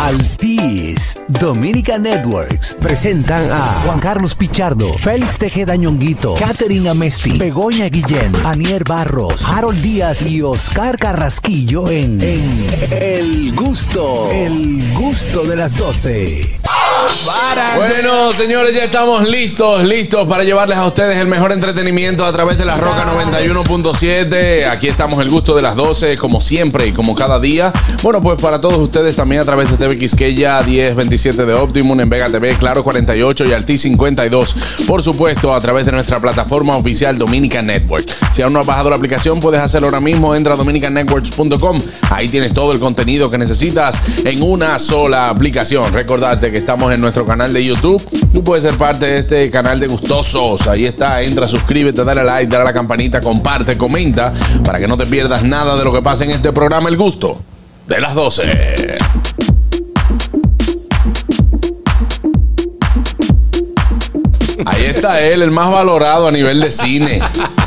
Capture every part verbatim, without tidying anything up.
Altis, Dominica Networks presentan a Juan Carlos Pichardo, Félix Tejeda Ñonguito, Catherine Amesti, Begoña Guillén, Anier Barros, Harold Díaz y Oscar Carrasquillo en, en El Gusto, El Gusto de las doce. Bueno, señores, ya estamos listos, listos para llevarles a ustedes el mejor entretenimiento a través de la Roca noventa y uno punto siete. Aquí estamos, El Gusto de las doce, como siempre y como cada día. Bueno, pues para todos ustedes también a través de T V Quisqueya diez veintisiete de Optimum, en Vega T V, Claro cuarenta y ocho y Altis cincuenta y dos. Por supuesto, a través de nuestra plataforma oficial Dominican Network. Si aún no has bajado la aplicación, puedes hacerlo ahora mismo. Entra a dominican networks punto com. Ahí tienes todo el contenido que necesitas en una sola aplicación. Recordarte que estamos en nuestro canal de YouTube. Tú puedes ser parte de este canal de gustosos. Ahí está, entra, suscríbete, dale like, dale a la campanita, comparte, comenta, para que no te pierdas nada de lo que pasa en este programa El Gusto de las doce. Ahí está él, el más valorado a nivel de cine.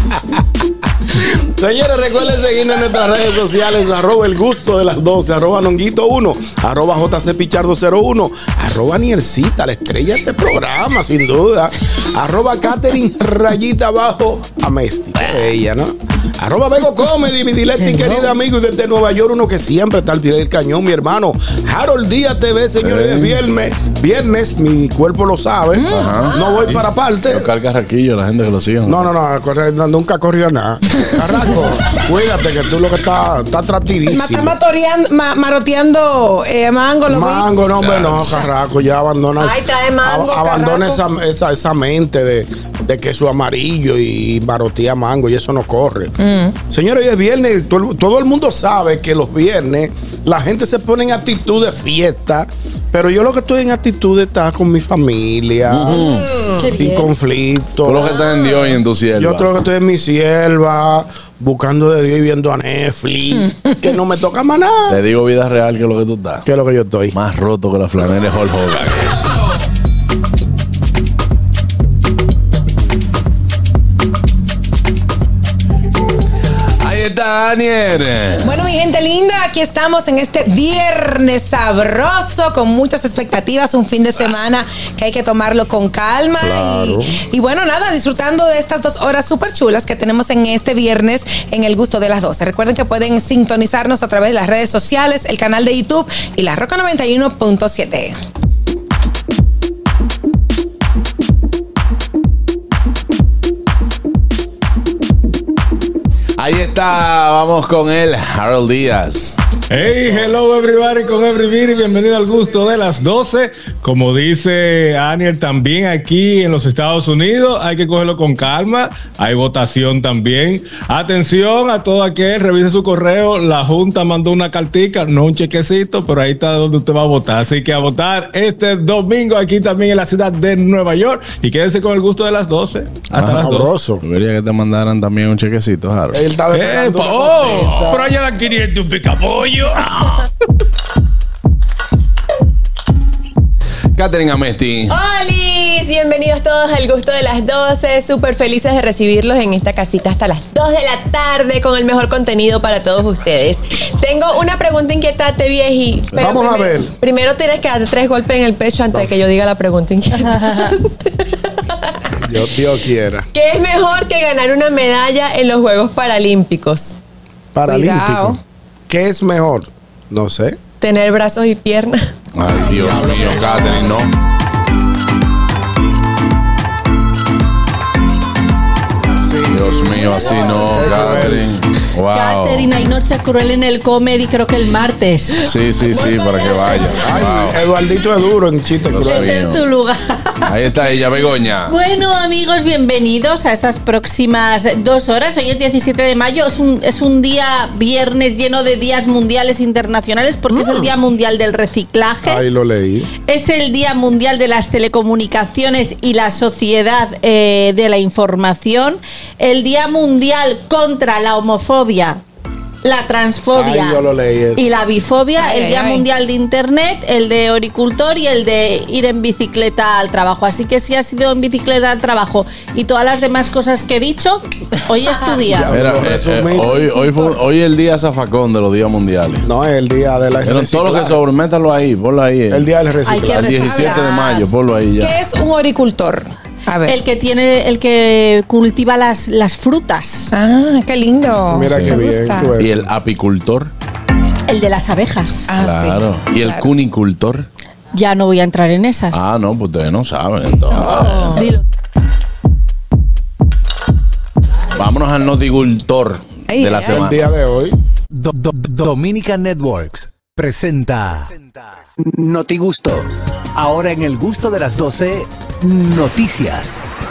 Señores, recuerden seguirnos en nuestras redes sociales, arroba el gusto de las doce, arroba nonguito uno, arroba jcpichardo cero uno, arroba Niercita, la estrella de este programa, sin duda, arroba Catherine rayita abajo Amesti, ella, ¿no? Arroba Bego Comedy, mi dilecting querido amigo, y desde Nueva York, uno que siempre está al pie del cañón, mi hermano Harold Díaz T V, señores, es viernes, viernes, mi cuerpo lo sabe, ajá. No voy para parte. Oscar Carraquillo, la gente que lo sigue. No, no, no, corre, no nunca corrió nada. Carraco, cuídate que tú lo que estás está atractivísimo. Está maroteando, ma, maroteando eh, mango. Lo mango, vi. no, hombre, no, Carraco, ya abandona. Ay, trae mango, ab, abandona esa, esa, esa mente de, de queso amarillo y marotea mango, y eso no corre. Mm. Señores, hoy es viernes, todo, todo el mundo sabe que los viernes la gente se pone en actitud de fiesta, pero yo lo que estoy en actitud de estar con mi familia, mm. sin conflicto. Tú lo que estás en Dios y en tu sierva. Yo lo que estoy en mi sierva, buscando de Dios y viendo a Netflix, que no me toca más nada. Te digo vida real que es lo que tú estás. ¿Qué es lo que yo estoy? Más roto que la flanela de Hulk Hogan. Daniel. Bueno, mi gente linda, aquí estamos en este viernes sabroso, con muchas expectativas, un fin de semana que hay que tomarlo con calma. Claro. Y, y bueno, nada, disfrutando de estas dos horas súper chulas que tenemos en este viernes en El Gusto de las doce. Recuerden que pueden sintonizarnos a través de las redes sociales, el canal de YouTube y la Roca noventa y uno punto siete. Ahí está, vamos con él, Harold Díaz. Hey, hello everybody, con everybody, bienvenido al Gusto de las doce. Como dice Aniel, también aquí en los Estados Unidos hay que cogerlo con calma, hay votación también. Atención a todo aquel, revise su correo, la Junta mandó una cartica, no un chequecito, pero ahí está donde usted va a votar. Así que a votar este domingo aquí también en la ciudad de Nueva York, y quédese con el Gusto de las doce, hasta ah, las doce. Yo quería que te mandaran también un chequecito, Harold. Él estaba eh, pa- oh, pero allá dan quinientos un picapollo. Catherine Amesti. ¡Holis! Bienvenidos todos al Gusto de las doce. Súper felices de recibirlos en esta casita hasta las dos de la tarde con el mejor contenido para todos ustedes. Tengo una pregunta inquietante, vieji. Vamos primero, a ver. Primero tienes que darte tres golpes en el pecho antes de que yo diga la pregunta inquietante. Dios, Dios quiera. ¿Qué es mejor que ganar una medalla en los Juegos Paralímpicos? Paralímpico. ¿Qué es mejor? No sé. Tener brazos y piernas. Ay, Dios mío, Catherine, no. Dios mío, así no, Catherine. Wow. Catherine, hay noche cruel en el comedy, creo que el martes. Sí, sí, sí, para que vaya. Ay, Wow. Eduardito es duro en chiste Dios cruel. mío. Ese es tu lugar. Ahí está ella, Begoña. Bueno, amigos, bienvenidos a estas próximas dos horas. Hoy es diecisiete de mayo, es un, es un día viernes lleno de días mundiales internacionales, porque mm. es el Día Mundial del Reciclaje. Ahí lo leí. Es el Día Mundial de las Telecomunicaciones y la Sociedad eh, de la Información. El Día Mundial contra la Homofobia, la transfobia Ay, yo lo leí eso. y la bifobia, Ay, el ay, Día ay. Mundial de Internet, el de Oricultor y el de ir en bicicleta al trabajo. Así que si has ido en bicicleta al trabajo y todas las demás cosas que he dicho, hoy es tu día. Mira, Lo eh, eh, resumí. hoy, hoy, fue, hoy el día zafacón de los días mundiales. No, es el día de la Pero todo lo que reciclaje. sobre, métalo ahí, ponlo ahí. eh. El día del Hay que reciclaje. El diecisiete de hablar. mayo, ponlo ahí ya. ¿Qué es un oricultor? A ver. El que tiene, el que cultiva las, las frutas, Ah, qué lindo. Mira Me qué bien. gusta. tú Y el apicultor, el de las abejas. Ah, claro. sí, Y el claro. cunicultor. Ya no voy a entrar en esas. Ah, no, pues ustedes no saben entonces. Dilo. Vámonos al noticultor Ay, de la ay. El semana. día de hoy. Do- do- Dominica Networks presenta Notigusto. Ahora en el gusto de las doce, noticias.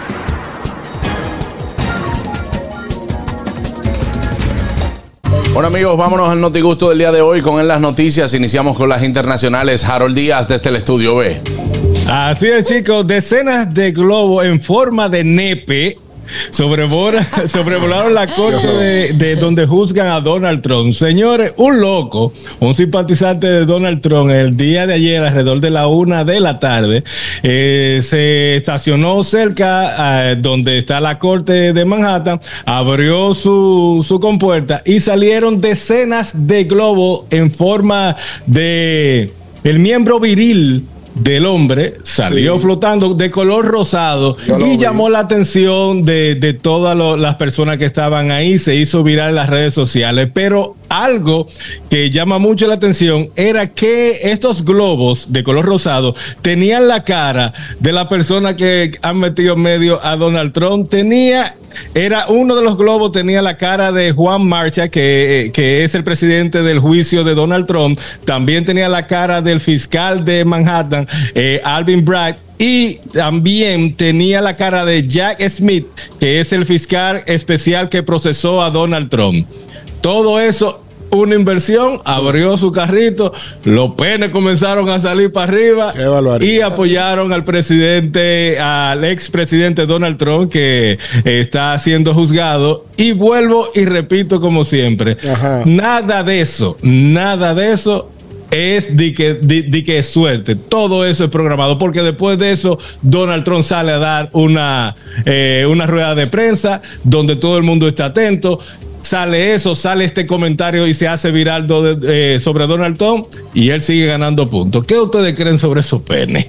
Bueno amigos, vámonos al notigusto del día de hoy con en las noticias. Iniciamos con las internacionales. Harold Díaz desde el estudio B. Así es, chicos, decenas de globos en forma de nepe sobrevola- sobrevolaron la corte de, de donde juzgan a Donald Trump. Señores, un loco, un simpatizante de Donald Trump, el día de ayer, alrededor de la una de la tarde, eh, se estacionó cerca eh, donde está la corte de Manhattan, abrió su, su compuerta y salieron decenas de globos en forma de el miembro viril del hombre, salió Sí. flotando de color rosado Yo lo y vi. llamó la atención de, de todas lo- las personas que estaban ahí, se hizo viral en las redes sociales, pero algo que llama mucho la atención era que estos globos de color rosado tenían la cara de la persona que han metido en medio a Donald Trump. Tenía, era uno de los globos, tenía la cara de Juan Marcha, que, que es el presidente del juicio de Donald Trump. También tenía la cara del fiscal de Manhattan, eh, Alvin Bragg. Y también tenía la cara de Jack Smith, que es el fiscal especial que procesó a Donald Trump. Todo eso, una inversión, abrió su carrito, los penes comenzaron a salir para arriba Qué barbaridad. y apoyaron al presidente, al expresidente Donald Trump, que está siendo juzgado. Y vuelvo y repito como siempre, Ajá. nada de eso, nada de eso es de que, de, de que es suerte. Todo eso es programado, porque después de eso Donald Trump sale a dar una, eh, una rueda de prensa donde todo el mundo está atento. Sale eso, sale este comentario y se hace viral do- de- eh, sobre Donald Trump y él sigue ganando puntos. ¿Qué ustedes creen sobre esos penes?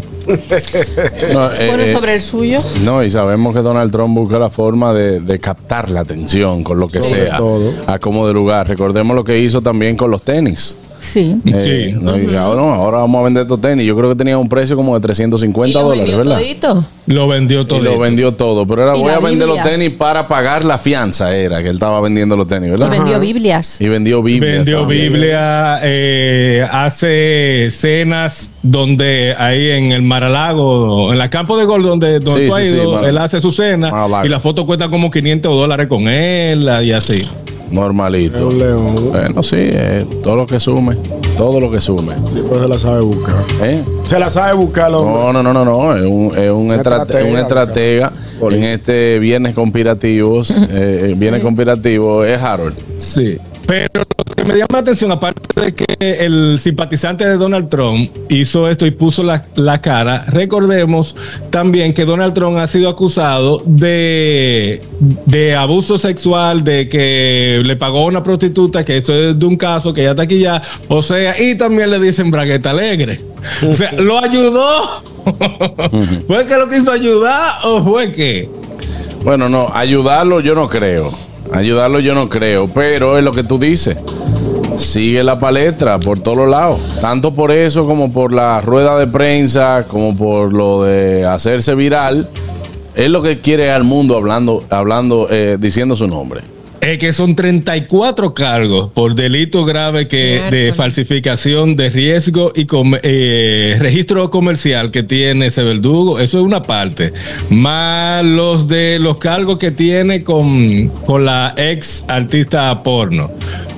No, eh, Bueno, eh, sobre el suyo. no, y sabemos que Donald Trump busca la forma de, de captar la atención con lo que Sobre sea, todo. a como de lugar. Recordemos lo que hizo también con los tenis. Sí. Eh, Sí. no, y ahora, no, ahora vamos a vender estos tenis. Yo creo que tenía un precio como de trescientos cincuenta ¿Y lo dólares, vendió ¿verdad? todito? Lo vendió todo. Y lo vendió todo. Pero ahora Y voy la a vender los Biblia. tenis para pagar la fianza. Era que él estaba vendiendo los tenis, Y ¿verdad? vendió Biblias. Y vendió Biblia. Vendió también. Biblia, eh, hace cenas donde ahí en el Mar-a-Lago, en la campo de gol donde, donde Sí, tú has sí, sí, ido, Mar- él hace su cena Mar-a-Lago. y la foto cuesta como quinientos dólares con él y así. Es Normalito. un león. Bueno, sí, eh, todo lo que sume. Todo lo que sume. Sí, pues se la sabe buscar. ¿Eh? Se la sabe buscar, hombre. No, no, no, no, no. Es un, es un, Una estrate- estratega, un estratega Oli. en este viernes conspirativos. eh, viernes conspirativo es Harold. Sí. Pero lo que me llama la atención, aparte de que el simpatizante de Donald Trump hizo esto y puso la, la cara, recordemos también que Donald Trump ha sido acusado de, de abuso sexual, de que le pagó a una prostituta, que esto es de un caso que ya está aquí ya, o sea, y también le dicen bragueta alegre. O sea, ¿lo ayudó? ¿Fue que lo quiso ayudar o fue que? Bueno, no, ayudarlo yo no creo. Ayudarlo yo no creo, pero es lo que tú dices. Sigue la palestra por todos lados. Tanto por eso como por la rueda de prensa, como por lo de hacerse viral. Es lo que quiere al mundo hablando, hablando, eh, diciendo su nombre. Es que son treinta y cuatro cargos por delito grave que de Miércoles. falsificación de riesgo y com- eh, registro comercial que tiene ese verdugo. Eso es una parte. Más los de los cargos que tiene con, con la ex artista porno.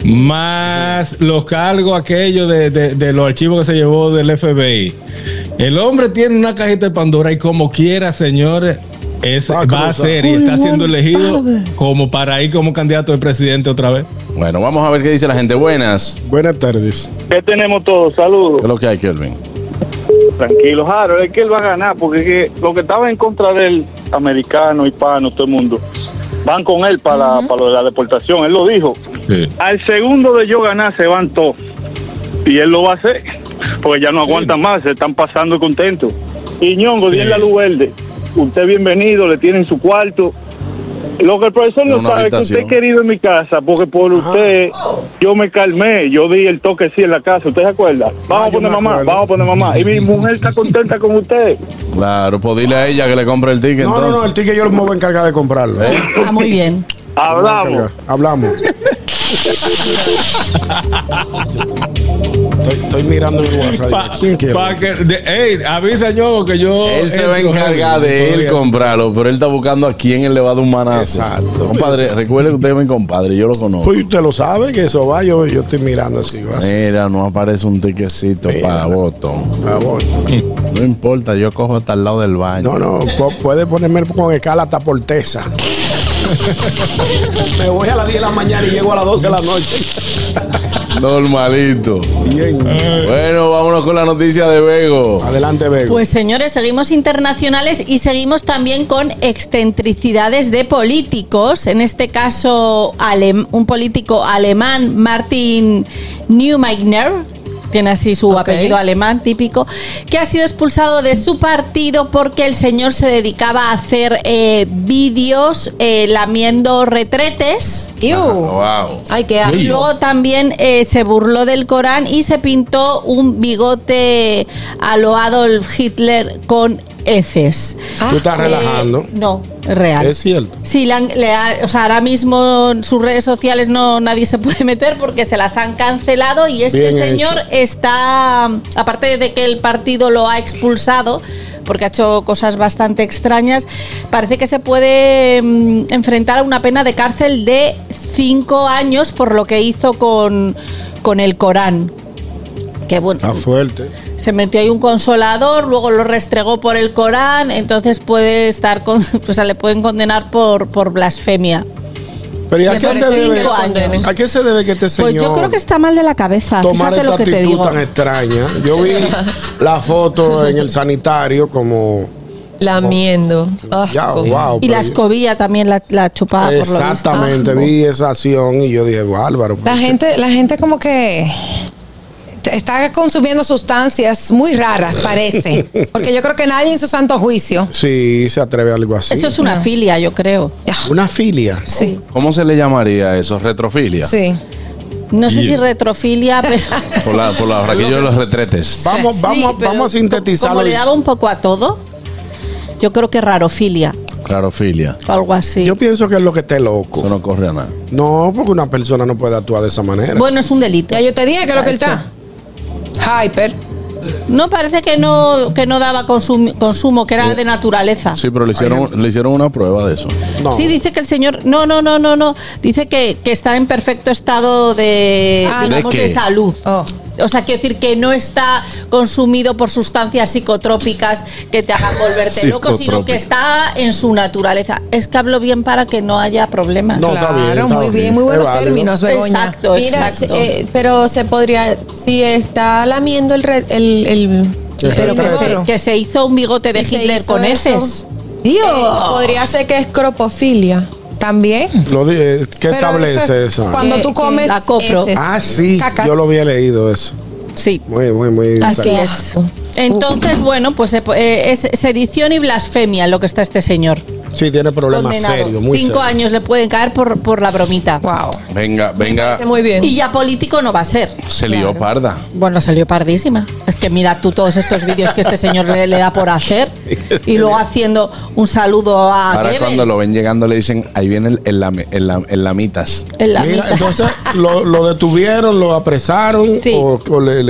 Más los cargos aquellos de, de- de los archivos que se llevó del F B I. El hombre tiene una cajita de Pandora y como quiera, señores, es, Va a va a cruzar. ser y está siendo elegido como para ir como candidato de presidente otra vez. Bueno, vamos a ver qué dice la gente. Buenas. Buenas tardes. ¿Qué tenemos todos? ¿Qué Saludos. es lo que hay, Kelvin? Tranquilo, Harold, es que él va a ganar, porque es que lo que estaba en contra del americano, hispano, todo el mundo, van con él para, la, para lo de la deportación. Él lo dijo. Sí. Al segundo de yo ganar se van todos. Y él lo va a hacer, porque ya no aguantan más, se están pasando contentos. Y Ñongo, Sí. tiene la luz verde. Usted bienvenido, le tienen su cuarto. Lo que el profesor no Una sabe es que usted habitación. es querido en mi casa, porque por usted yo me calmé, yo di el toque sí en la casa, ¿usted se acuerda? Vamos Ah, a yo poner me mamá, acuerdo. vamos a poner mamá. Y mi mujer está contenta con usted. Claro, pues dile a ella que le compre el ticket No, no, entonces. no, el ticket yo me voy a encargar de comprarlo. ¿eh? Ah, muy bien. Hablamos. Hablamos. estoy, estoy mirando el WhatsApp. Pa- ¿Quién quiere? pa' que, de- ey, avisa yo que yo. Él se va a entro, encargar Javi, de él todavía. comprarlo, pero él está buscando a quién él le va a dar un manazo. Exacto. Compadre, recuerde que usted es mi compadre, yo lo conozco. Pues usted lo sabe que eso va, yo, yo estoy mirando así. Va, así. Mira, no aparece un tiquecito Mira. para botón. Ah, voy. No importa, yo cojo hasta el lado del baño. No, no, po- puede ponerme con escala hasta por Tesa. Me voy a las diez de la mañana y llego a las doce de la noche. Normalito. Bien. Bueno, vámonos con la noticia de Bego. Adelante, Bego. Pues señores, seguimos internacionales y seguimos también con excentricidades de políticos. En este caso, alem- un político alemán, Martin Neumeyer, tiene así su Ok. apellido alemán típico, que ha sido expulsado de su partido porque el señor se dedicaba a hacer eh, vídeos eh, lamiendo retretes. Iu. Wow. Ay, qué Y asco. luego también eh, se burló del Corán y se pintó un bigote a lo Adolf Hitler con heces. Tú estás Eh, relajando. no, es real. Es cierto. Sí, le han- le ha- o sea, ahora mismo en sus redes sociales no nadie se puede meter porque se las han cancelado y este Bien señor hecho. está, aparte de que el partido lo ha expulsado, porque ha hecho cosas bastante extrañas, parece que se puede mm, enfrentar a una pena de cárcel de cinco años por lo que hizo con, con el Corán. Que bueno, Está fuerte. se metió ahí un consolador, luego lo restregó por el Corán, entonces puede estar con, o sea, le pueden condenar por, por blasfemia. Pero ¿y a Me qué, se parece debe, cinco años. ¿a qué se debe que este señor Pues yo creo que está mal de la cabeza, tomar fíjate esta lo que te actitud digo. tan extraña? Yo vi la foto en el sanitario como... Lamiendo. Ya, Asco. wow. Y pero la yo- escobilla también la, la chupaba por lo visto. Exactamente, vi esa acción y yo dije, bárbaro. La gente, la gente como que está consumiendo sustancias muy raras, parece. Porque yo creo que nadie en su santo juicio. Sí, se atreve a algo así. Eso es una filia, yo creo. Una filia. Sí, ¿Cómo se le llamaría eso? ¿Retrofilia? sí. No sé si retrofilia, pero... Por la, por la raquillo de los retretes. Vamos, Sí, vamos, pero vamos a sintetizarlo. Como le daba un poco a todo, yo creo que rarofilia Clarofilia. o algo así. Yo pienso que es lo que esté loco. Eso no corre a nada. No, porque una persona no puede actuar de esa manera. Bueno, es un delito. Ya yo te dije que es lo que él está. Hyper. No, parece que no, que no daba consum- consumo, que era de naturaleza. Sí, pero le hicieron, le hicieron una prueba de eso. no. Sí, dice que el señor. No, no, no, no, no. Dice que, que está en perfecto estado de, Ah, digamos, ¿de de, qué? salud. Oh. O sea, quiero decir que no está consumido por sustancias psicotrópicas que te hagan volverte loco, sino que Psicotrópicas. está en su naturaleza. Es que hablo bien para que no haya problemas. No, está bien, Claro, está muy bien, bien. muy Es buenos válido. términos, Begoña. Exacto, Mira, exacto. eh, pero se podría, si está lamiendo el, re- el, el, Pero que Claro. se, que se hizo un bigote de Y se Hitler hizo con eso. heces. Dios. podría ser que es cropofilia. También. Lo di- eh, ¿Qué Pero establece eso- esa? Cuando Que- tú comes La copro. heces, Ah, sí, cacas. yo lo había leído eso. Sí. Muy, muy, muy. Así exacto. es. Entonces, bueno, pues eh, eh, es sedición y blasfemia en lo que está este señor. Sí, tiene problemas Condenado. serios, muy Cinco serios. años le pueden caer por, por la bromita. Wow. Venga, venga. Parece muy bien. Y ya político no va a ser. Se lió parda. Bueno, salió pardísima. Es que mira tú todos estos vídeos que este señor le, le da por hacer y luego haciendo un saludo a Ahora Goebbels. cuando lo ven llegando le dicen, ahí viene el, el, lame- el, lam- el lamitas. En la Mira, mitad. entonces lo, lo detuvieron, lo apresaron Sí. o, o le, le-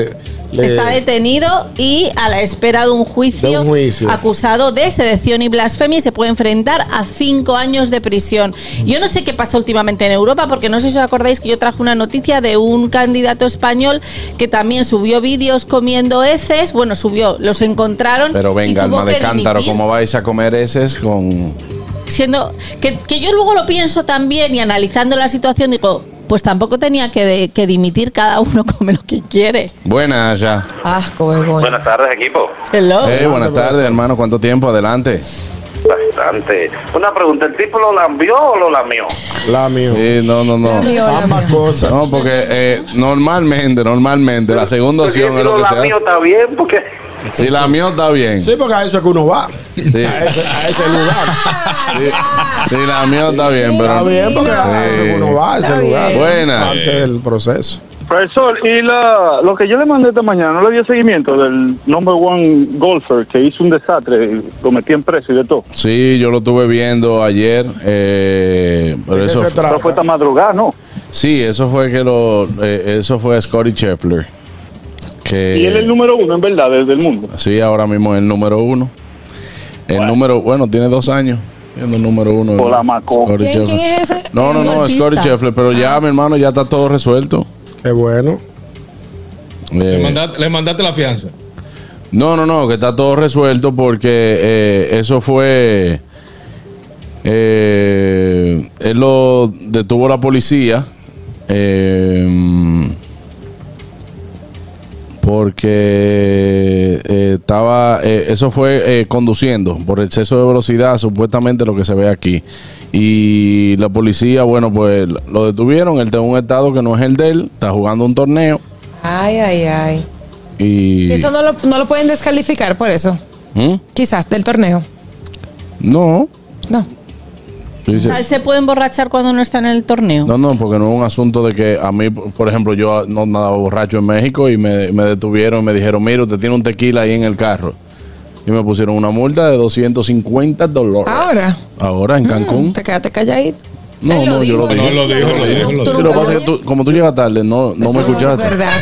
Le- Está detenido y a la espera de un juicio, De un juicio. acusado de sedición y blasfemia y se puede enfrentar a cinco años de prisión. Yo no sé qué pasa últimamente en Europa, porque no sé si os acordáis que yo traje una noticia de un candidato español que también subió vídeos comiendo heces. Bueno, subió, los encontraron. Pero venga, y tuvo alma de que cántaro, dimitir. ¿cómo vais a comer heces con...? Siendo que, que yo luego lo pienso también y analizando la situación digo, pues tampoco tenía que, de- que dimitir, cada uno come lo que quiere. Buenas, ya. Asco, Begoña. Buenas tardes, equipo. Hello. Eh, buenas tardes, hermano. ¿Cuánto tiempo? Adelante. Bastante. Una pregunta, ¿el tipo lo lambió o lo lamió? La mío. Sí, no, no, no. Mío, la Ambas mía. cosas. No, porque eh, normalmente, normalmente, la segunda Porque opción si es lo lo que se lamió hace. está bien, porque... Si la mío está bien. Sí, porque a eso es que uno va. Sí. A ese, a ese lugar. Sí, la mío está bien, Está pero... bien, porque a eso es que uno va a ese Está lugar. bien. Buenas. Parte del proceso. Profesor, y la, lo que yo le mandé esta mañana, ¿no le dio seguimiento del number one golfer que hizo un desastre y lo metí en preso y de todo? Sí, yo lo estuve viendo ayer, eh, pero ¿De qué eso... se trata? Pero fue esta madrugada, ¿no? Sí, eso fue que lo... eh, eso fue Scottie Scheffler. Que... Y él es el número uno, en verdad, del, del mundo. Sí, ahora mismo es el número uno. El número, bueno, tiene dos años siendo el número uno. Por la macó. Scottie ¿Quién, Scheffler. quién es ese? No, no, El no, golfista. Scottie Scheffler, pero ya, mi hermano, ya está todo resuelto. Qué bueno. Le, Eh, mandaste, le mandaste la fianza. no, no, no, que está todo resuelto porque eh, eso fue... Eh, él lo detuvo la policía. Eh, porque eh, estaba, eh, eso fue eh, conduciendo por exceso de velocidad, supuestamente lo que se ve aquí. Y la policía, bueno, pues lo detuvieron. Él está en un estado que no es el de él, está jugando un torneo. Ay, ay, ay. Y. ¿Y eso no lo, no lo pueden descalificar por eso? ¿Mm? Quizás, del torneo. No. No. Dice- O sea, ¿se puede emborrachar cuando no está en el torneo? No, no, porque no es un asunto de que a mí, por ejemplo, yo no andaba borracho en México y me, me detuvieron y me dijeron, mira, usted tiene un tequila ahí en el carro. Y me pusieron una multa de doscientos cincuenta dólares. ¿Ahora? Ahora en Cancún. Te quedaste calladito. No, Él lo no, yo lo dijo. dije. No, lo dijo, lo dijo, lo Tú Sí, dijo. lo que pasa es que tú- como tú llegas tarde, no, no me Eso escuchaste. es verdad.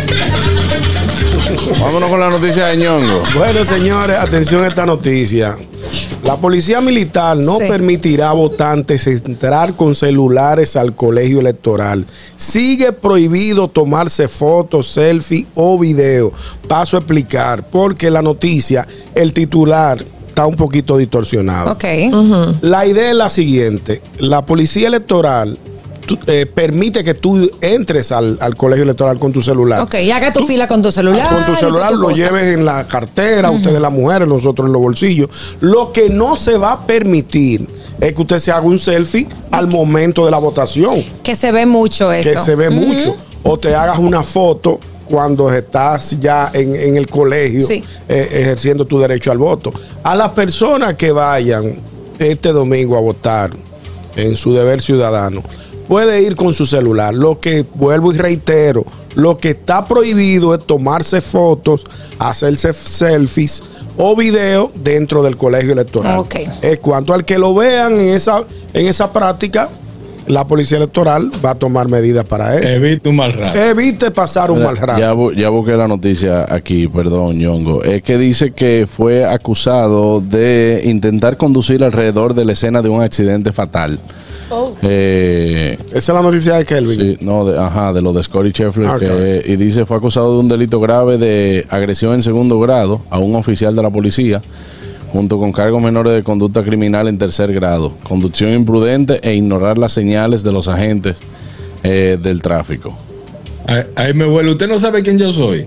Vámonos con la noticia de Ñongo. Bueno, señores, atención a esta noticia. La policía militar no Sí. permitirá a votantes entrar con celulares al colegio electoral. Sigue prohibido tomarse fotos, selfie o video. Paso a explicar, porque la noticia, el titular está un poquito distorsionado. Ok. La idea es la siguiente: la policía electoral tú, eh, permite que tú entres al, al colegio electoral con tu celular. Ok, y haga tu Tú- fila con tu celular. Con tu y celular tu lo cosa. lleves en la cartera, ustedes las mujeres, nosotros en los bolsillos. Lo que no se va a permitir es que usted se haga un selfie al momento de la votación, Que se ve mucho eso. que se ve mucho. O te hagas una foto cuando estás ya en, en el colegio Sí. eh, ejerciendo tu derecho al voto. A las personas que vayan este domingo a votar en su deber ciudadano, puede ir con su celular. Lo que, vuelvo y reitero, lo que está prohibido es tomarse fotos, hacerse selfies o videos dentro del colegio electoral. Ok. En cuanto al que lo vean en esa, en esa práctica, la policía electoral va a tomar medidas para eso. Evita un mal rato. Evite pasar un mal rato. Ya, bu- ya busqué la noticia aquí, perdón, Ñongo. Es que dice que fue acusado de intentar conducir alrededor de la escena de un accidente fatal. Eh, Esa es la noticia de Kelvin. sí, no, de, ajá, de lo de Scottie Scheffler. Ah, que- y dice fue acusado de un delito grave de agresión en segundo grado a un oficial de la policía, junto con cargos menores de conducta criminal en tercer grado, conducción imprudente e ignorar las señales de los agentes eh, del tráfico. Ahí, ahí me huele. Usted no sabe quién yo soy.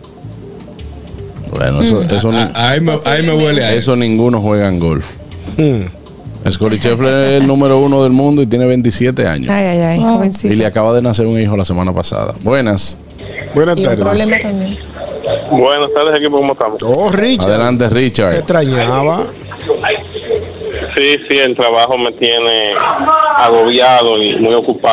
Bueno, eso, eso, ni- Ah, Ahí me, ahí me huele a eso. eso ninguno juega en golf. Mm. Scottie Scheffler es el número uno del mundo y tiene veintisiete años. Ay, ay, ay, jovencito. Y le acaba de nacer un hijo la semana pasada. Buenas. Buenas Y un tardes. problema también. Buenas tardes, equipo, ¿cómo estamos? Oh, Richard. Adelante, Te Richard. extrañaba. Sí, sí, el trabajo me tiene agobiado y muy ocupado.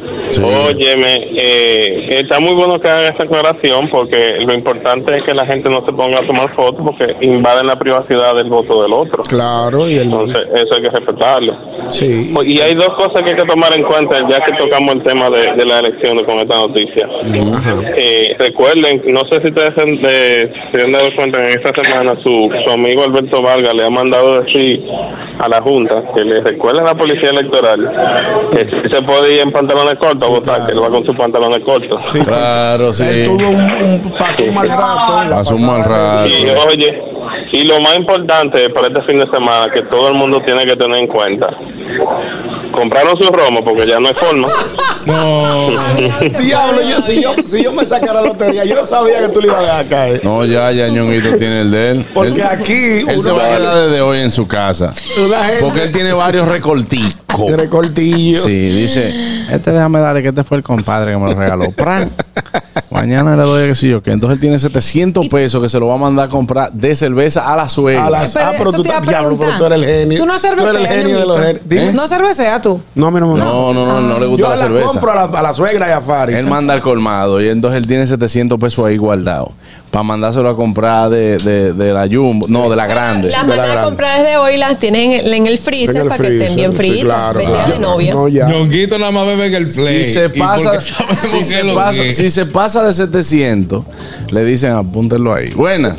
Sí. Óyeme, eh, está muy bueno que hagan esta aclaración porque lo importante es que la gente no se ponga a tomar fotos porque invaden la privacidad del voto del otro. Claro, y el... Entonces, eso hay que respetarlo. Sí. Y hay dos cosas que hay que tomar en cuenta ya que tocamos el tema de, de las elecciones con esta noticia. Eh, recuerden, no sé si ustedes se, de, se han dado cuenta que en esta semana su, su amigo Alberto Vargas le ha mandado decir a la Junta que le recuerden a la policía electoral que si se puede ir en pantalones cortos a votar, claro, que él va con sus pantalones cortos. Sí, claro, sí. Él tuvo un, un paso un mal rato. en la Pasó un mal pasada rato. Y oye, y lo más importante para este fin de semana que todo el mundo tiene que tener en cuenta, compraron su romo porque ya no hay forma. No. Diablo, yo, si, yo, si yo me sacara la lotería, yo sabía que tú le ibas a dejar caer. No, ya, ya Ñonguito tiene el de él. Porque él, aquí él se uno- va a quedar desde hoy en su casa. Una gente- Porque él tiene varios recorticos. Tiene cortillo. Sí, dice, este déjame darle que este fue el compadre que me lo regaló. ¡Pran! Mañana le doy que sí yo que. Entonces él tiene setecientos pesos que se lo va a mandar a comprar de cerveza a la suegra. A las, Pero ah, pero eso tú te iba a estás diablo, pero preguntar. tú eres el genio. Tú no Tú eres el cerveceas, genio de los Ñonguito. genios. Dime. ¿No cerveceas tú? No, a mí no me No, no, no, no le gusta Yo la la cerveza. compro a la, a la suegra y a Fari. Él manda al colmado y entonces él tiene setecientos pesos ahí guardados para mandárselo a comprar de, de, de la Jumbo, no, de la grande. Las de la mandan a grande. comprar desde hoy, las tienen en, en el freezer En el para que estén freezer, bien sí, fritas. claro, vestidas claro. de novia. No, ya. Ñonguito nada más bebe en el play. Si se y pasa, porque sabemos si que se lo pasa, que- si se pasa de setecientos, le dicen apúntenlo ahí. Buena.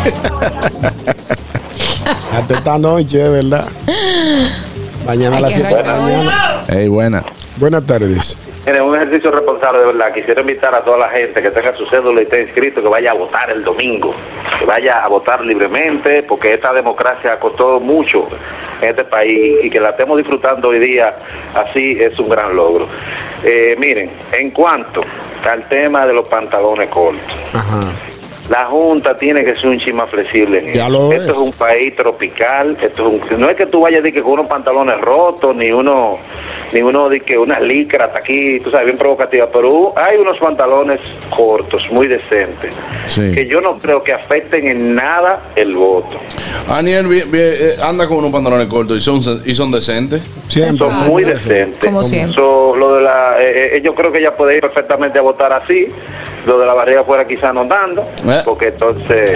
Hasta esta noche, ¿verdad? Mañana a Hay las que siete de la arrancar. mañana. Ey, buena. Buenas tardes. Miren, un ejercicio responsable de verdad. Quisiera invitar a toda la gente que tenga su cédula y esté inscrito, que vaya a votar el domingo, que vaya a votar libremente, porque esta democracia costó mucho en este país y que la estemos disfrutando hoy día así es un gran logro. Eh, miren, en cuanto al tema de los pantalones cortos, Ajá. la Junta tiene que ser un chin más flexible en Ya esto. lo Esto es. es un país tropical. Esto es un- no es que tú vayas de que con unos pantalones rotos, ni uno, ni uno de que una licra hasta aquí, tú sabes, bien provocativa, pero hay unos pantalones cortos, muy decentes, Sí. que yo no creo que afecten en nada el voto. Aniel vi- vi- eh, anda con unos pantalones cortos y son, y son decentes. Siempre. Son Exacto. muy decentes. Como siempre. So, lo de la, eh, eh, yo creo que ella puede ir perfectamente a votar así. Lo de la barriga fuera quizá no dando, Eh. porque entonces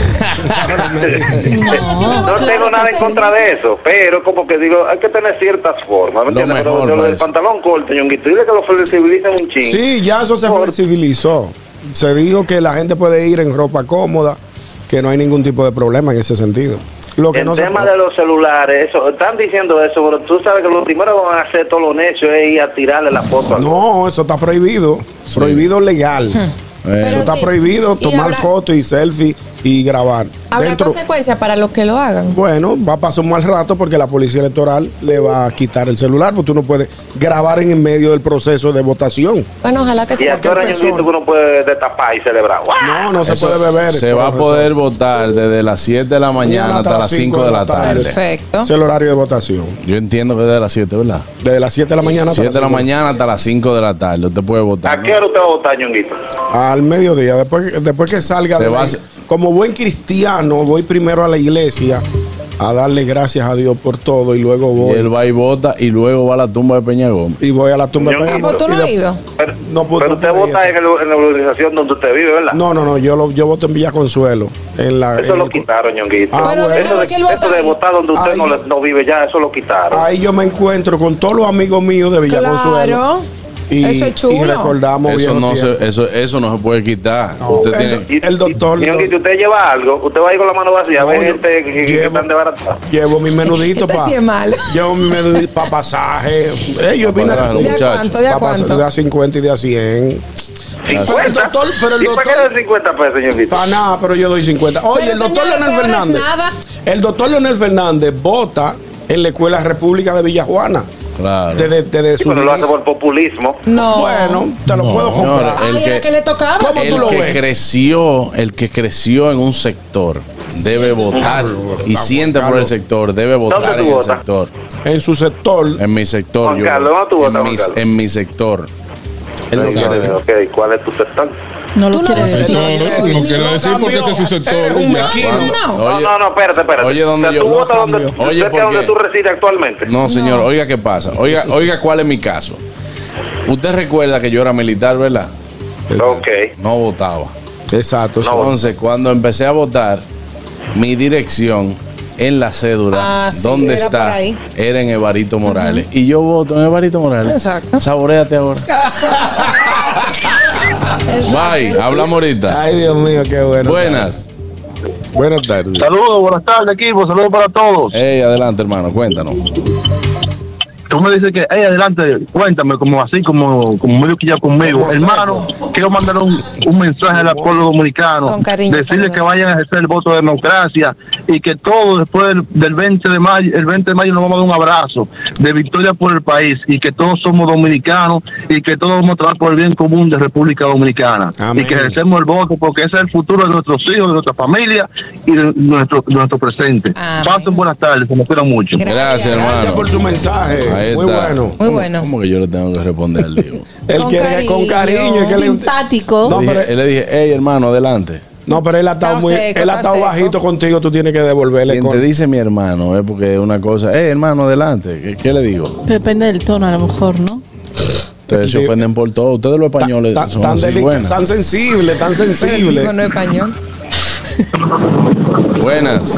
No, no claro tengo que nada en sí, contra sí, de sí. eso, pero como que digo, hay que tener ciertas formas, ¿me Lo entiendes? Pero mejor, de lo del maestro. pantalón corto, Ñonguito, dile que lo flexibilicen un chingo. Sí, ya eso se Por- flexibilizó. Se dijo que la gente puede ir en ropa cómoda, que no hay ningún tipo de problema en ese sentido. Lo que El no se tema puede- de los celulares, eso, están diciendo eso, pero tú sabes que lo primero que van a hacer todos los necios es ir a tirarle la foto al No, eso está prohibido. Prohibido legal. Eh, Pero Está sí. prohibido Y tomar habrá- fotos y selfie y grabar. Habrá Dentro, consecuencias para los que lo hagan. bueno, va a pasar un mal rato porque la policía electoral le va a quitar el celular, porque tú no puedes grabar en el medio del proceso de votación. Bueno, ojalá que ¿Y sea. a qué hora, persona. Ñonguito, que uno puede destapar y celebrar? ¡Guau! No, no se eso puede beber. Se va a poder votar desde las siete de la mañana hasta las cinco de la tarde. Perfecto. Es el horario de votación. Yo entiendo que desde las siete, ¿verdad? Desde las siete de la mañana hasta siete de la las cinco. mañana hasta las cinco de la tarde. Usted puede votar. ¿A qué hora usted va a votar, Ñonguito? Al mediodía, después, después que salga Se de va la- a hacer- como buen cristiano, voy primero a la iglesia a darle gracias a Dios por todo y luego Y voy él va y vota y luego va a la tumba de Peña Gómez. y voy a la tumba de Yo- Peña Ah, pues tú y no de- has ido. Pero, No, pues, pero no usted puede vota ir. en, el- en la organización donde usted vive, ¿verdad? No, no, no, yo lo, yo voto en Villa Consuelo. En la, Eso en lo el- quitaron, Ñonguito. Ah, Pero bueno. Eso de, déjame que él vote eso de ahí. votar donde usted Ahí- no, le- no vive ya, eso lo quitaron. Ahí yo me encuentro con todos los amigos míos de Villa Claro. Consuelo. Y, Eso es chulo. y recordamos Eso viejos no, tiempos. se, eso, eso no se puede quitar. Usted el- tiene. Y- el doctor- y- Ñonguito, usted lleva algo, usted va a ir con la mano vacía, No, ve yo gente que, que llevo- están de barata. Llevo mi menudito Este para. sí es malo. Llevo mi menudito para pasaje. Eh, yo vine pasaje, a- los ¿De a muchachos. cuánto? ¿De a pa' pasar cuánto? de a cincuenta y de a cien. cincuenta. El doctor- pero el ¿Y para doctor- qué de cincuenta pesos, Ñonguito? Para nada, pero yo doy cincuenta. Oye, Pero, el doctor señores, Leonel peor es Fernández. nada. El doctor Leonel Fernández vota en la Escuela República de Villajuana. Claro. Desde, desde Sí, su pero lo hace inicio. por populismo. No. Bueno, te lo No, puedo comprar. señores, el Ay, era que- que le tocaba. ¿Cómo El tú lo que ves? creció, el que creció en un sector debe votar y siente por el sector, debe votar ¿Dónde tú en el votas? sector. En su sector. En mi sector, Juan yo Carlos, ¿dónde tú en, votas, mi, Juan Carlos? en mi sector. Él no Ok, sabe. ok, ¿cuál es tu sector? No lo Tú no quiere ves decir. No, no, no quiero decir porque ese es su sector. Eres un ya. mezquino. No. No, Oye, no, no, espérate, espérate. oye, ¿dónde O sea, yo- tú no votas donde, cambio. Oye, cerca ¿por donde qué? tú resides actualmente. No, señor, oiga qué pasa. Oiga, oiga cuál es mi caso. Usted recuerda que yo era militar, ¿verdad? Ok. No votaba. Exacto. Entonces, cuando empecé a votar, mi dirección en la cédula, Ah, sí, ¿dónde era por está? ahí. Era en Evarito Morales. Y yo voto en Evarito Morales. Exacto. Saboréate ahora. Bye, hablamos ahorita. Ay, Dios mío, qué bueno. Buenas. Buenas tardes. Saludos, buenas tardes, equipo. Saludos para todos. Hey, adelante, hermano, cuéntanos. Tú me dices que, hey, adelante, cuéntame, como así, como, como medio que ya conmigo. Hermano, quiero mandar un, un mensaje al pueblo dominicano. Con cariño, Decirle saludos. que vayan a ejercer el voto de democracia y que todos después del, del veinte de mayo, el veinte de mayo nos vamos a dar un abrazo de victoria por el país y que todos somos dominicanos y que todos vamos a trabajar por el bien común de República Dominicana. Amén. Y que ejercemos el voto porque ese es el futuro de nuestros hijos, de nuestra familia y de nuestro, de nuestro presente. Amén. Pasen buenas tardes, se me cuidan mucho. Gracias. Gracias, hermano. Gracias por su mensaje. Ahí Muy está. bueno. Muy bueno. ¿Cómo que yo le tengo que responder al Diego? Él Con quiere cariño. con cariño. es que le- Simpático. No, Le dije- pero- él le dije, hey, hermano, adelante. No, pero él ha estado Está muy, seco, él ha está estado seco. bajito contigo, tú tienes que devolverle Quien con. te dice mi hermano es porque es una cosa, hey, hermano, adelante. ¿Qué, qué le digo? Depende del tono, a lo mejor, ¿no? Ustedes se Sí. ofenden por todo. Ustedes los españoles tan, son tan, así, delica- buenas. tan sensible, tan Pero el sensible. tipo no es español. Buenas.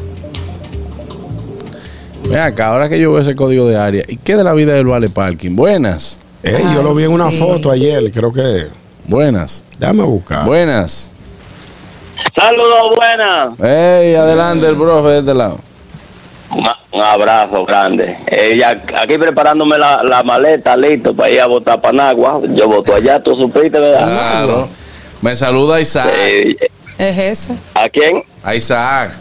Ven acá, ahora que yo veo ese código de área, ¿y qué de la vida del Vale Parking? Buenas. Ey, yo Ay, lo vi en una sí. foto ayer, creo que. Buenas. Déjame buscar. Buenas. Saludos, buenas. Hey, adelante el profe de este lado. Un, un abrazo grande. Ella aquí preparándome la, la maleta, listo para ir a votar Panagua. Yo voto allá, tú supiste, ¿verdad? Claro. Me saluda Isaac. Eh, Es eso. ¿A quién? A Isaac.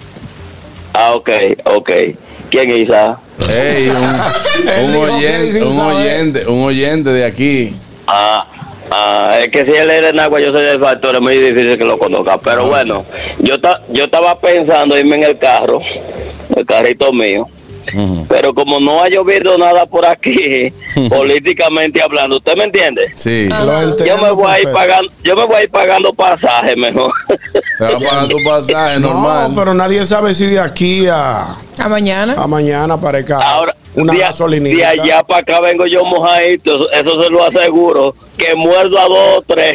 Ah, ok, ok. ¿Quién es Isa? Hey, un, Él un dijo que oyente, sin un saber. oyente, un oyente de aquí. Ah, ah, es que si él es de Nagua, yo soy del factor, es muy difícil que lo conozca. Pero Ah, bueno, yo, ta, yo estaba pensando irme en el carro, el carrito mío. Ujú. Pero como no ha llovido nada por aquí, políticamente hablando, ¿usted me entiende? Sí. Lo entiendo Yo me voy a ir perfecto. pagando, yo me voy a ir pagando pasaje mejor. Te va a pagar tu pasaje normal. No, pero nadie sabe si de aquí a, A mañana. a mañana aparezca Ahora, una de, gasolinita. de allá para acá vengo yo mojadito, eso se lo aseguro, que muerdo a dos o tres.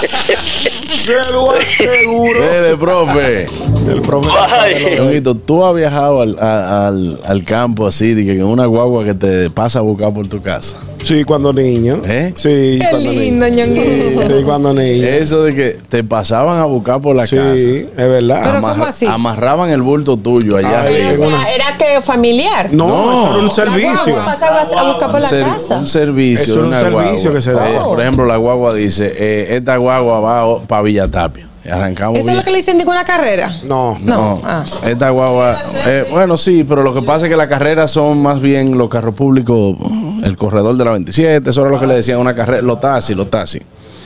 Se lo aseguro. Dele, profe. El profe. Ay. Ñonguito, tú has viajado al, a- al, al campo así, de que en una guagua que te pasa a buscar por tu casa. Sí, cuando niño. ¿Eh? Sí, Qué cuando lindo, niño. Ñonguito. Sí, sí, cuando niño. Eso de que te pasaban a buscar por la Sí, casa. es verdad. Pero Amarra- ¿cómo así? Amarraban el bulto tuyo allá Ay, arriba. en una- ¿Era que familiar? No, No. eso era un servicio. Pasabas a buscar por la Ser- casa. un servicio. Eso era un una servicio guagua. que se daba. Eh, por ejemplo, la guagua dice, eh, esta guagua va para Villa Tapia. Y arrancamos. ¿Eso es Villa- lo que le dicen de una carrera? No. No. No, Ah. esta guagua, eh, bueno, sí, pero lo que pasa es que las carreras son más bien los carros públicos, el corredor de la veintisiete, eso era lo que le decían una carrera, los taxis, los taxis.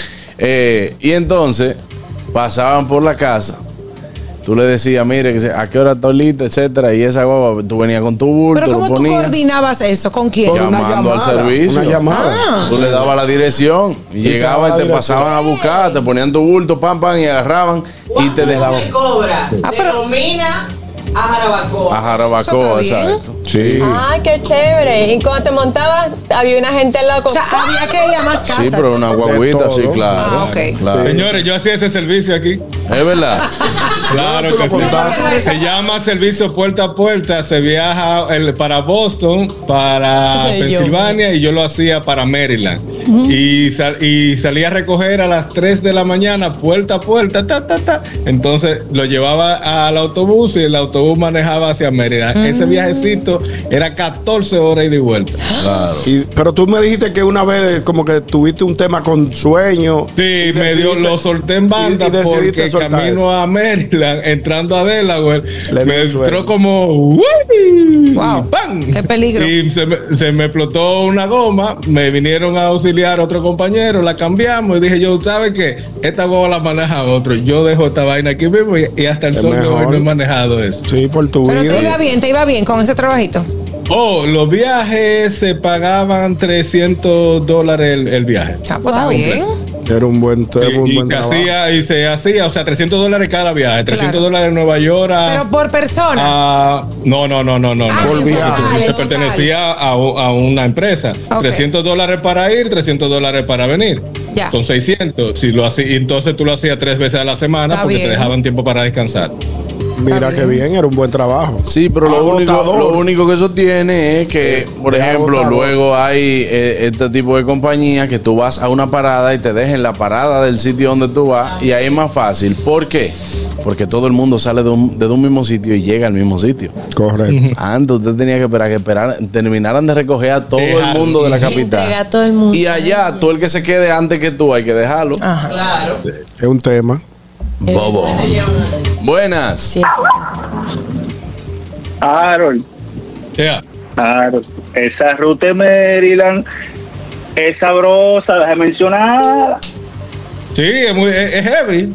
Eh, y entonces pasaban por la casa, tú le decías, mire, que se- a qué hora está lista, etcétera, y esa guagua, tú venías con tu bulto, ¿Pero cómo lo tú ponías, coordinabas eso? ¿Con quién? Por una llamando al llamada, servicio. una llamada. Ah. Tú le dabas la dirección y, Y te llegaban daba y la te dirección. pasaban a buscar, te ponían tu bulto, pam, pam, y agarraban y te dejaban cobra? Ah, de pero- Romina a Jarabacoa. a Jarabacoa, Eso está bien. exacto. Sí. Ay, qué chévere. Y cuando te montabas, había una gente al lado O con... sea, había que ir a más casas. Sí, pero una guaguita, De sí, todo. claro. Ah, ok. Claro. Señores, yo hacía ese servicio aquí. Es verdad. Claro Tú lo que sí. contaste. Se llama servicio puerta a puerta. Se viaja el- para Boston, para Ay, Pensilvania y yo lo hacía para Maryland. y, sal- y salía a recoger a las tres de la mañana, puerta a puerta, ta, ta, ta. Entonces lo llevaba al autobús y el autobús manejaba hacia Maryland. Ese viajecito era catorce horas y de vuelta. Claro. Y- pero tú me dijiste que una vez como que tuviste un tema con sueño. Sí, y me dio, decidiste- lo solté en banda y- y decidiste porque soltar camino eso. a Maryland, entrando a Delaware, Le dio me un sueño. entró como ¡uy! Wow, y ¡pam! qué peligro. Y se me, se me explotó una goma, me vinieron a auxiliar otro compañero, la cambiamos y dije yo, ¿sabes qué? Esta goma la maneja otro, yo dejo esta vaina aquí mismo y, y hasta el Es sol de hoy mejor. no he manejado eso. Sí, por tu Pero te vida. iba bien, te iba bien con ese trabajito. Oh, los viajes se pagaban trescientos dólares el, el viaje. Ah, pues está bien. Era un buen, Y, un y buen se trabajo. hacía, y se hacía, o sea, trescientos dólares cada viaje, trescientos dólares en Nueva York. A, Pero por persona. a- no, no, no, no, no. Ah, no. por viaje. Porque se total. pertenecía a, u- a una empresa. Ok. trescientos dólares para ir, trescientos dólares para venir. Ya. Son seiscientos. Si lo hacía, entonces tú lo hacías tres veces a la semana Está porque bien. te dejaban tiempo para descansar. Mira qué bien, era un buen trabajo. Sí, pero lo único, Agotador. lo único que eso tiene es que, por es ejemplo, agotador. luego hay eh, este tipo de compañías que tú vas a una parada y te dejen la parada del sitio donde tú vas y ahí es más fácil. ¿Por qué? Porque todo el mundo sale de un, de un mismo sitio y llega al mismo sitio. Correcto. Antes usted tenía que esperar que esperar, terminaran de recoger a todo Dejar. el mundo de la Entrega capital. a todo el mundo. Y allá, todo el que se quede antes que tú, hay que dejarlo. Ajá. Claro. Es un tema. Bobo. Buenas. Sí. Harold, Yeah. Harold, esa ruta de Maryland es sabrosa, déjame mencionar. Sí, es, muy, es, es heavy.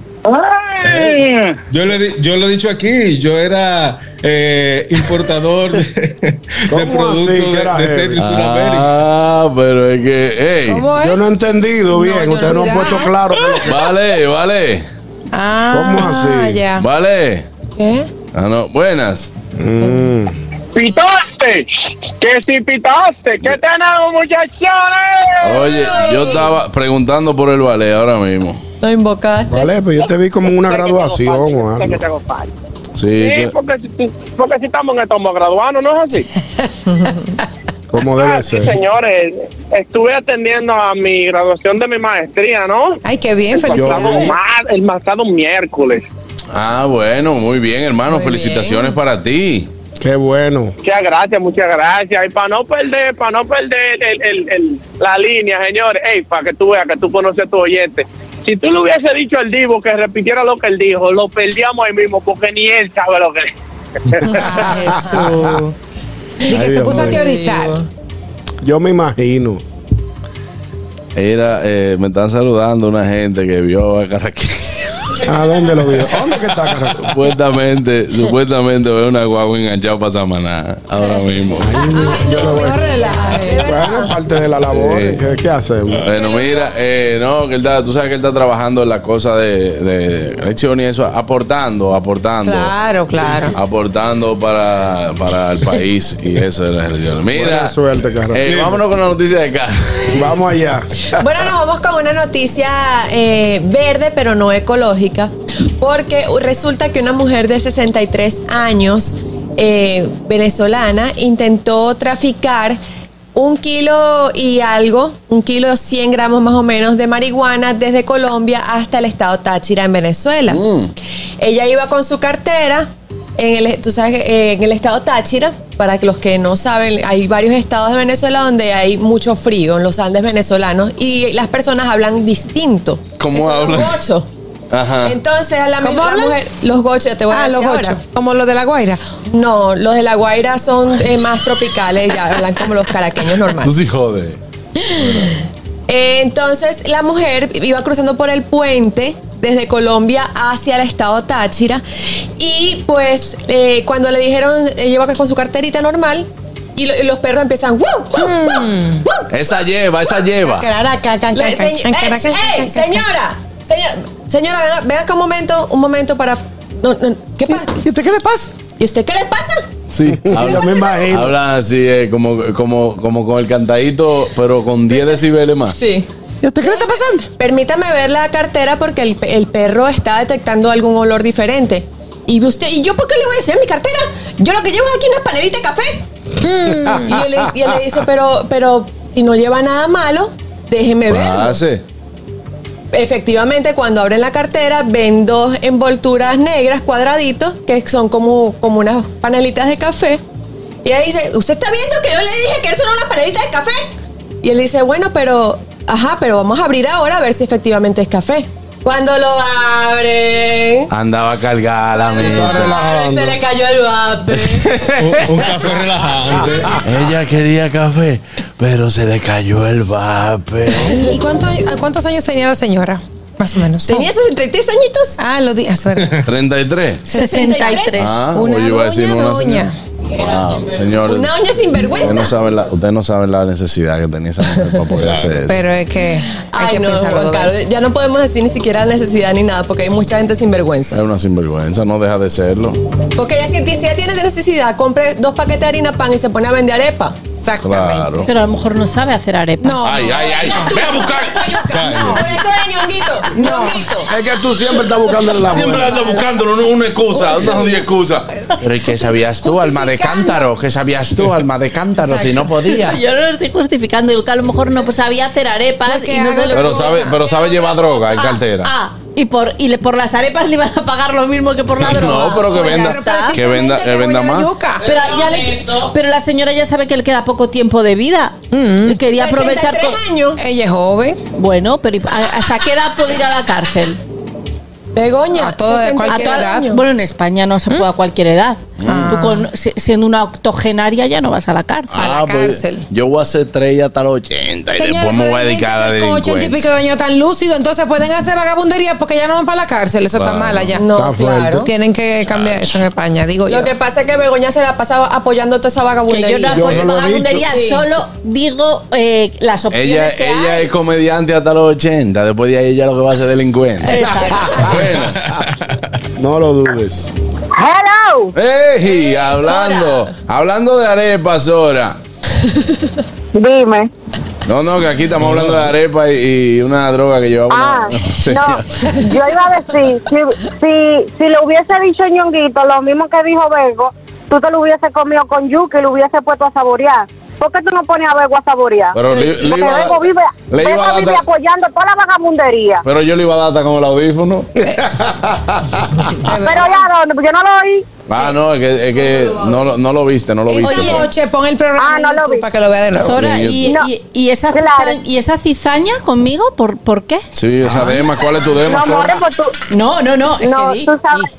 Ay, Yo le, di- yo lo he dicho aquí, yo era eh, importador de, de ¿Cómo productos así de, que era de heavy? Centro y Sudamérica. Ah, pero es que, hey, ¿Cómo es? Yo no he entendido bien. yo Ustedes no no han dirá. puesto claro. que lo vale, vale, Ah, ¿Cómo así? Ya. vale. ¿Qué? Ah, no, buenas. que- Mm. pitaste, que si pitaste, que tenemos muchachones. Oye, yo estaba preguntando por el ballet ahora mismo. Lo invocaste. Vale, pues yo te vi como en una graduación o Sé que algo. te hago falta. Sí, Sí, que- porque, si- porque si estamos en estamos graduando, ¿no es así? Como Ah, debe sí, ser. señores, estuve atendiendo a mi graduación de mi maestría, ¿no? Ay, qué bien, El pasado, felicidades. mar- el pasado miércoles. Ah, bueno, muy bien, hermano. Muy Felicitaciones bien. para ti. Qué bueno. Muchas gracias, muchas gracias. Y para no perder, para no perder el, el- el- la línea, señores, ey, para que tú veas que tú conoces a tu oyente. Si tú le hubiese dicho al Divo que repitiera lo que él dijo, lo perdíamos ahí mismo, porque ni él sabe lo que Ah, Jesús. Y que Ay, se Dios puso a mío. teorizar. Yo me imagino. Era, eh, me están saludando una gente que vio a Carraquillo. ¿A dónde lo vio? ¿Dónde que está, carajo? Supuestamente, supuestamente ve una guagua enganchada para Samaná ahora mismo. Yo lo voy. No relaje. Bueno, parte de la labor. Sí. ¿Qué, qué hacemos? Bueno, mira, eh, no, que él está, tú sabes que él está trabajando en la cosa de, de elección y eso, aportando, aportando. Claro, claro. Aportando para, para el país y eso de las elecciones. Mira, Buena suerte, Carlos. eh, vámonos con la noticia de acá. Vamos allá. Bueno, nos vamos con una noticia eh, verde, pero no ecológica, porque resulta que una mujer de sesenta y tres años, eh, venezolana, intentó traficar un kilo y algo, un kilo cien gramos más o menos de marihuana desde Colombia hasta el estado Táchira en Venezuela. Mm. Ella iba con su cartera. En el, tú sabes, que, eh, en el estado Táchira, para que los que no saben, hay varios estados de Venezuela donde hay mucho frío, en los Andes venezolanos, y las personas hablan distinto. ¿Cómo Esos son hablan? Los gochos. Ajá. Entonces, a la, ¿Cómo la hablan? mujer, los gochos, te voy a Ah, decir los ocho. ahora. Como los de La Guaira. No, los de La Guaira son eh, más tropicales, ya hablan como los caraqueños Tú normales. sí jodes. Eh, entonces, la mujer iba cruzando por el puente desde Colombia hacia el estado Táchira y pues eh, cuando le dijeron, ella iba con su carterita normal y, lo- y los perros empiezan ¡wow! ¡wow! ¡wow! ¡wow! Esa lleva, esa lleva. Cararaca, can, Le- can, can, señ- can, ¡Ey, can, can, ey, can, señora! Señora, señora, venga, venga acá un momento, un momento para... no, no, ¿Qué pasa? ¿Y usted qué le pasa? ¿Y usted qué le pasa? Sí, Yo me imagino. habla así, eh, como, como, como con el cantadito, pero con diez decibeles más. Sí. ¿Y usted qué le está pasando? Permítame ver la cartera porque el, el perro está detectando algún olor diferente. ¿Y usted? ¿Y yo por qué le voy a decir mi cartera? Yo lo que llevo aquí es una panelita de café. Mm. Y, él, y él le dice, pero, pero si no lleva nada malo, déjeme ver. Pase. Efectivamente, cuando abren la cartera, ven dos envolturas negras, cuadraditos, que son como, como unas panelitas de café. Y ella dice, ¿usted está viendo que yo le dije que eso no es una panelita de café? Y él dice, bueno, pero, ajá, pero vamos a abrir ahora a ver si efectivamente es café. Cuando lo abren, Andaba cargada la se meta. le cayó el vape. Un, un café relajante. Ella quería café, pero se le cayó el vape. ¿Y cuánto- cuántos años tenía la señora? Más o menos. Tenía sesenta y tres añitos. Ah, lo di. A ver. treinta y tres. sesenta y tres. Ah, Una oye, iba a decir doña, una doña. señora. Wow, señor. Una doña sinvergüenza. Ustedes no saben la, usted no saben la necesidad que tenía esa mujer para poder hacer eso. Pero es que hay Ay, que no, pensarlo Juan dos Carlos, veces. ya no podemos decir ni siquiera necesidad ni nada, porque hay mucha gente sinvergüenza. Es una sinvergüenza, no deja de serlo. Porque ella, si, si ella tiene necesidad, compre dos paquetes de harina pan y se pone a vender arepa. Exactamente. Claro. Pero a lo mejor no sabe hacer arepas. No, Ay, no. ay, ay. Ve a buscar. No, por eso es ñonguito. ñonguito. Es que tú siempre estás buscando la Siempre buena. anda buscándolo, no una excusa, una jodida excusa. Pero ¿y qué sabías tú, alma de cántaro? ¿Qué sabías tú, alma de cántaro, si no podía? Yo no lo estoy justificando, digo que a lo mejor no sabía hacer arepas Porque y no se le Pero sabe, pero sabe llevar droga en cartera. Ah, y por y le, por las arepas le iban a pagar lo mismo que por la droga. No, pero que Pues ya venda, está. que venda, que venda más. Pero, ya le- pero la señora ya sabe que le queda poco tiempo de vida. Mm. Quería aprovechar. sesenta y tres años. Ella es joven. Bueno, pero ¿y a- ¿hasta qué edad puede ir a la cárcel? Begoña. A toda- sesenta y cualquier tres edad. años. Bueno, en España no se puede a cualquier edad. Tú con, si- siendo una octogenaria ya no vas a la cárcel. A la Ah, pues, cárcel. yo voy a hacer tres hasta los ochenta y Señora, después me pero voy a hay dedicar a la gente que con ochenta y pico delincuencia. de años tan lúcido, entonces pueden hacer vagabundería porque ya no van para la cárcel. Eso Claro. está mal allá. No, Está fuerte. claro. Tienen que cambiar eso en España, digo yo. Lo que pasa es que Begoña se la ha pasado apoyando toda esa Que vagabundería. yo no Yo apoyo no lo he vagabundería, dicho. Sí. solo digo eh, las opciones Ella, que ella hay. es comediante hasta los ochenta, después de ahí ella lo que va a ser delincuente. Exacto. Bueno. No lo dudes. Hello. ¡Ey! Hablando, hablando de arepas, Sora. Dime. No, no, que aquí estamos hablando de arepa y, y una droga que llevaba Ah, una no. señora. Yo iba a decir, si, si, si le hubiese dicho Ñonguito lo mismo que dijo Bego, tú te lo hubiese comido con yuca y lo hubiese puesto a saborear. ¿Por qué tú no pones a Bego a saborear? Pero le- le Porque iba a- Bego vive, le iba Bego a vive dar- apoyando toda la vagabundería. Pero yo le iba a dar hasta con el audífono. Pero ya, ¿dónde? Pues yo no lo oí. Ah, no, es que, es que no, lo- no lo viste, no lo viste. Esta noche pon el programa Ah, no en lo YouTube vi. para que lo vea de nuevo. Sora, y, No. y- y esa Claro. cizaña, ¿y esa cizaña conmigo? ¿Por, ¿por qué? Sí, esa dema, ¿cuál es tu dema, No, Sora? more, pues tú, No, no, no, es no, que di- tú sabes.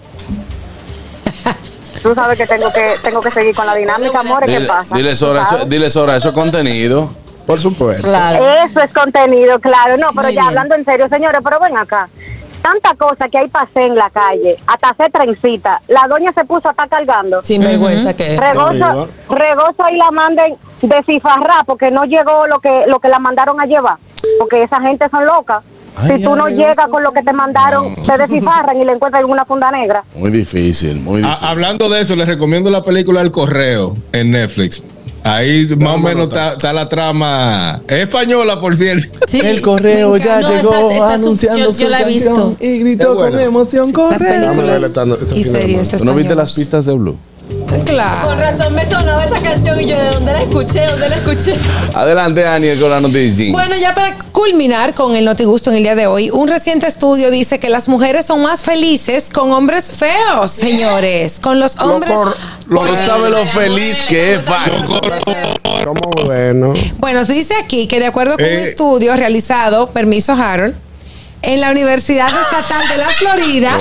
Tú sabes que tengo que tengo que seguir con la dinámica, amor. ¿Qué Dile, pasa? dile, ¿Tú Sora, eso, sabes? dile, Sora, eso es contenido. Por supuesto. Claro. Eso es contenido, claro. No, pero Muy ya bien. hablando en serio, señores, pero ven acá. Tanta cosa que hay pasé en la calle, hasta hacer trencita. La doña se puso a estar cargando. Sin vergüenza que es. Regoso, regoso y la manden descifrar porque no llegó lo que lo que la mandaron a llevar. Porque esa gente son locas. Ay, Si tú ya, no Regoso. llegas con lo que te mandaron, te descifran y le encuentran en una funda negra. Muy difícil, muy A- difícil. hablando de eso, les recomiendo la película El Correo en Netflix. Ahí más o menos está, está la trama. Es española, por cierto. Sí. El correo ya No, llegó esta- esta su- anunciando yo- yo su la he canción visto. y gritó Qué bueno. con emoción Las correo. Vamos a verla películas esta- este y fin de series semana. ¿Tú no viste españolas. las pistas de Blue? Claro. Con razón me sonaba esa canción y yo, ¿de dónde la escuché? ¿Dónde la escuché? Adelante, Daniel, con la noticia. Bueno, ya para culminar con el Notigusto en el día de hoy, un reciente estudio dice que las mujeres son más felices con hombres feos, señores. Con los hombres. cor- lo Tú sabes lo feliz que es, Fac. Como bueno. Bueno, se dice aquí que de acuerdo con un Eh. estudio realizado, permiso Harold, en la Universidad Estatal de la Florida,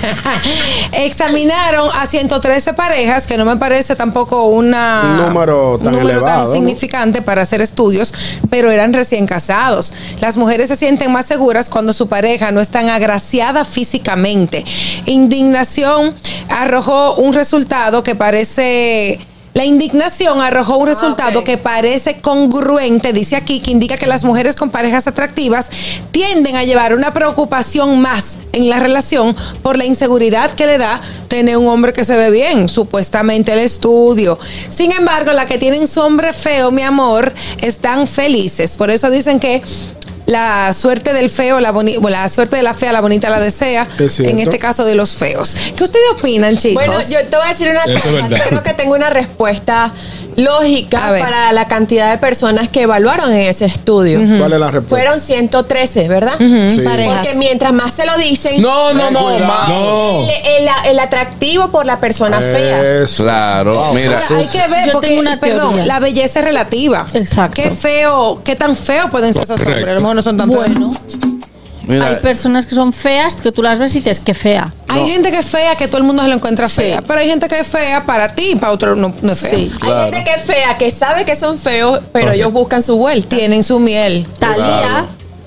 examinaron a ciento trece parejas, que no me parece tampoco una, Un número tan un número elevado, tan ¿no? significante para hacer estudios, pero eran recién casados. Las mujeres se sienten más seguras cuando su pareja no es tan agraciada físicamente. Indignación arrojó un resultado que parece... La indignación arrojó un resultado ok. que parece congruente, dice aquí, que indica que las mujeres con parejas atractivas tienden a llevar una preocupación más en la relación por la inseguridad que le da tener un hombre que se ve bien, supuestamente el estudio. Sin embargo, la que tienen su hombre feo, mi amor, están felices. Por eso dicen que la suerte del feo, la, boni- bueno, la suerte de la fea, la bonita la desea. Es cierto. En este caso de los feos. ¿Qué ustedes opinan, chicos? Bueno, yo te voy a decir una Eso es cosa. verdad. Creo que tengo una respuesta lógica A ver. para la cantidad de personas que evaluaron en ese estudio. ¿Cuál es la respuesta? Fueron ciento trece, ¿verdad? Sí. Parejas. Porque mientras más se lo dicen, No, no, no, Cuidado. ma- No. el, el- el atractivo por la persona fea. Eso. Claro, mira. Ahora, hay que ver, Yo porque, tengo una perdón, teoría. la belleza es relativa. Exacto. Qué feo, qué tan feo pueden ser esos hombres. A lo mejor no son tan Bueno, feos. Mira, hay personas que son feas que tú las ves y dices que fea. Hay gente que es fea, que todo el mundo se lo encuentra Sí. fea. Pero hay gente que es fea para ti, para otro no, no es fea. Sí. Claro. Hay gente que es fea, que sabe que son feos, pero ellos buscan su vuelta. Tienen su miel. Talía,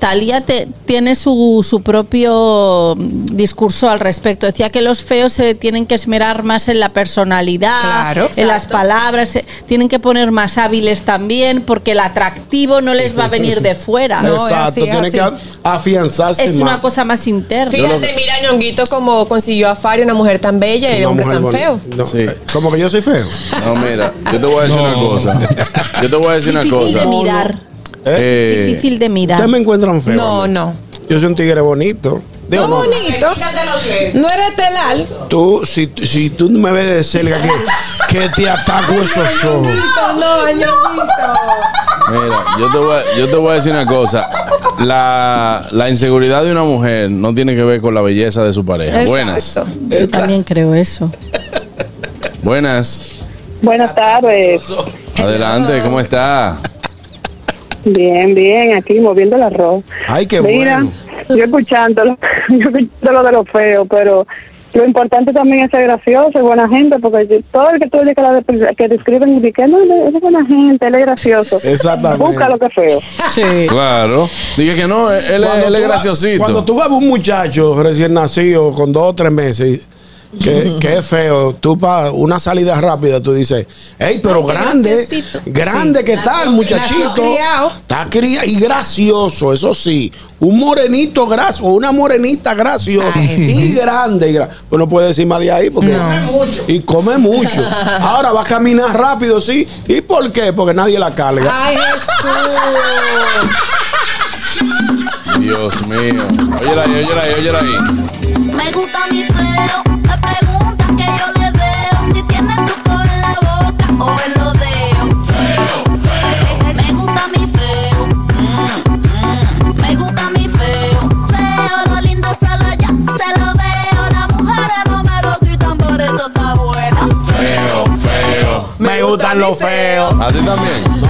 Talía te, tiene su, su propio discurso al respecto. Decía que los feos se tienen que esmerar más en la personalidad, Claro. en las palabras, se, tienen que poner más hábiles también, porque el atractivo no les va a venir de fuera. No, es Exacto, así, es tiene así. que a- afianzarse Es más. una cosa más interna. Fíjate, mira, Ñonguito, como consiguió a Fari una mujer tan bella y el Una hombre mujer tan bonita. feo. No, Sí. eh, ¿Cómo que yo soy feo? No, mira, yo te voy a decir una cosa. Yo te voy a decir una Difícil cosa. de mirar. Eh, Difícil de mirar. Ustedes me encuentran feo. No, a mí. no. Yo soy un tigre bonito. Digo, No no, bonito. No eres telal. Tú, si, si tú me ves de cerca, que, que te ataco esos ojos. No, Ñonguito. Mira, yo te, voy a, yo te voy a decir una cosa. La, la inseguridad de una mujer no tiene que ver con la belleza de su pareja. Exacto. Buenas. Yo también creo eso. Buenas. Buenas tardes. Adelante, ¿cómo está? Bien, bien, aquí moviendo el arroz. Ay, qué Mira, bueno. yo escuchándolo, yo escuchando lo de lo feo, pero lo importante también es ser gracioso y buena gente, porque yo- todo el que tú dices que, la de- que describen y que no, él es buena gente, él es gracioso. Exactamente. Busca lo que es feo. Sí. Claro. Dije que no, él, él es- Cuando él es tú vas- graciosito. Cuando tú vas a un muchacho recién nacido con dos o tres meses que, que es feo, tú para una salida rápida tú dices, hey, pero Ay, qué grande, graciosito. grande que está el muchachito. nació criado. Está criado y gracioso, eso sí. Un morenito gracioso, una morenita graciosa Ay, sí. y grande. Y gra- pues no puede decir más de ahí porque y come mucho. Ahora va a caminar rápido, sí. ¿Y por qué? Porque nadie la carga. Ay, Jesús. Dios mío. Óyela ahí, óyela ahí, óyela ahí. Me gusta mi feo, me preguntan que yo le veo, si tiene truco en la boca o en los dedos. Feo, feo. Me gusta mi feo, mm, mm. Me gusta mi feo. Feo, lo lindo solo ya se lo veo. Las mujeres no me lo quitan, por eso está buena. Feo, feo. Me gustan los feos. ¿A ti también?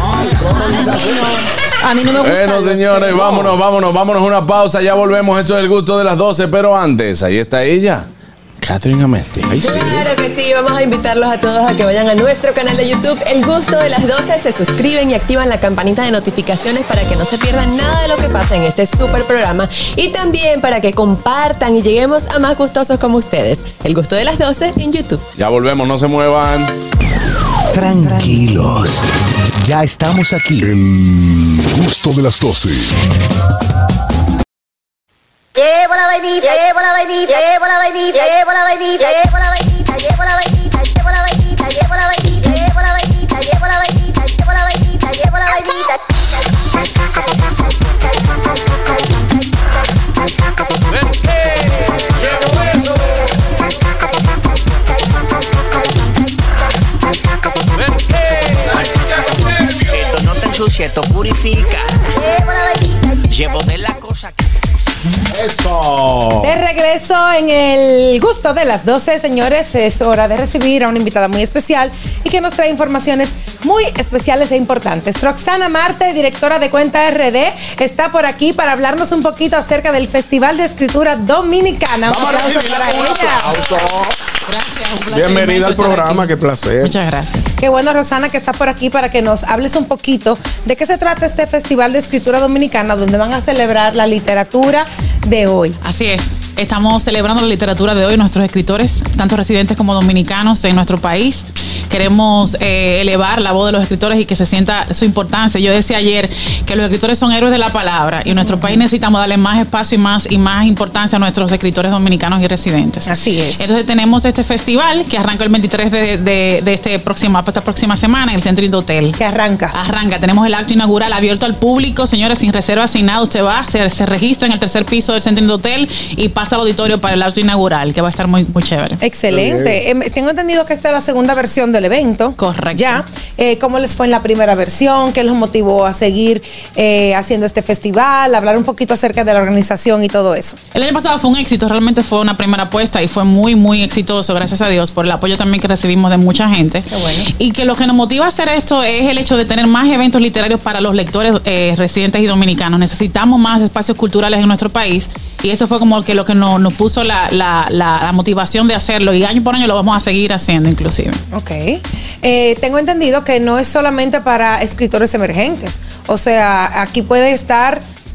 A mí no me gusta. Bueno, señores, vámonos, vámonos, vámonos a una pausa. Ya volvemos. Esto es el gusto de las doce. Pero antes, ahí está ella, Catherine Amesti. Ahí sí. Claro que sí, vamos a invitarlos a todos a que vayan a nuestro canal de YouTube, El Gusto de las doce, se suscriben y activan la campanita de notificaciones para que no se pierdan nada de lo que pasa en este super programa y también para que compartan y lleguemos a más gustosos como ustedes. El Gusto de las doce en YouTube. Ya volvemos, no se muevan. Tranquilos. Ya estamos aquí. El gusto de las doce. Llevo la vainilla, llevo la vainilla, llevo la vainilla, llevo la vainilla, llevo la vainilla, llevo la vainilla, llevo la vainilla, llevo la vainilla, llevo la vainilla, llevo la vainilla, llevo la vainilla, llevo la vainilla. Esto no te ensucia, esto purifica. Llevo de la cosa que... Eso. De regreso en el gusto de las doce, señores, es hora de recibir a una invitada muy especial y que nos trae informaciones muy especiales e importantes. Roxana Marte, directora de Cuenta R D, está por aquí para hablarnos un poquito acerca del Festival de Escritura Dominicana. Un Vamos a aplauso recibirla para con un ella. aplauso. Gracias, un placer Bienvenida inmenso al estar programa, aquí. qué placer. Muchas gracias. Qué bueno, Roxana, que está por aquí para que nos hables un poquito de qué se trata este Festival de Escritura Dominicana, donde van a celebrar la literatura de hoy. Así es. Estamos celebrando la literatura de hoy, nuestros escritores, tanto residentes como dominicanos en nuestro país. Queremos eh, elevar la voz de los escritores y que se sienta su importancia. Yo decía ayer que los escritores son héroes de la palabra y en nuestro país necesitamos darle más espacio y más y más importancia a nuestros escritores dominicanos y residentes. Así es. Entonces tenemos este festival que arranca el veintitrés de, de, de este próxima, esta próxima semana en el Centro Indotel. Que arranca. Arranca. Tenemos el acto inaugural abierto al público, señores, sin reserva, sin nada. Usted va, se, se registra en el tercer piso del Centro Indotel y pasa al auditorio para el acto inaugural, que va a estar muy, muy chévere. Excelente. Eh, tengo entendido que esta es la segunda versión del evento. Correcto. Ya. Eh, ¿Cómo les fue en la primera versión? ¿Qué los motivó a seguir eh, haciendo este festival? Hablar un poquito acerca de la organización y todo eso. El año pasado fue un éxito, realmente fue una primera apuesta y fue muy, muy exitoso, gracias a Dios, por el apoyo también que recibimos de mucha gente. Qué bueno. Y que lo que nos motiva a hacer esto es el hecho de tener más eventos literarios para los lectores eh, residentes y dominicanos. Necesitamos más espacios culturales en nuestro país y eso fue como que lo que nos, nos puso la, la, la, la motivación de hacerlo y año por año lo vamos a seguir haciendo inclusive. Ok. Eh, tengo entendido que no es solamente para escritores emergentes. O sea, aquí puede estar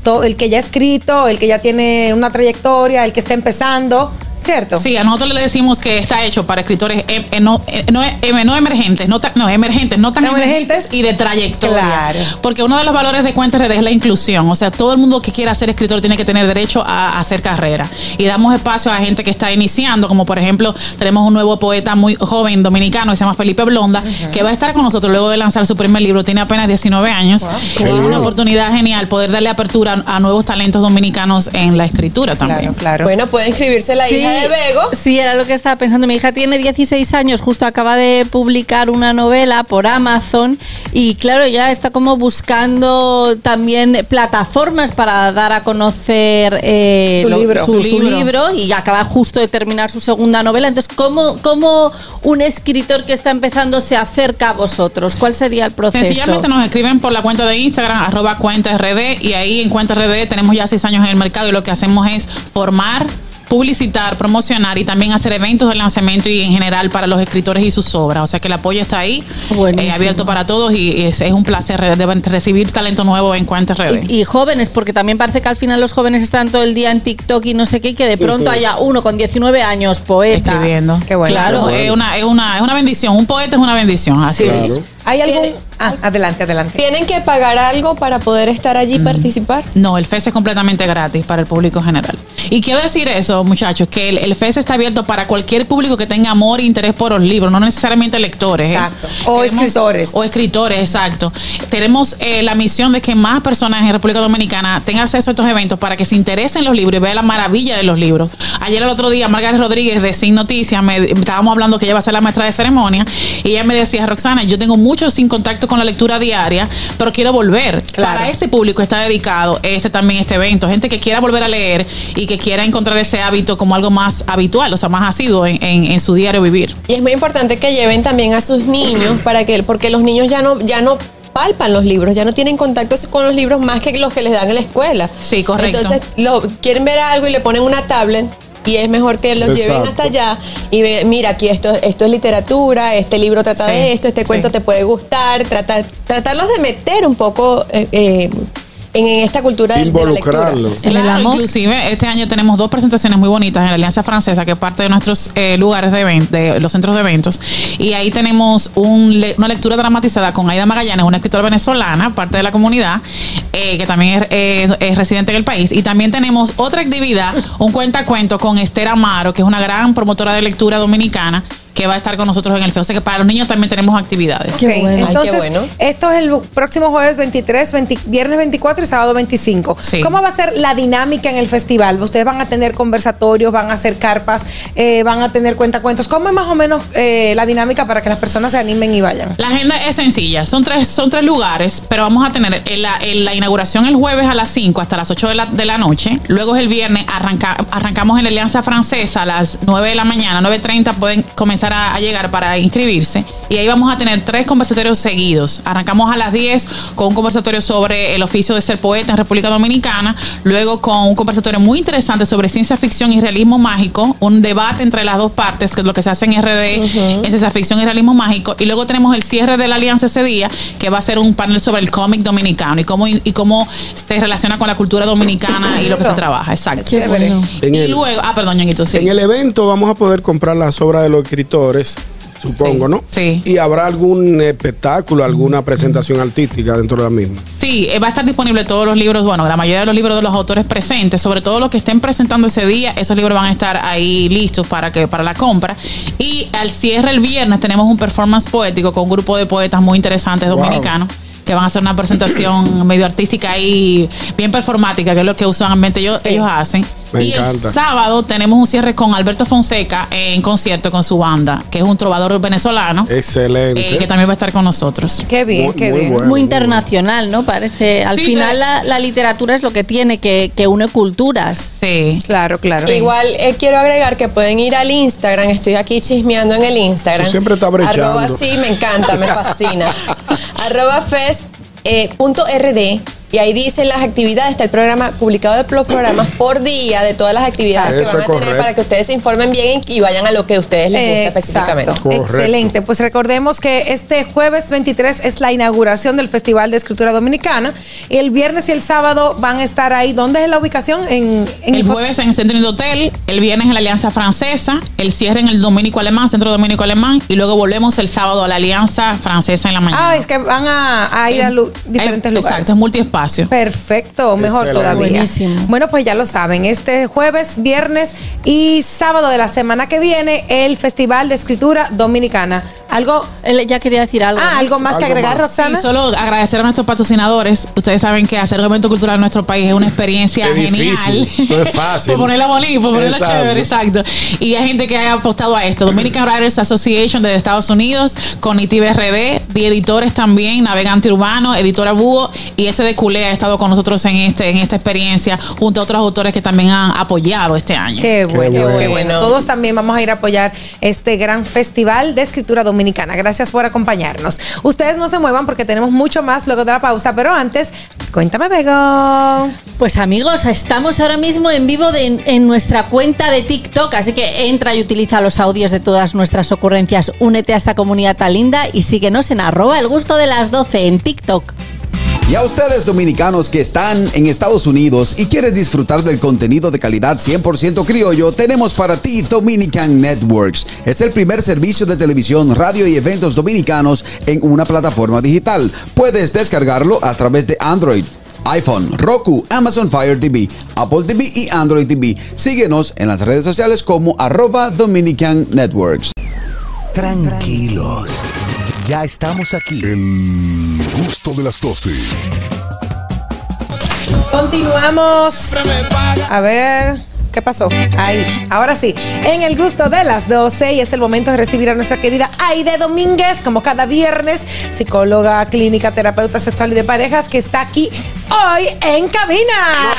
to- el que ya ha escrito, el que ya tiene una trayectoria, el que está empezando, ¿cierto? Sí, a nosotros le decimos que está hecho para escritores em- em- no, em- no, em- no emergentes, no, ta- no emergentes, no tan ¿No emergentes y de trayectoria. Claro. Porque uno de los valores de Cuenta R D es la inclusión. O sea, todo el mundo que quiera ser escritor tiene que tener derecho a, a hacer carrera. Y damos espacio a gente que está iniciando, como por ejemplo, tenemos un nuevo poeta muy joven dominicano que se llama Felipe Blonda, uh-huh. que va a estar con nosotros luego de lanzar su primer libro. Tiene apenas diecinueve años. Wow. Y es una oportunidad genial poder darle apertura a nuevos talentos dominicanos en la escritura también. Claro, claro. Bueno, puede inscribirse la Sí. hija de Bego. Sí, era lo que estaba pensando. Mi hija tiene dieciséis años, justo acaba de publicar una novela por Amazon y claro, ya está como buscando también plataformas para dar a conocer eh, Su lo- libro. su, Su su libro. libro y acaba justo de terminar su segunda novela. Entonces, ¿cómo, cómo un escritor que está empezando se acerca a vosotros? ¿Cuál sería el proceso? Sencillamente nos escriben por la cuenta de Instagram, arroba cuenta R D, y ahí en Cuenta R D tenemos ya seis años en el mercado y lo que hacemos es formar, publicitar, promocionar y también hacer eventos de lanzamiento y en general para los escritores y sus obras. O sea que el apoyo está ahí, eh, abierto para todos y es, es un placer re- de recibir talento nuevo en Cuenta R D. Y, y jóvenes, porque también parece que al final los jóvenes están todo el día en TikTok y no sé qué, y que de pronto haya uno con diecinueve años, poeta. Escribiendo. Qué bueno. Claro, Qué bueno. Es, una, es, una, es una bendición. Un poeta es una bendición. Así Sí. es. ¿Hay algún...? Ah, adelante, adelante. ¿Tienen que pagar algo para poder estar allí y participar? No, el F E S es completamente gratis para el público general. Y quiero decir eso, muchachos, que el, el F E S está abierto para cualquier público que tenga amor e interés por los libros, no necesariamente lectores. ¿eh? Exacto. O Queremos- escritores. O escritores, exacto. Tenemos eh, la misión de que más personas en República Dominicana tengan acceso a estos eventos para que se interesen en los libros y vean la maravilla de los libros. Ayer el otro día, Margaret Rodríguez de Sin Noticias, me, estábamos hablando que ella va a ser la maestra de ceremonia y ella me decía, Roxana, yo tengo mucho sin contacto con la lectura diaria, pero quiero volver. Claro. Para ese público está dedicado ese también este evento. Gente que quiera volver a leer y que quiera encontrar ese hábito como algo más habitual, o sea, más asiduo en, en, en su diario vivir. Y es muy importante que lleven también a sus niños para que, porque los niños ya no, ya no palpan los libros, ya no tienen contacto con los libros más que los que les dan en la escuela. Sí, correcto. Entonces, lo, quieren ver algo y le ponen una tablet. Y es mejor que los Exacto. lleven hasta allá y ve, mira, aquí esto, esto es literatura, este libro trata Sí, de esto, este cuento sí. te puede gustar, tratar, tratarlos de meter un poco eh, eh, en, en esta cultura de, de la lectura. Involucrarlos. En el Claro, amor. inclusive este año tenemos dos presentaciones muy bonitas en la Alianza Francesa, que es parte de nuestros eh, lugares de eventos, de los centros de eventos. Y ahí tenemos un le- una lectura dramatizada con Aida Magallanes, una escritora venezolana, parte de la comunidad, eh, que también es, es- es residente en el país. Y también tenemos otra actividad, un cuentacuento con Esther Amaro, que es una gran promotora de lectura dominicana, que va a estar con nosotros en el F E O. O sea que para los niños también tenemos actividades. Ok, Qué bueno. entonces, Ay, qué bueno. esto es el próximo jueves veintitrés, veinte viernes veinticuatro y sábado veinticinco. Sí. ¿Cómo va a ser la dinámica en el festival? Ustedes van a tener conversatorios, van a hacer carpas, eh, van a tener cuentacuentos. ¿Cómo es más o menos eh, la dinámica para que las personas se animen y vayan? La agenda es sencilla, son tres, son tres lugares, pero vamos a tener en la, en la inauguración el jueves a las cinco hasta las ocho de la, de la noche. Luego es el viernes, arranca, arrancamos en la Alianza Francesa a las nueve de la mañana, nueve treinta pueden comenzar a, a llegar para inscribirse. Y ahí vamos a tener tres conversatorios seguidos. Arrancamos a las diez con un conversatorio sobre el oficio de ser poeta en República Dominicana, luego con un conversatorio muy interesante sobre ciencia ficción y realismo mágico, un debate entre las dos partes, que es lo que se hace en R D, uh-huh. en ciencia ficción y realismo mágico. Y luego tenemos el cierre de la alianza ese día, que va a ser un panel sobre el cómic dominicano y cómo, y cómo se relaciona con la cultura dominicana y lo que se trabaja. Exacto. Chévere. En Y el, luego, ah, perdón, Ñonguito, sí. en el evento vamos a poder comprar las obras de los escritores, supongo, Sí, ¿no? sí. Y habrá algún espectáculo, alguna presentación artística dentro de la misma. Sí, eh, va a estar disponible todos los libros, bueno, la mayoría de los libros de los autores presentes, sobre todo los que estén presentando ese día, esos libros van a estar ahí listos para que para la compra. Y al cierre el viernes tenemos un performance poético con un grupo de poetas muy interesantes Wow. dominicanos que van a hacer una presentación medio artística y bien performática, que es lo que usualmente ellos, Sí. ellos hacen. Me y encanta. el sábado tenemos un cierre con Alberto Fonseca en concierto con su banda, que es un trovador venezolano, Excelente. eh, que también va a estar con nosotros. Qué bien, Muy- qué muy bien. bueno. Muy internacional, ¿no? Parece. Al Sí, final te- la, la literatura es lo que tiene, que, que une culturas. Sí. Claro, claro. Igual eh, quiero agregar que pueden ir al Instagram, estoy aquí chismeando en el Instagram. Tú siempre estás brechando. Arroba, sí, me encanta, me fascina. Arroba fest eh, punto rd Y ahí dicen las actividades, está el programa publicado de los programas por día de todas las actividades Eso que van a es tener correcto. para que ustedes se informen bien y vayan a lo que a ustedes les gusta específicamente. Excelente. Pues recordemos que este jueves veintitrés es la inauguración del Festival de Escritura Dominicana. Y el viernes y el sábado van a estar ahí. ¿Dónde es la ubicación? En, en el jueves en el Centro Hotel, el viernes en la Alianza Francesa, el cierre en el Dominico Alemán, Centro Dominico Alemán, y luego volvemos el sábado a la Alianza Francesa en la mañana. Ah, es que van a, a ir a lu- diferentes Eh, lugares. Exacto, es multiespacio. Perfecto, mejor Excelente. todavía. Buenísimo. Bueno, pues ya lo saben, este jueves, viernes y sábado de la semana que viene, el Festival de Escritura Dominicana. Algo, ya quería decir algo. Ah, algo más que agregar, Roxana. Sí, solo agradecer a nuestros patrocinadores. Ustedes saben que hacer el evento cultural en nuestro país es una experiencia Es genial. difícil, no es fácil. Por ponerla bonita, por ponerla Exacto. chévere, exacto. Y hay gente que ha apostado a esto. Dominican Writers Association de Estados Unidos, Cognitive R D, de editores también, Navegante Urbano, Editora Búho y ese de Culé ha estado con nosotros en este en esta experiencia, junto a otros autores que también han apoyado este año. Qué bueno, qué bueno. bueno. Todos también vamos a ir a apoyar este gran festival de escritura dominicana. Gracias por acompañarnos. Ustedes no se muevan porque tenemos mucho más luego de la pausa, pero antes, cuéntame, Bego. Pues amigos, estamos ahora mismo en vivo de- en nuestra cuenta de TikTok, así que entra y utiliza los audios de todas nuestras ocurrencias. Únete a esta comunidad tan linda y síguenos en arroba el gusto de las doce en TikTok. Y a ustedes dominicanos que están en Estados Unidos y quieren disfrutar del contenido de calidad cien por ciento criollo, tenemos para ti Dominican Networks. Es el primer servicio de televisión, radio y eventos dominicanos en una plataforma digital. Puedes descargarlo a través de Android, iPhone, Roku, Amazon Fire T V, Apple T V y Android T V. Síguenos en las redes sociales como arroba Dominican Networks. Tranquilos, ya estamos aquí. El gusto de las doce. Continuamos. A ver, ¿qué pasó? Ahí, ahora sí, en el gusto de las doce y es el momento de recibir a nuestra querida Aide Domínguez, como cada viernes, psicóloga clínica, terapeuta sexual y de parejas, que está aquí hoy en cabina.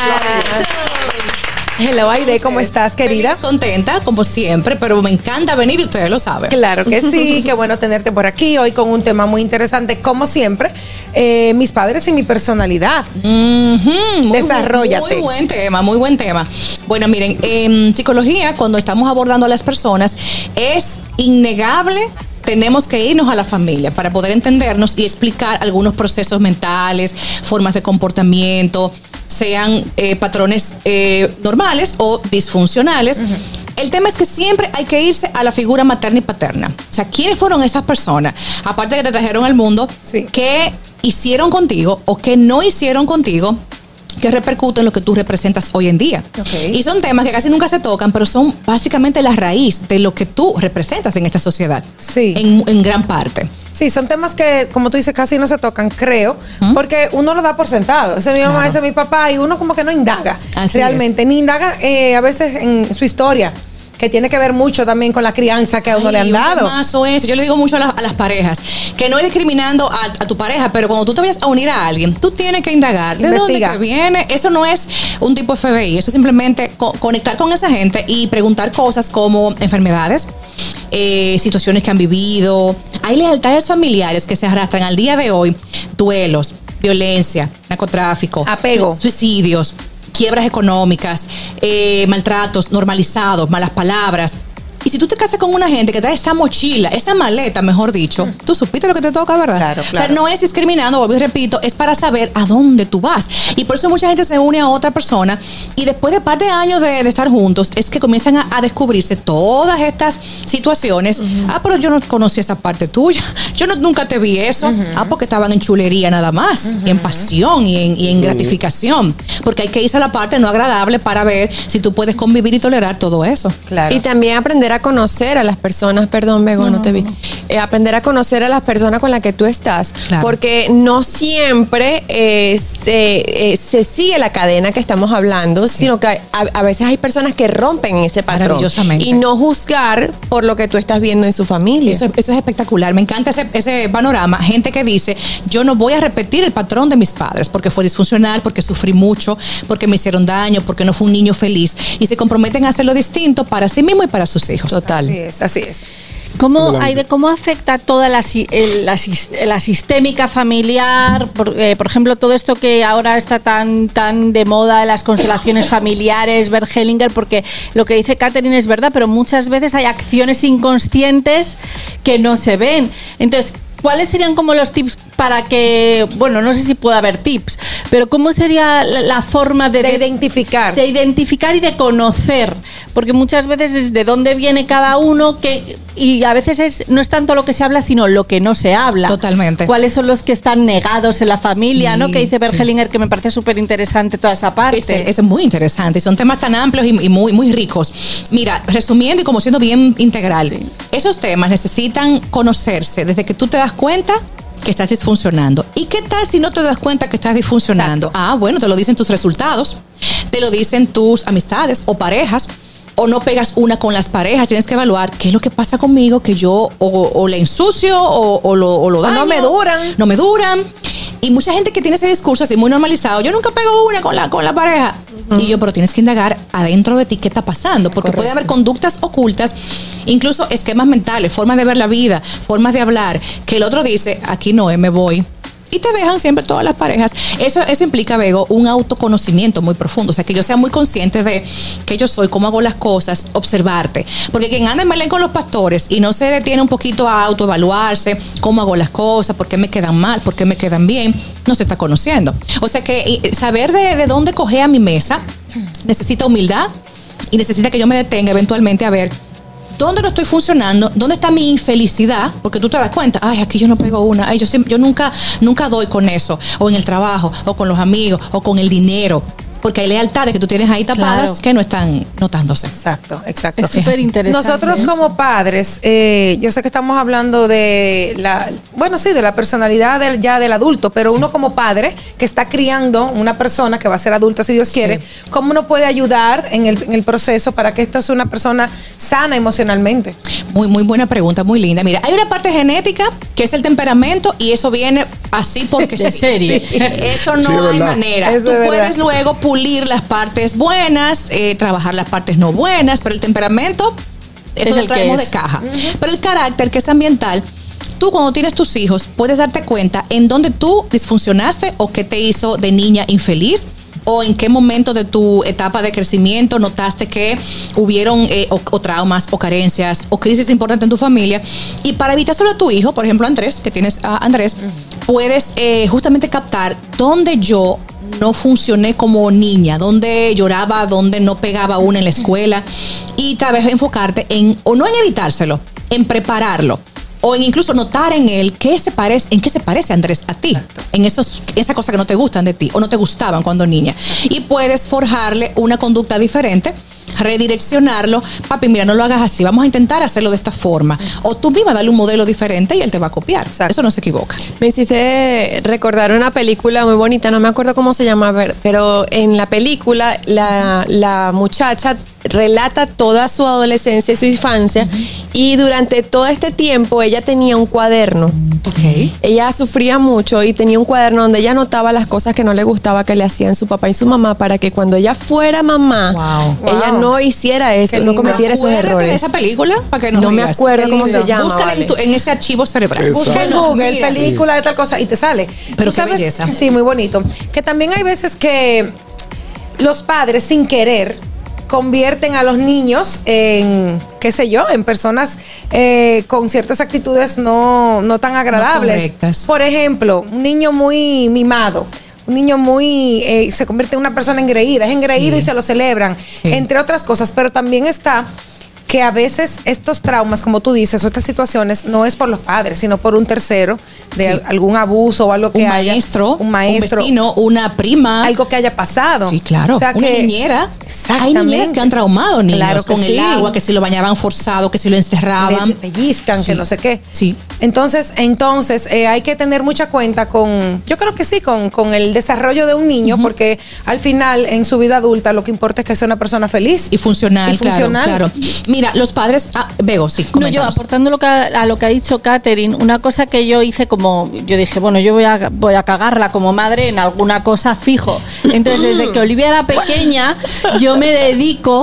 Hello, Aide, ¿cómo estás, querida? Feliz, contenta, como siempre, pero me encanta venir y ustedes lo saben. Claro que sí, qué bueno tenerte por aquí hoy con un tema muy interesante, como siempre, eh, mis padres y mi personalidad. Mm-hmm, muy, Desarróllate. Muy buen tema, muy buen tema. Bueno, miren, en psicología, cuando estamos abordando a las personas, es innegable. Tenemos que irnos a la familia para poder entendernos y explicar algunos procesos mentales, formas de comportamiento, sean eh, patrones eh, normales o disfuncionales. Uh-huh. El tema es que siempre hay que irse a la figura materna y paterna. O sea, ¿quiénes fueron esas personas? Aparte de que te trajeron al mundo, sí. ¿Qué hicieron contigo o qué no hicieron contigo? Que repercuten en lo que tú representas hoy en día. Okay. Y son temas que casi nunca se tocan, pero son básicamente la raíz de lo que tú representas en esta sociedad. Sí. En, en gran parte. Sí, son temas que, como tú dices, casi no se tocan, creo, ¿Mm? porque uno lo da por sentado. Ese es mi mamá, claro. Ese es mi papá, y uno como que no indaga. Así realmente, es. Ni indaga eh, a veces en su historia, que tiene que ver mucho también con la crianza que a uno Ay, le han dado. Es. Yo le digo mucho a las, a las parejas, que no es discriminando a, a tu pareja, pero cuando tú te vayas a unir a alguien, tú tienes que indagar. ¿De dónde que viene? Eso no es un tipo F B I, eso es simplemente co- conectar con esa gente y preguntar cosas como enfermedades, eh, situaciones que han vivido. Hay lealtades familiares que se arrastran al día de hoy, duelos, violencia, narcotráfico, apego, suicidios, quiebras económicas, eh, maltratos normalizados, malas palabras. Y si tú te casas con una gente que trae esa mochila, esa maleta, mejor dicho, mm. tú supiste lo que te toca, ¿verdad? Claro, claro. O sea, no es discriminando, vuelvo y repito, es para saber a dónde tú vas. Y por eso mucha gente se une a otra persona y después de par de años de, de estar juntos es que comienzan a, a descubrirse todas estas situaciones. Uh-huh. Ah, pero yo no conocí esa parte tuya. Yo no, nunca te vi eso. Uh-huh. Ah, porque estaban en chulería nada más, uh-huh. y en pasión y en, y en uh-huh. gratificación. Porque hay que irse a la parte no agradable para ver si tú puedes convivir y tolerar todo eso. Claro. Y también aprender a conocer a las personas, perdón, Bego, no, no te vi. Eh, aprender a conocer a las personas con las que tú estás. Claro. Porque no siempre eh, se, eh, se sigue la cadena que estamos hablando, sí. sino que a, a veces hay personas que rompen ese patrón. Maravillosamente. Y no juzgar por lo que tú estás viendo en su familia. Eso, eso es espectacular. Me encanta ese, ese panorama. Gente que dice, yo no voy a repetir el patrón de mis padres porque fue disfuncional, porque sufrí mucho, porque me hicieron daño, porque no fue un niño feliz. Y se comprometen a hacerlo distinto para sí mismo y para sus hijos. Total. Así es, así es. ¿Cómo, Aide, ¿Cómo afecta toda la, si- el- la, sis- la sistémica familiar? Por, eh, por ejemplo, todo esto que ahora está tan, tan de moda, las constelaciones familiares, Bert Hellinger, porque lo que dice Catherine es verdad, pero muchas veces hay acciones inconscientes que no se ven. Entonces, ¿cuáles serían como los tips para que, bueno, no sé si puede haber tips, pero cómo sería la, la forma de, De identificar. de identificar y de conocer? Porque muchas veces es de dónde viene cada uno, que y a veces es no es tanto lo que se habla, sino lo que no se habla. Totalmente. ¿Cuáles son los que están negados en la familia, Sí, no? Que dice Bert sí. Hellinger, que me parece súper interesante toda esa parte. Es, es muy interesante y son temas tan amplios y, y muy, muy ricos. Mira, resumiendo y como siendo bien integral, sí. esos temas necesitan conocerse desde que tú te das cuenta que estás disfuncionando. ¿Y qué tal si no te das cuenta que estás disfuncionando? Exacto. Ah, bueno, te lo dicen tus resultados, te lo dicen tus amistades o parejas, o no pegas una con las parejas. Tienes que evaluar qué es lo que pasa conmigo, que yo o, o le ensucio o, o, lo, o lo daño. O no me duran. No me duran. Y mucha gente que tiene ese discurso así muy normalizado, yo nunca pego una con la, con la pareja. Uh-huh. Y yo, pero tienes que indagar adentro de ti qué está pasando, porque Correcto. Puede haber conductas ocultas, incluso esquemas mentales, formas de ver la vida, formas de hablar, que el otro dice, aquí no, eh, me voy. Y te dejan siempre todas las parejas. Eso, eso implica, Bego, un autoconocimiento muy profundo. O sea, que yo sea muy consciente de qué yo soy, cómo hago las cosas, observarte. Porque quien anda en Belén con los pastores y no se detiene un poquito a autoevaluarse, cómo hago las cosas, por qué me quedan mal, por qué me quedan bien, no se está conociendo. O sea, que saber de, de dónde coge a mi mesa necesita humildad y necesita que yo me detenga eventualmente a ver ¿dónde no estoy funcionando? ¿Dónde está mi infelicidad? Porque tú te das cuenta, ay, aquí yo no pego una, ay, yo, siempre, yo nunca, nunca doy con eso, o en el trabajo, o con los amigos, o con el dinero. Porque hay lealtades que tú tienes ahí tapadas claro. que no están notándose. Exacto, exacto. Es súper interesante. Nosotros como padres, eh, yo sé que estamos hablando de la, bueno, sí, de la personalidad del, ya del adulto, pero sí. uno como padre que está criando una persona que va a ser adulta si Dios quiere, sí. ¿cómo uno puede ayudar en el, en el proceso para que esta sea una persona sana emocionalmente? Muy, muy buena pregunta, muy linda. Mira, hay una parte genética que es el temperamento y eso viene así porque de sí. serie. Sí. Eso no sí, hay manera. Eso tú puedes luego pulir las partes buenas, eh, trabajar las partes no buenas, pero el temperamento, eso es lo el traemos que de es. caja. Uh-huh. Pero el carácter, que es ambiental, tú cuando tienes tus hijos puedes darte cuenta en dónde tú disfuncionaste o qué te hizo de niña infeliz, o en qué momento de tu etapa de crecimiento notaste que hubieron eh, o, o traumas o carencias o crisis importantes en tu familia. Y para evitárselo a tu hijo, por ejemplo Andrés, que tienes a Andrés, uh-huh. puedes eh, justamente captar dónde yo no funcioné como niña, donde lloraba, donde no pegaba una en la escuela, y tal vez enfocarte en, o no en evitárselo, en prepararlo, o en incluso notar en él qué se parece, en qué se parece Andrés a ti, Exacto. en esos, esas cosas que no te gustan de ti o no te gustaban cuando niña. Exacto. Y puedes forjarle una conducta diferente, redireccionarlo. Papi, mira, no lo hagas así, vamos a intentar hacerlo de esta forma. O tú misma dale un modelo diferente y él te va a copiar. Exacto. Eso no se equivoca. Me hiciste recordar una película muy bonita, no me acuerdo cómo se llama, pero en la película la, la muchacha relata toda su adolescencia y su infancia, uh-huh. y durante todo este tiempo ella tenía un cuaderno. Okay. Ella sufría mucho y tenía un cuaderno donde ella anotaba las cosas que no le gustaba que le hacían su papá y su mamá para que cuando ella fuera mamá, wow. ella wow. no hiciera eso, no cometiera esos errores. De esa película para que no no me acuerdo cómo se llama. Búscala vale. en, tu, en ese archivo cerebral. Exacto. Busca en Google, Mira. película de tal cosa y te sale. Pero qué sabes? belleza. Sí, muy bonito. Que también hay veces que los padres sin querer convierten a los niños en, qué sé yo, en personas eh, con ciertas actitudes no, no tan agradables. No Por ejemplo, un niño muy mimado, un niño muy, eh, se convierte en una persona engreída, es engreído sí. y se lo celebran, sí. entre otras cosas, pero también está que a veces estos traumas, como tú dices, o estas situaciones, no es por los padres, sino por un tercero, de sí. algún abuso o algo que un haya. Maestro, un maestro. Un vecino, una prima. Algo que haya pasado. Sí, claro. O sea, una que, niñera. Exactamente. Hay niñeras que han traumado niños claro que con sí. el agua, que si lo bañaban forzado, que si lo encerraban. Le pellizcan, sí. que no sé qué. Sí. Entonces, entonces eh, hay que tener mucha cuenta con, yo creo que sí, con, con el desarrollo de un niño, uh-huh. porque al final, en su vida adulta, lo que importa es que sea una persona feliz. Y funcional, y funcional. Claro, claro. Mira, los padres... Ah, Bego, sí, no, yo aportando lo que, a lo que ha dicho Catherine, una cosa que yo hice como, yo dije, bueno, yo voy a, voy a cagarla como madre en alguna cosa fijo. Entonces, desde que Olivia era pequeña, yo me dedico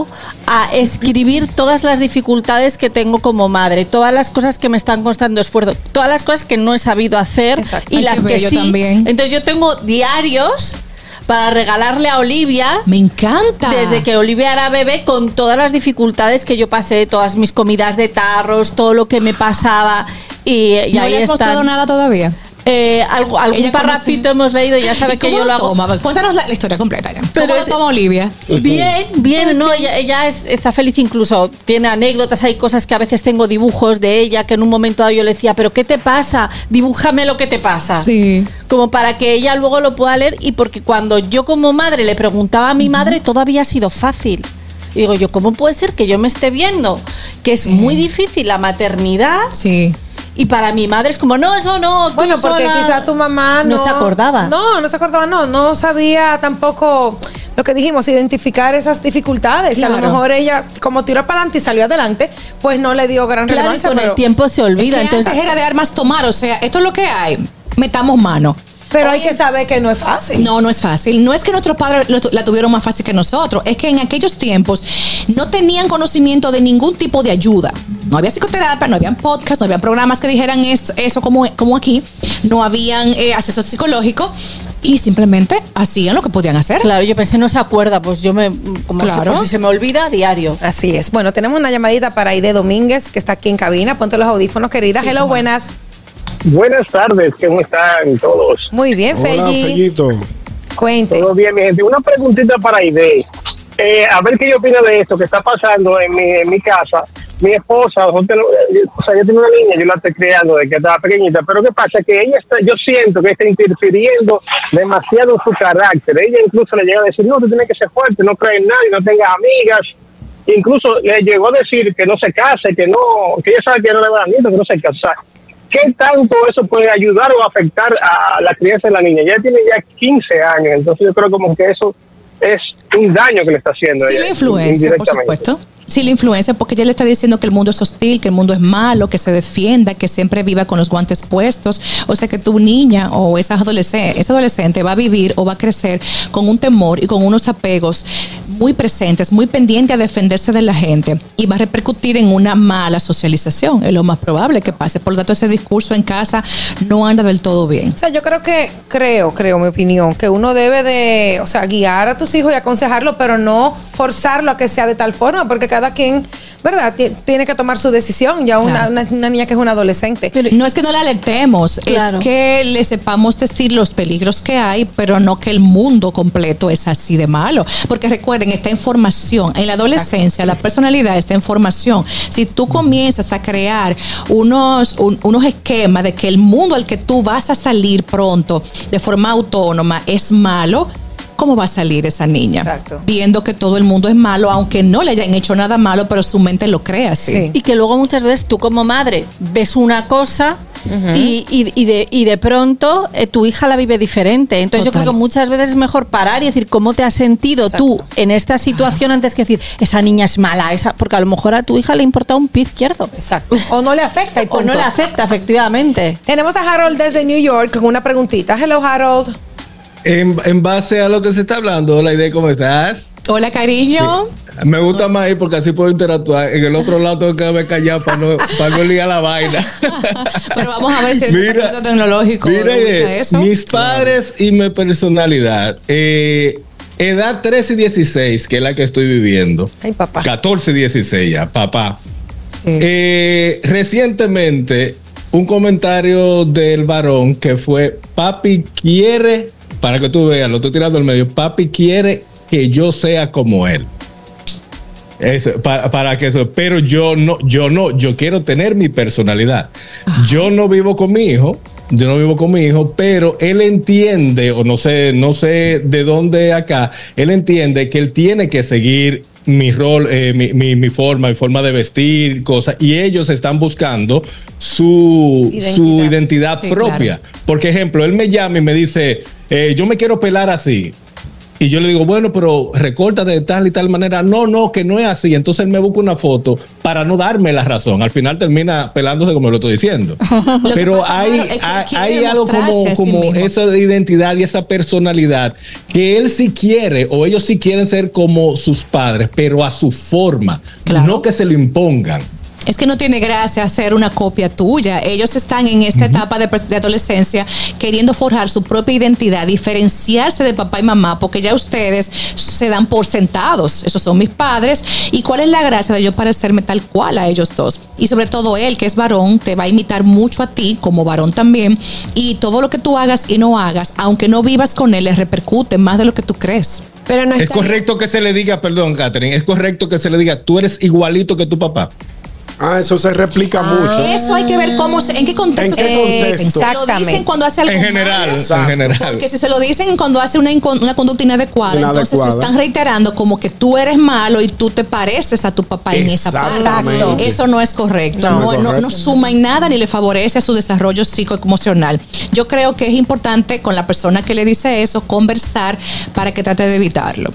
a escribir todas las dificultades que tengo como madre, todas las cosas que me están costando esfuerzo, todas las cosas que no he sabido hacer. Exacto. Y Ay, las qué que bello sí. también. Entonces yo tengo diarios para regalarle a Olivia. Me encanta. Desde que Olivia era bebé, con todas las dificultades que yo pasé, todas mis comidas de tarros, todo lo que me pasaba. Y, y ¿No ahí le has están. mostrado nada todavía? Eh, algo, algún Ella parrafito conoce- hemos leído, ya sabe ¿Y que cómo yo lo lo hago. toma? Cuéntanos la, la historia completa ya. Pero ¿Cómo es- lo toma Olivia? Bien, bien, no, ella, ella es- está feliz, incluso tiene anécdotas, hay cosas que a veces tengo dibujos de ella que en un momento dado yo le decía, pero ¿qué te pasa? Dibújame lo que te pasa. Sí. Como para que ella luego lo pueda leer, y porque cuando yo como madre le preguntaba a mi madre, todo había sido fácil. Y digo yo, ¿cómo puede ser que yo me esté viendo? Que es muy difícil la maternidad. Sí. Y para mi madre es como, no, eso no. tú Bueno, porque sola". quizá tu mamá no, no se acordaba. No, no se acordaba, no. No sabía tampoco lo que dijimos, identificar esas dificultades. A lo Claro. mejor ella, como tiró para adelante y salió adelante, pues no le dio gran Claro, y relevancia. con pero, el tiempo se olvida. Que Entonces, antes era de armas tomar, o sea, esto es lo que hay. Metamos mano. pero hay que saber que no es fácil. No, no es fácil. No es que nuestros padres lo tu- la tuvieron más fácil que nosotros. Es que en aquellos tiempos no tenían conocimiento de ningún tipo de ayuda. No había psicoterapia, no habían podcasts, no habían programas que dijeran esto, eso como, como aquí. No habían eh, asesor psicológico. Y simplemente hacían lo que podían hacer. claro, yo pensé, no se acuerda, pues yo me, como Claro. si, por si se me olvida, diario. Así es. Bueno, tenemos una llamadita para Aide Domínguez, que está aquí en cabina. Ponte los audífonos, querida. Sí, Hello, cómo no. buenas. Buenas tardes, ¿cómo están todos? Muy bien, Hola, Felli. Fellito. Cuente. Todo bien, mi gente. Una preguntita para Aide. Eh, a ver qué yo opino de esto que está pasando en mi, en mi casa. Mi esposa, nosotros, o sea, yo tengo una niña, yo la estoy criando desde que estaba pequeñita, pero ¿qué pasa? Que ella está, yo siento que está interfiriendo demasiado en su carácter. Ella incluso le llega a decir, no, tú tienes que ser fuerte, no crees en nadie, no tengas amigas. Incluso le llegó a decir que no se case, que no, que ella sabe que no le va a dar nieto, que no se casa. ¿Qué tanto eso puede ayudar o afectar a la crianza de la niña? Ella tiene ya quince años, entonces yo creo como que eso es un daño que le está haciendo. Sí, ella, la influencia, por indirectamente. supuesto. Sí, la influencia, porque ella le está diciendo que el mundo es hostil, que el mundo es malo, que se defienda, que siempre viva con los guantes puestos. O sea que tu niña o esa adolescente, ese adolescente va a vivir o va a crecer con un temor y con unos apegos muy presentes, muy pendiente a defenderse de la gente, y va a repercutir en una mala socialización. Es lo más probable que pase. Por lo tanto, ese discurso en casa no anda del todo bien. O sea, yo creo que, creo, creo, mi opinión, que uno debe de, o sea, guiar a tus hijos y aconsejarlo, pero no forzarlo a que sea de tal forma, porque cada quien, ¿verdad?, Ti- tiene que tomar su decisión. Ya una, Claro. una, una niña que es una adolescente. No es que no la alertemos, Claro. es que le sepamos decir los peligros que hay, pero no que el mundo completo es así de malo. Porque recuerden, esta información, en la adolescencia, la personalidad está en formación. Si tú comienzas a crear unos, un- unos esquemas de que el mundo al que tú vas a salir pronto de forma autónoma es malo, ¿cómo va a salir esa niña? Exacto. Viendo que todo el mundo es malo, aunque no le hayan hecho nada malo, pero su mente lo crea así. Sí. Y que luego muchas veces tú como madre ves una cosa y, y- y de, y de pronto eh, tu hija la vive diferente. Entonces Total. yo creo que muchas veces es mejor parar y decir cómo te has sentido tú en esta situación antes que decir, esa niña es mala, esa, porque a lo mejor a tu hija le importa un pie izquierdo. Exacto. O no le afecta y O no punto. le afecta, efectivamente. Tenemos a Harold desde New York con una preguntita. Hello, Harold. En, en base a lo que se está hablando, hola Aide, ¿cómo estás? Hola, cariño. Me gusta más ir porque así puedo interactuar. En el otro lado tengo que quedarme callado para no, para no liar la vaina. Pero vamos a ver si el Mira, departamento tecnológico Mira, ubica Aide, eso. mis padres y mi personalidad. Eh, edad trece y dieciséis, que es la que estoy viviendo. Ay, papá. catorce y dieciséis ya, papá. Sí. Eh, recientemente, un comentario del varón que fue: papi quiere, para que tú veas, lo estoy tirando al medio, papi quiere que yo sea como él. Eso, para, para que eso, pero yo no, yo no, yo quiero tener mi personalidad. Yo no vivo con mi hijo, yo no vivo con mi hijo, pero él entiende, o no sé, no sé de dónde acá, él entiende que él tiene que seguir mi rol, eh, mi, mi, mi forma, mi forma de vestir, cosas, y ellos están buscando su identidad, su identidad Sí, propia. claro. Por ejemplo, él me llama y me dice, eh, yo me quiero pelar así. Y yo le digo, bueno, pero recorta de tal y tal manera. No, no, que no es así. Entonces él me busca una foto para no darme la razón. Al final termina pelándose como lo estoy diciendo. Pero pasa, hay, claro, es que hay, quiere hay algo como, demostrarse a sí como mismo. esa identidad y esa personalidad que él sí quiere o ellos sí quieren ser como sus padres, pero a su forma. No que se lo impongan. Es que no tiene gracia hacer una copia tuya. Ellos están en esta etapa de, de adolescencia queriendo forjar su propia identidad, diferenciarse de papá y mamá, porque ya ustedes se dan por sentados. Esos son mis padres. ¿Y cuál es la gracia de yo parecerme tal cual a ellos dos? Y sobre todo él, que es varón, te va a imitar mucho a ti, como varón también. Y todo lo que tú hagas y no hagas, aunque no vivas con él, le repercute más de lo que tú crees. Pero no es correcto que se le diga, perdón, Catherine, es correcto que se le diga, tú eres igualito que tu papá. Ah, eso se replica Ah, mucho. Eso hay que ver cómo se, en qué contexto. ¿En qué contexto? Se lo dicen cuando hace algo En general, malo. en general. Porque si se lo dicen cuando hace una, incon- una conducta inadecuada, Inadecuada. entonces se están reiterando como que tú eres malo y tú te pareces a tu papá en esa parte. Exactamente. Eso no es correcto. No, No, no es no- correcto. no suma en nada ni le favorece a su desarrollo psicoemocional. Yo creo que es importante con la persona que le dice eso conversar para que trate de evitarlo.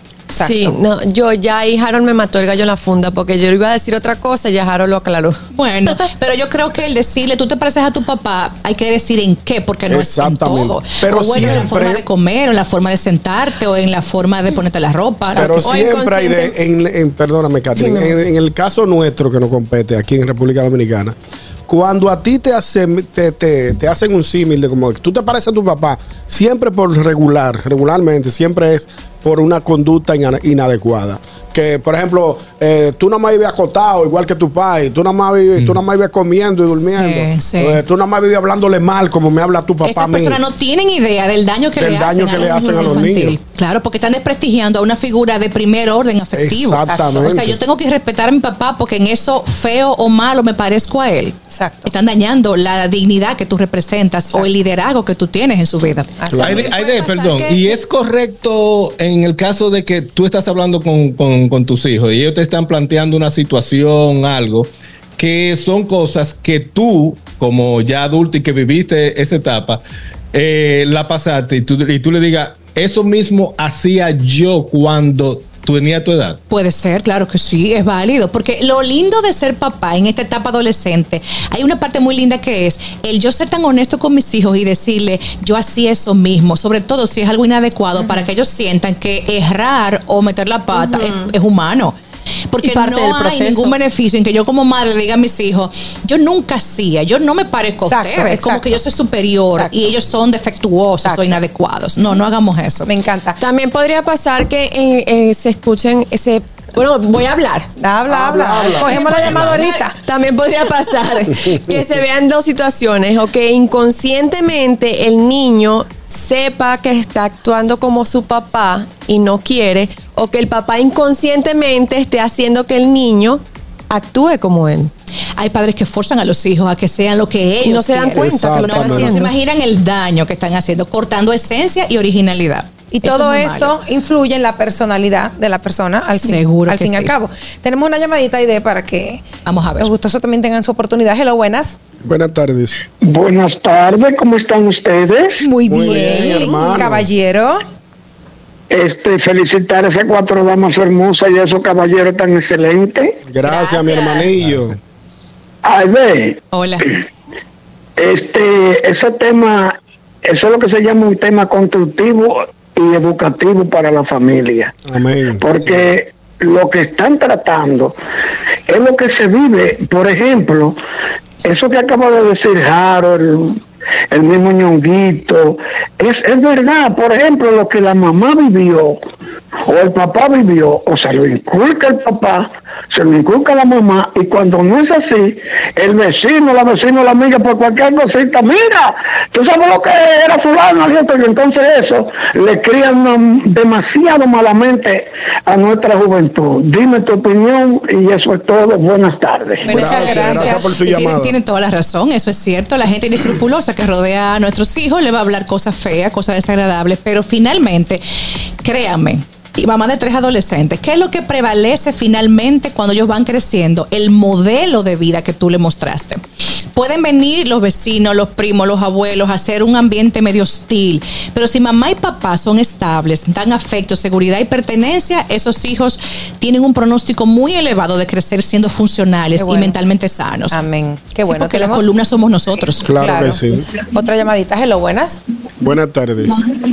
Sí, no, yo ya ahí Harold me mató el gallo en la funda porque yo iba a decir otra cosa y ya Harold lo aclaró. Bueno, pero yo creo que el decirle, tú te pareces a tu papá, hay que decir en qué, porque no es en todo. Pero o bueno, en la siempre- forma de comer, o en la forma de sentarte, o en la forma de ponerte la ropa. Pero O en siempre hay de, consciente- en, en- perdóname, Catherine, Sí, mi amor. en, en el caso nuestro que nos compete aquí en República Dominicana, cuando a ti te hacen, te, te, te hacen un símil de como que tú te pareces a tu papá, siempre por regular, regularmente, siempre es por una conducta ina- inadecuada. Que, por ejemplo, eh, tú nada más vives acostado, igual que tu padre, tú nada más vives, tú nada más vives comiendo y durmiendo, Sí, sí. Eh, tú nada más vives hablándole mal como me habla tu papá a Esas mí. personas no tienen idea del daño que Del le daño hacen, que le a, hacen a los infantil. niños. Claro, porque están desprestigiando a una figura de primer orden afectivo. Exactamente. O sea, yo tengo que respetar a mi papá porque en eso feo o malo me parezco a él. Exacto. Están dañando la dignidad que tú representas o el liderazgo que tú tienes en su vida. Aide, Aide, perdón, y es correcto en el caso de que tú estás hablando con, con- con tus hijos y ellos te están planteando una situación, algo, que son cosas que tú, como ya adulto y que viviste esa etapa, eh, la pasaste y tú, y tú le digas, eso mismo hacía yo cuando tú tenías tu edad. Puede ser, claro que sí, es válido, porque lo lindo de ser papá en esta etapa adolescente, hay una parte muy linda que es el yo ser tan honesto con mis hijos y decirle, yo hacía eso mismo, sobre todo si es algo inadecuado, para que ellos sientan que errar o meter la pata es, es humano. Porque Y parte del no hay proceso. ningún beneficio en que yo como madre le diga a mis hijos, yo nunca hacía, yo no me parezco a Exacto, ustedes, es como exacto. que yo soy superior Exacto. y ellos son defectuosos o inadecuados. No, no hagamos eso. Me encanta. También podría pasar que eh, eh, se escuchen ese. Bueno, voy a hablar. Habla, habla. Cogemos la llamada ahorita. También podría pasar que se vean dos situaciones o que inconscientemente el niño sepa que está actuando como su papá y no quiere, o que el papá inconscientemente esté haciendo que el niño actúe como él. Hay padres que forzan a los hijos a que sean lo que ellos Y no se dan quieren. cuenta que lo están No, no haciendo. se imaginan el daño que están haciendo, cortando esencia y originalidad. Y Eso todo es muy esto malo. influye en la personalidad de la persona al fin, Seguro al que fin y al sí. cabo. Tenemos una llamadita de para que Vamos a ver. los gustosos también tengan su oportunidad. Hello, buenas. Buenas tardes. Buenas tardes, ¿cómo están ustedes? Muy, Muy bien, bien, hermano. caballero. Este, felicitar a esas cuatro damas hermosas y a esos caballeros tan excelentes. Gracias, mi hermanillo. Ay, ve, Hola. este, ese tema, eso es lo que se llama un tema constructivo y educativo para la familia. Amén. Porque lo que están tratando es lo que se vive. Por ejemplo, eso que acaba de decir Harold, el mismo Ñonguito, es, es verdad. Por ejemplo, lo que la mamá vivió o el papá vivió, o se lo inculca el papá, se lo inculca la mamá, y cuando no es así, el vecino, la vecina, la amiga, por cualquier cosita, mira, tú sabes lo que era fulano, ¿cierto? Y entonces eso le crían una- demasiado malamente a nuestra juventud. Dime tu opinión y eso es todo. Buenas tardes. Bueno, muchas Gracias, gracias. gracias por su Y tienen, llamada. tienen toda la razón, eso es cierto. La gente inescrupulosa que rodea a nuestros hijos le va a hablar cosas feas, cosas desagradables, pero finalmente, créanme, y mamá de tres adolescentes. ¿Qué es lo que prevalece finalmente cuando ellos van creciendo? El modelo de vida que tú le mostraste. Pueden venir los vecinos, los primos, los abuelos a hacer un ambiente medio hostil, pero si mamá y papá son estables, dan afecto, seguridad y pertenencia, esos hijos tienen un pronóstico muy elevado de crecer siendo funcionales bueno. y mentalmente sanos. Amén. Qué Sí, bueno. porque la Tenemos- columna somos nosotros. Claro, Claro. que sí. Otra llamadita. Hello, buenas. Buenas tardes.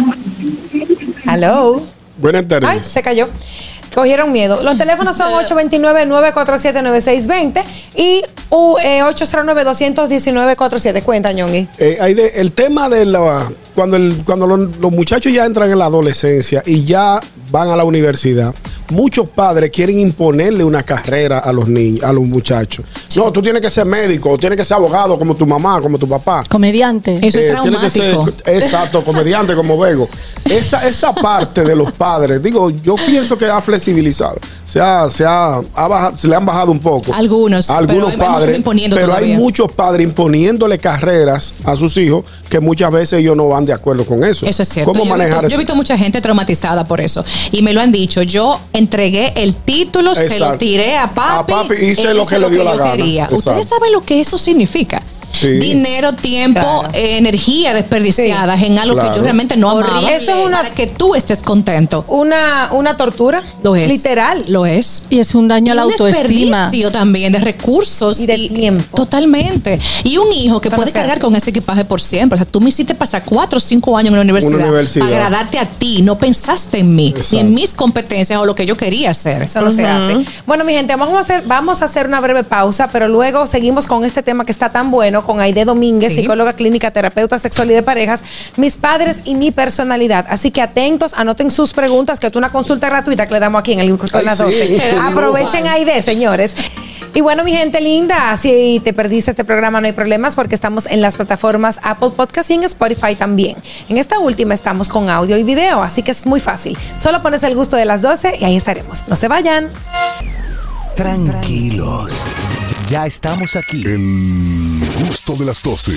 Hello. Buenas tardes. Ay, se cayó. Cogieron miedo. Los teléfonos son ocho dos nueve, nueve cuatro siete, nueve seis dos cero y uh, eh, ocho cero nueve, dos uno nueve, cuatro siete. Cuenta, Ñongui. Eh, hay de- el tema de la cuando el, cuando los, los muchachos ya entran en la adolescencia y ya van a la universidad, muchos padres quieren imponerle una carrera a los niños, a los muchachos. No, tú tienes que ser médico, o tienes que ser abogado como tu mamá, como tu papá. Comediante. Eso es Eh, tiene que ser- traumático. exacto, comediante como Vego. Esa, esa parte de los padres, digo, yo pienso que ha flexibilizado. Se, ha, se, ha, ha bajado- se le han bajado un poco. Algunos, pero Algunos hay- hay muchos padres. imponiendo Pero hay todavía. muchos padres imponiéndole carreras a sus hijos que muchas veces ellos no van de acuerdo con eso. Eso es cierto. ¿Cómo yo, he manejar visto, yo eso? he visto mucha gente traumatizada por eso. Y me lo han dicho. Yo entregué el título, se Exacto. lo tiré a papi. A papi y hice él lo hizo que le dio la yo gana. quería. Exacto. Ustedes saben lo que eso significa. Sí. Dinero, tiempo, Claro. eh, energía desperdiciadas en algo Claro. que yo realmente no amaba. Horrible. Eso es una- para que tú estés contento. Una, una tortura. Lo es. Literal. Lo es. Y es un daño a la Y un autoestima. desperdicio también de recursos Y de tiempo. Totalmente. Y un hijo que Eso puede no se cargar hace. con ese equipaje por siempre. O sea, tú me hiciste pasar cuatro o cinco años en la universidad, Una universidad. para agradarte a ti. No pensaste en mí, Exacto. ni en mis competencias o lo que yo quería hacer. Eso no se Ujú. hace. Bueno, mi gente, vamos a hacer, vamos a hacer una breve pausa, pero luego seguimos con este tema que está tan bueno, con Aide Domínguez, Sí. psicóloga clínica, terapeuta sexual y de parejas, mis padres y mi personalidad. Así que atentos, anoten sus preguntas, que es una consulta gratuita que le damos aquí en el Gusto de Ay, las sí. doce. Aprovechen Aide, señores. Y bueno, mi gente linda, si te perdiste este programa no hay problemas porque estamos en las plataformas Apple Podcast y en Spotify también. En esta última estamos con audio y video, así que es muy fácil. Solo pones el Gusto de las doce y ahí estaremos. No se vayan. Tranquilos. Ya estamos aquí. El gusto de las doce.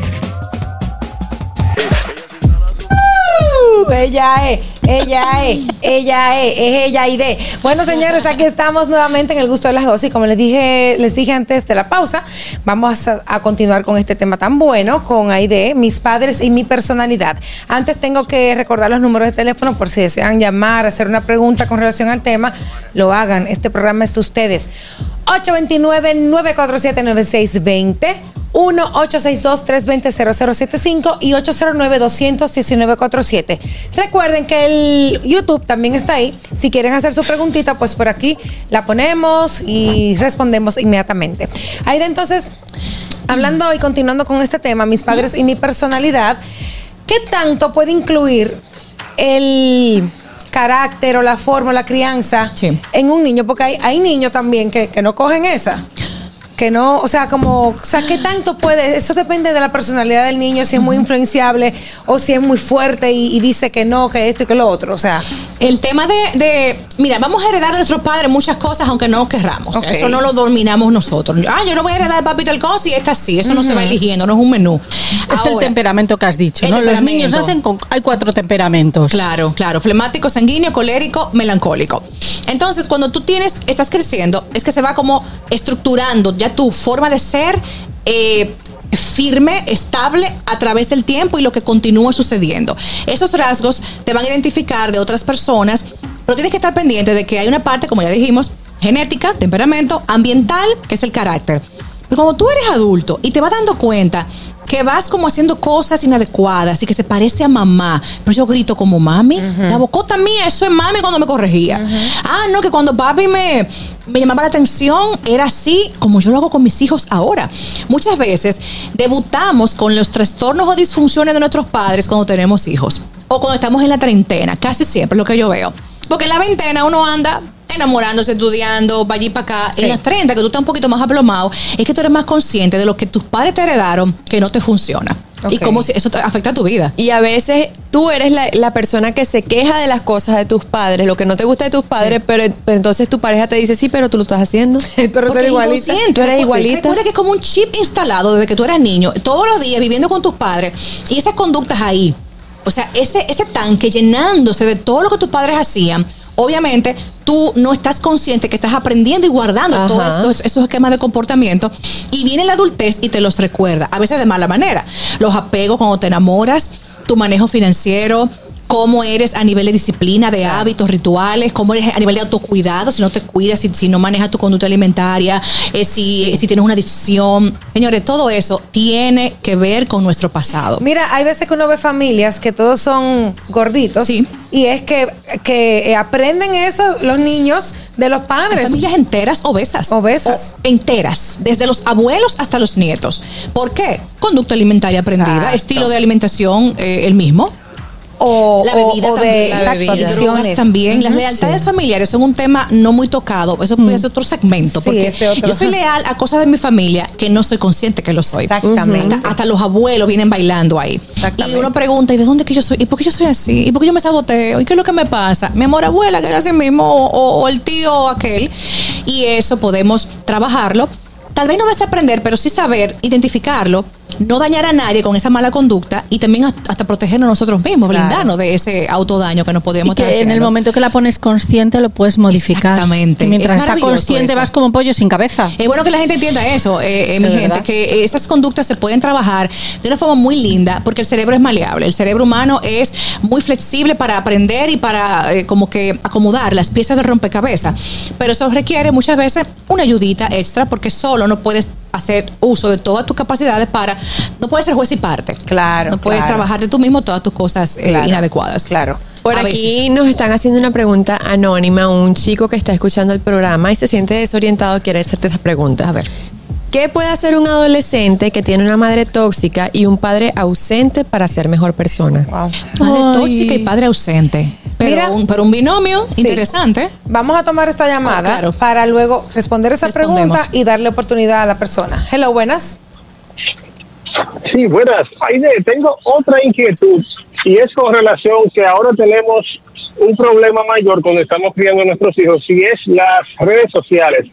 Uh, ella es, ella es, ella es, es ella y de. Bueno, señores, aquí estamos nuevamente en el Gusto de las doce y como les dije, les dije antes de la pausa, vamos a, a continuar con este tema tan bueno, con Aide, mis padres y mi personalidad. Antes tengo que recordar los números de teléfono por si desean llamar, hacer una pregunta con relación al tema, lo hagan. Este programa es de ustedes. ocho dos nueve, nueve cuatro siete, nueve seis dos cero, uno ocho seis dos, tres dos cero, cero cero siete cinco y ocho cero nueve, dos uno nueve cuatro siete. Recuerden que el YouTube también está ahí. Si quieren hacer su preguntita, pues por aquí la ponemos y respondemos inmediatamente. Aida, entonces, hablando y continuando con este tema, mis padres y mi personalidad, ¿qué tanto puede incluir el carácter o la forma o la crianza Sí. en un niño? Porque hay, hay niños también que, que no cogen esa. Que no, o sea, como, o sea, ¿qué tanto puede? Eso depende de la personalidad del niño, si es muy influenciable o si es muy fuerte y, y dice que no, que esto y que lo otro, o sea. El tema de, de, mira, vamos a heredar de nuestros padres muchas cosas aunque no querramos. Ok. Eso no lo dominamos nosotros. Ah, yo no voy a heredar de papi tal cosa y esta sí. Eso no se va eligiendo, no es un menú. Es el temperamento que has dicho, el ¿no? Los temperamento. niños nacen con... Hay cuatro temperamentos. Claro, claro. Flemático, sanguíneo, colérico, melancólico. Entonces, cuando tú tienes, estás creciendo, es que se va como estructurando ya tu forma de ser eh, firme, estable a través del tiempo y lo que continúa sucediendo. Esos rasgos te van a identificar de otras personas, pero tienes que estar pendiente de que hay una parte, como ya dijimos, genética, temperamento, ambiental, que es el carácter. Pero cuando tú eres adulto y te vas dando cuenta que vas como haciendo cosas inadecuadas y que se parece a mamá, pero yo grito como mami, la bocota mía, eso es mami cuando me corregía. Ah, no, que cuando papi me, me llamaba la atención, era así como yo lo hago con mis hijos ahora. Muchas veces debutamos con los trastornos o disfunciones de nuestros padres cuando tenemos hijos o cuando estamos en la treintena, casi siempre es lo que yo veo. Porque en la veintena uno anda enamorándose, estudiando, para allí para acá. Sí. En las treinta, que tú estás un poquito más aplomado, es que tú eres más consciente de lo que tus padres te heredaron que no te funciona. Y Ok. cómo si- eso te afecta a tu vida. Y a veces tú eres la, la persona que se queja de las cosas de tus padres, lo que no te gusta de tus padres, pero, pero entonces tu pareja te dice, sí, pero tú lo estás haciendo. Pero tú Porque eres igualita. inconsciente, Tú eres recuerda- igualita. Recuerda que es como un chip instalado desde que tú eras niño, todos los días viviendo con tus padres, y esas conductas ahí. O sea, ese, ese tanque llenándose de todo lo que tus padres hacían, obviamente tú no estás consciente que estás aprendiendo y guardando Ajá. todos estos, esos esquemas de comportamiento y viene la adultez y te los recuerda, a veces de mala manera. Los apegos cuando te enamoras, tu manejo financiero, cómo eres a nivel de disciplina, de hábitos, rituales, cómo eres a nivel de autocuidado, si no te cuidas, si, si no manejas tu conducta alimentaria, eh, si, sí. si tienes una adicción. Señores, todo eso tiene que ver con nuestro pasado. Mira, hay veces que uno ve familias que todos son gorditos. Sí. Y es que, que aprenden eso los niños de los padres. Hay familias enteras obesas. Obesas. O enteras, desde los abuelos hasta los nietos. ¿Por qué? Conducta alimentaria aprendida, Exacto. estilo de alimentación eh, el mismo. O, la bebida o, o también, de la exacto, bebida. adicciones. Drogas también. Las Ujú, lealtades sí. familiares son un tema no muy tocado. Eso puede ser otro segmento. Sí, porque ese otro. yo soy leal a cosas de mi familia que no soy consciente que lo soy. Exactamente. Hasta, hasta los abuelos vienen bailando ahí. Y uno pregunta, ¿y de dónde que yo soy? ¿Y por qué yo soy así? ¿Y por qué yo me saboteo? ¿Y qué es lo que me pasa? Mi amor, abuela, que era así mismo, o, o, o el tío o aquel. Y eso podemos trabajarlo. Tal vez no vas a aprender, pero sí saber identificarlo, no dañar a nadie con esa mala conducta y también hasta protegernos nosotros mismos, Claro. blindarnos de ese autodaño que nos podríamos Y que estar en el haciendo. momento que la pones consciente lo puedes modificar. Exactamente. Mientras Es está maravilloso consciente eso. vas como pollo sin cabeza. Es bueno que la gente entienda eso, eh, eh, mi De gente, verdad. que esas conductas se pueden trabajar de una forma muy linda, porque el cerebro es maleable. El cerebro humano es muy flexible para aprender y para eh, como que acomodar las piezas de rompecabezas. Pero eso requiere muchas veces una ayudita extra, porque solo no puedes hacer uso de todas tus capacidades para, no puedes ser juez y parte. Claro. No puedes claro. trabajarte tú mismo todas tus cosas eh, Claro. inadecuadas. Claro. Por A aquí nos están haciendo una pregunta anónima, un chico que está escuchando el programa y se siente desorientado, quiere hacerte esta pregunta. A ver. ¿Qué puede hacer un adolescente que tiene una madre tóxica y un padre ausente para ser mejor persona? Madre Ay. tóxica y padre ausente. Pero, Mira. un, pero un binomio Sí. interesante. Vamos a tomar esta llamada Oh, claro. para luego responder esa Respondemos. pregunta y darle oportunidad a la persona. Hello, buenas. Sí, buenas. Aide, tengo otra inquietud y es con relación que ahora tenemos un problema mayor cuando estamos criando a nuestros hijos y es las redes sociales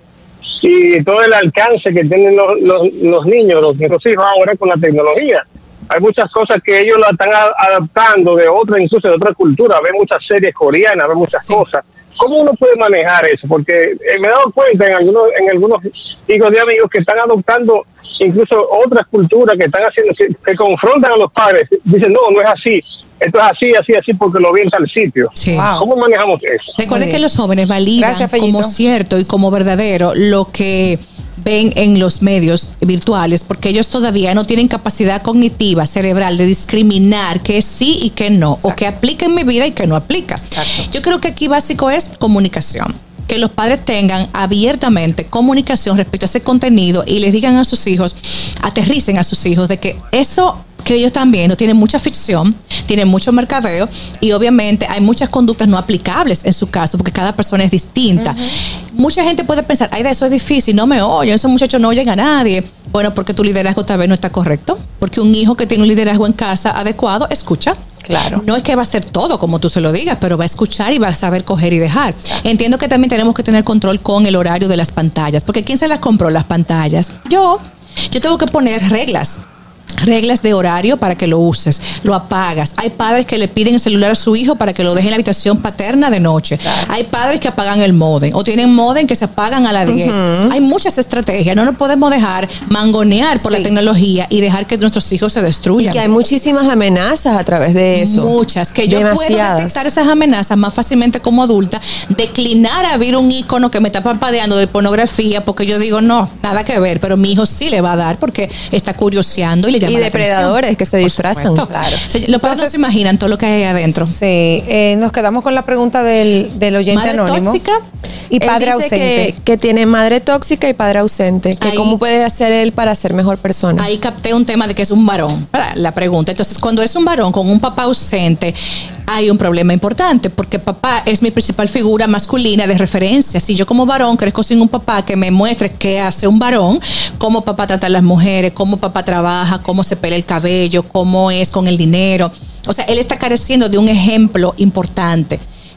y todo el alcance que tienen los, los, los niños, los, nuestros hijos ahora con la tecnología. Hay muchas cosas que ellos la están a- adaptando de otra, incluso de otra cultura. Ven muchas series coreanas, ven muchas Sí. cosas. ¿Cómo uno puede manejar eso? Porque eh, me he dado cuenta en algunos, en algunos hijos de amigos que están adoptando incluso otras culturas que están haciendo, que, que confrontan a los padres. Dicen, no, no es así. Esto es así, así, así, porque lo vi en tal sitio. Sí. Wow. ¿Cómo manejamos eso? Recuerden Muy que bien. los jóvenes validan Gracias, Fellito. como cierto y como verdadero lo que ven en los medios virtuales, porque ellos todavía no tienen capacidad cognitiva, cerebral, de discriminar qué sí y qué no, o qué aplica en mi vida y qué no aplica. Exacto. Yo creo que aquí básico es comunicación. Que los padres tengan abiertamente comunicación respecto a ese contenido y les digan a sus hijos, aterricen a sus hijos de que eso que ellos están viendo tiene mucha ficción, tiene mucho mercadeo y obviamente hay muchas conductas no aplicables en su caso porque cada persona es distinta. Mucha gente puede pensar, ay, de eso es difícil, no me oyen, esos muchachos no oyen a nadie. Bueno, porque tu liderazgo tal vez no está correcto, porque un hijo que tiene un liderazgo en casa adecuado escucha. Claro. No es que va a hacer todo como tú se lo digas, pero va a escuchar y va a saber coger y dejar. Entiendo que también tenemos que tener control con el horario de las pantallas, porque ¿quién se las compró las pantallas? Yo. Yo tengo que poner reglas. Reglas de horario para que lo uses, lo apagas. Hay padres que le piden el celular a su hijo para que lo deje en la habitación paterna de noche. Claro. Hay padres que apagan el módem o tienen módem que se apagan a las diez. Uh-huh. Hay muchas estrategias. No nos podemos dejar mangonear por sí. la tecnología y dejar que nuestros hijos se destruyan. Y que hay muchísimas amenazas a través de eso. Muchas. Que yo Demasiadas. puedo detectar esas amenazas más fácilmente como adulta, declinar a ver un icono que me está parpadeando de pornografía porque yo digo, no, nada que ver, pero mi hijo sí le va a dar porque está curioseando y le llama y la depredadores atención. que se disfrazan. Claro. O sea, los padres no se imaginan todo lo que hay ahí adentro. Sí, eh, nos quedamos con la pregunta del, del oyente ¿Madre anónimo. tóxica? Y padre él dice ausente. Que, que tiene madre tóxica y padre ausente. Que ahí, ¿Cómo puede hacer él para ser mejor persona? Ahí capté un tema de que es un varón, ¿verdad? La pregunta. Entonces, cuando es un varón con un papá ausente, hay un problema importante porque papá es mi principal figura masculina de referencia. Si yo como varón crezco sin un papá que me muestre qué hace un varón, cómo papá trata a las mujeres, cómo papá trabaja, cómo se pela el cabello, cómo es con el dinero. O sea, él está careciendo de un ejemplo importante.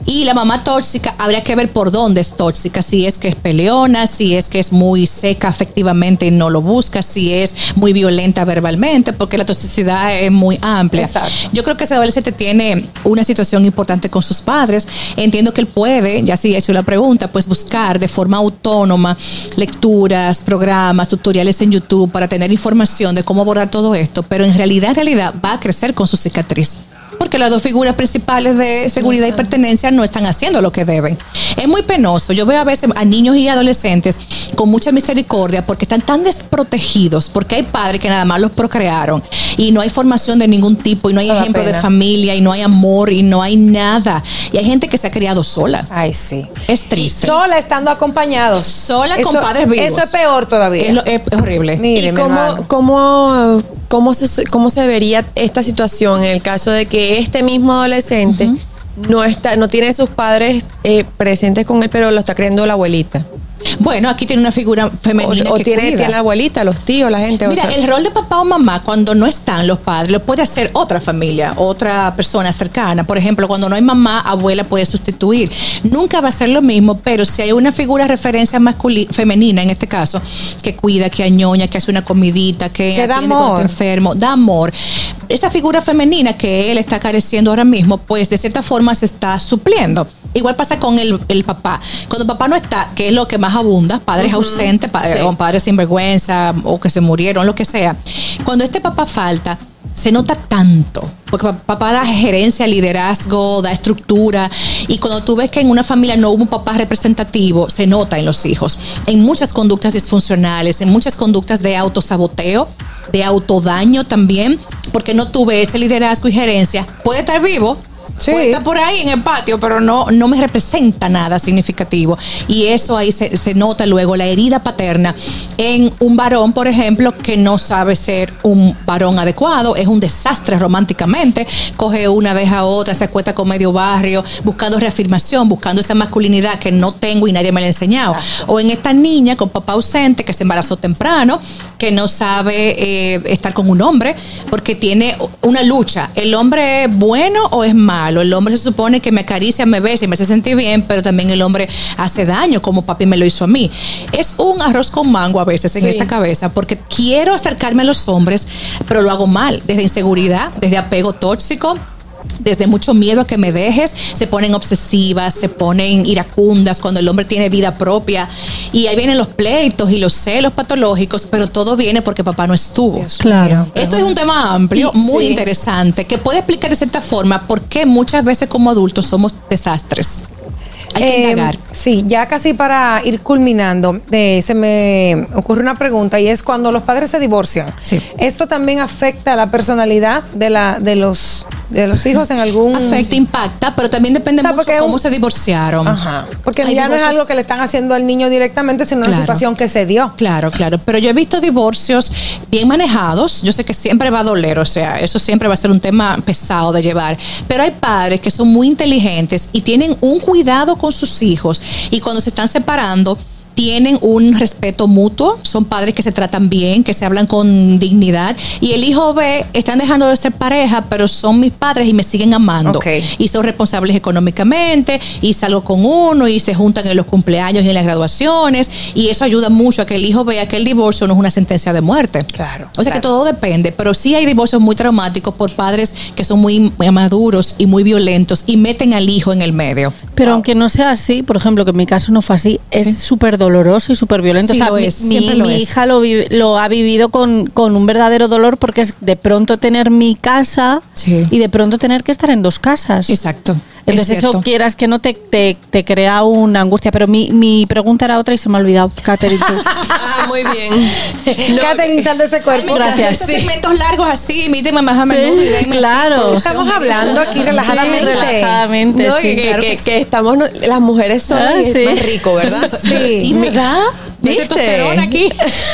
Y la mamá tóxica, habría que ver por dónde es tóxica, si es que es peleona, si es que es muy seca afectivamente y no lo busca, si es muy violenta verbalmente, porque la toxicidad es muy amplia. Exacto. Yo creo que ese adolescente tiene una situación importante con sus padres. Entiendo que él puede, ya si hizo la pregunta, pues buscar de forma autónoma lecturas, programas, tutoriales en YouTube para tener información de cómo abordar todo esto, pero en realidad, en realidad va a crecer con su cicatriz. Porque las dos figuras principales de seguridad y pertenencia no están haciendo lo que deben. Es muy penoso. Yo veo a veces a niños y adolescentes con mucha misericordia porque están tan desprotegidos, porque hay padres que nada más los procrearon y no hay formación de ningún tipo, y no hay Eso da ejemplo de pena. familia, y no hay amor, y no hay nada. Y hay gente que se ha criado sola. Ay, sí. Es triste. Sola estando acompañados. Sola Eso- con padres vivos. Eso es peor todavía. Es, lo- es horrible. Mire, ¿Y mi cómo, hermano. cómo, cómo, se, cómo se vería esta situación en el caso de que este mismo adolescente no está, no tiene sus padres eh, presentes con él, pero lo está criando la abuelita? Bueno, aquí tiene una figura femenina O, o que tiene, cuida. tiene la abuelita, los tíos, la gente. Mira, o sea, el rol de papá o mamá cuando no están los padres lo puede hacer otra familia, otra persona cercana. Por ejemplo, cuando no hay mamá, abuela puede sustituir. Nunca va a ser lo mismo, pero si hay una figura de referencia masculina, femenina en este caso, que cuida, que añoña, que hace una comidita, que, Que da atiende cuando amor. está enfermo, da amor. Esa figura femenina que él está careciendo ahora mismo, pues de cierta forma se está supliendo. Igual pasa con el, el papá. Cuando papá no está, que es lo que más abunda, padres Ujú. ausentes, pa- Sí. o padres sinvergüenza, o que se murieron, lo que sea. Cuando este papá falta, se nota tanto, porque pa- papá da gerencia, liderazgo, da estructura, y cuando tú ves que en una familia no hubo un papá representativo, se nota en los hijos, en muchas conductas disfuncionales, en muchas conductas de autosaboteo, de autodaño también, porque no tuve ese liderazgo y gerencia. Puede estar vivo, Sí. puede estar por ahí en el patio, pero no, no me representa nada significativo. Y eso ahí se, se nota luego, la herida paterna en un varón, por ejemplo, que no sabe ser un varón adecuado, es un desastre románticamente, coge una, deja otra, se acuesta con medio barrio, buscando reafirmación, buscando esa masculinidad que no tengo y nadie me la ha enseñado. O en esta niña con papá ausente, que se embarazó temprano, que no sabe eh, estar con un hombre, porque tiene una lucha. ¿El hombre es bueno o es malo? El hombre se supone que me acaricia, me besa y me hace sentir bien, pero también el hombre hace daño, como papi me lo hizo a mí. Es un arroz con mango a veces en Sí. esa cabeza, porque quiero acercarme a los hombres, pero lo hago mal, desde inseguridad, desde apego tóxico, desde mucho miedo a que me dejes. Se ponen obsesivas, se ponen iracundas cuando el hombre tiene vida propia, y ahí vienen los pleitos y los celos patológicos, pero todo viene porque papá no estuvo. Claro. Esto es un tema amplio, Y- muy sí. interesante, que puede explicar de cierta forma por qué muchas veces como adultos somos desastres. Hay que Eh, indagar. Sí, ya casi para ir culminando, eh, se me ocurre una pregunta, y es cuando los padres se divorcian. Sí. ¿Esto también afecta a la personalidad de la de los de los hijos en algún Afecta, impacta, pero también depende O sea, mucho porque cómo un- se divorciaron. Ajá. Porque Hay ya no es divorcios- algo que le están haciendo al niño directamente, sino una Claro. situación que se dio. Claro, claro. Pero yo he visto divorcios bien manejados. Yo sé que siempre va a doler, o sea, eso siempre va a ser un tema pesado de llevar. Pero hay padres que son muy inteligentes y tienen un cuidado con sus hijos. Y cuando se están separando, tienen un respeto mutuo, son padres que se tratan bien, que se hablan con dignidad, y el hijo ve, están dejando de ser pareja, pero son mis padres y me siguen amando. Ok. Y son responsables económicamente, y salgo con uno, y se juntan en los cumpleaños y en las graduaciones, y eso ayuda mucho a que el hijo vea que el divorcio no es una sentencia de muerte. Claro. O sea que claro. todo depende, pero sí hay divorcios muy traumáticos por padres que son muy maduros y muy violentos y meten al hijo en el medio. Pero aunque no sea así, por ejemplo, que en mi caso no fue así, es súper doloroso y súper violento. Sí, o sea, lo mi, es, mi- siempre lo mi es. hija lo, vi- lo ha vivido con, con un verdadero dolor, porque es de pronto tener mi casa Sí. y de pronto tener que estar en dos casas. Exacto. Entonces Es eso cierto. quieras que no te, te, te crea una angustia. Pero mi, mi pregunta era otra y se me ha olvidado. Catherine, tú. Ah, muy bien. Catherine, sal de ese cuerpo. Gracias. Estos segmentos largos así, míteme más a menudo y denme claro. cinco. Estamos hablando aquí relajadamente. Sí, relajadamente, No, sí. que, claro que- que sí. que estamos no- las mujeres solas Ah, y es sí. más rico, ¿verdad? Sí. Sí, ¿verdad? ¿Viste? Testosterona aquí.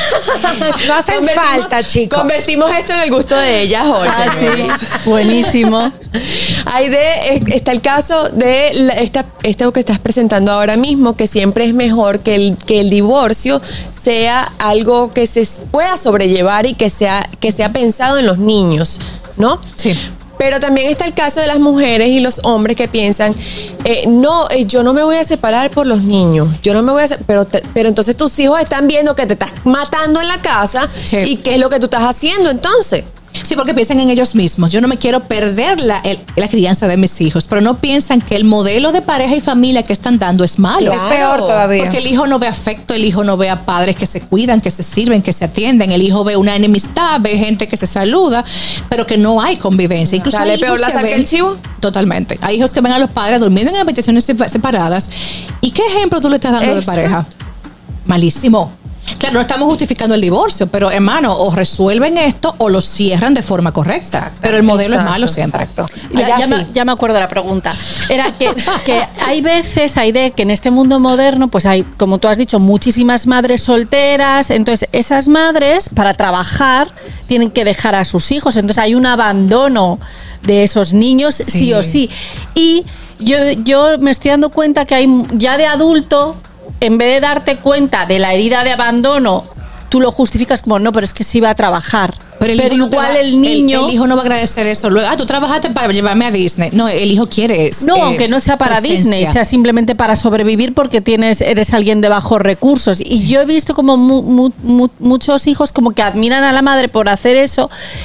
No hacen Convertimos- falta, chicos. Convertimos esto en el gusto de ellas hoy. Ah, señores. sí. Buenísimo. Hay de, eh, está el caso de la- esta, esto que estás presentando ahora mismo, que siempre es mejor que el, que el divorcio sea algo que se pueda sobrellevar y que sea, que sea pensado en los niños, ¿no? Sí. Pero también está el caso de las mujeres y los hombres que piensan, eh, no, eh, yo no me voy a separar por los niños, yo no me voy a separar, pero, te, pero entonces tus hijos están viendo que te estás matando en la casa sí. y qué es lo que tú estás haciendo entonces. Sí, porque piensan en ellos mismos. Yo no me quiero perder la, el, la crianza de mis hijos, pero no piensan que el modelo de pareja y familia que están dando es malo. Claro. Es peor todavía. Porque el hijo no ve afecto, el hijo no ve a padres que se cuidan, que se sirven, que se atienden. El hijo ve una enemistad, ve gente que se saluda, pero que no hay convivencia. Incluso ¿Sale hay peor la sal que el chivo? Totalmente. Hay hijos que ven a los padres durmiendo en habitaciones separadas. ¿Y qué ejemplo tú le estás dando Exacto. de pareja? Malísimo. Claro, no estamos justificando el divorcio, pero hermano, o resuelven esto o lo cierran de forma correcta. Exacto, pero el modelo exacto, es malo siempre. Ya, ya, me, ya me acuerdo de la pregunta. Era que, que hay veces, hay de que en este mundo moderno, pues hay, como tú has dicho, muchísimas madres solteras. Entonces, esas madres, para trabajar, tienen que dejar a sus hijos. Entonces, hay un abandono de esos niños, sí, sí o sí. Y yo, yo me estoy dando cuenta que hay ya de adulto, en vez de darte cuenta de la herida de abandono, tú lo justificas como, no, pero es que se iba a trabajar. Pero, el pero hijo igual no va, el niño... El, el hijo no va a agradecer eso. Luego, ah, tú trabajaste para llevarme a Disney. No, el hijo quiere No, eh, aunque no sea para presencia. Disney, sea simplemente para sobrevivir porque tienes eres alguien de bajos recursos. Y sí. yo he visto como mu, mu, mu, muchos hijos como que admiran a la madre por hacer eso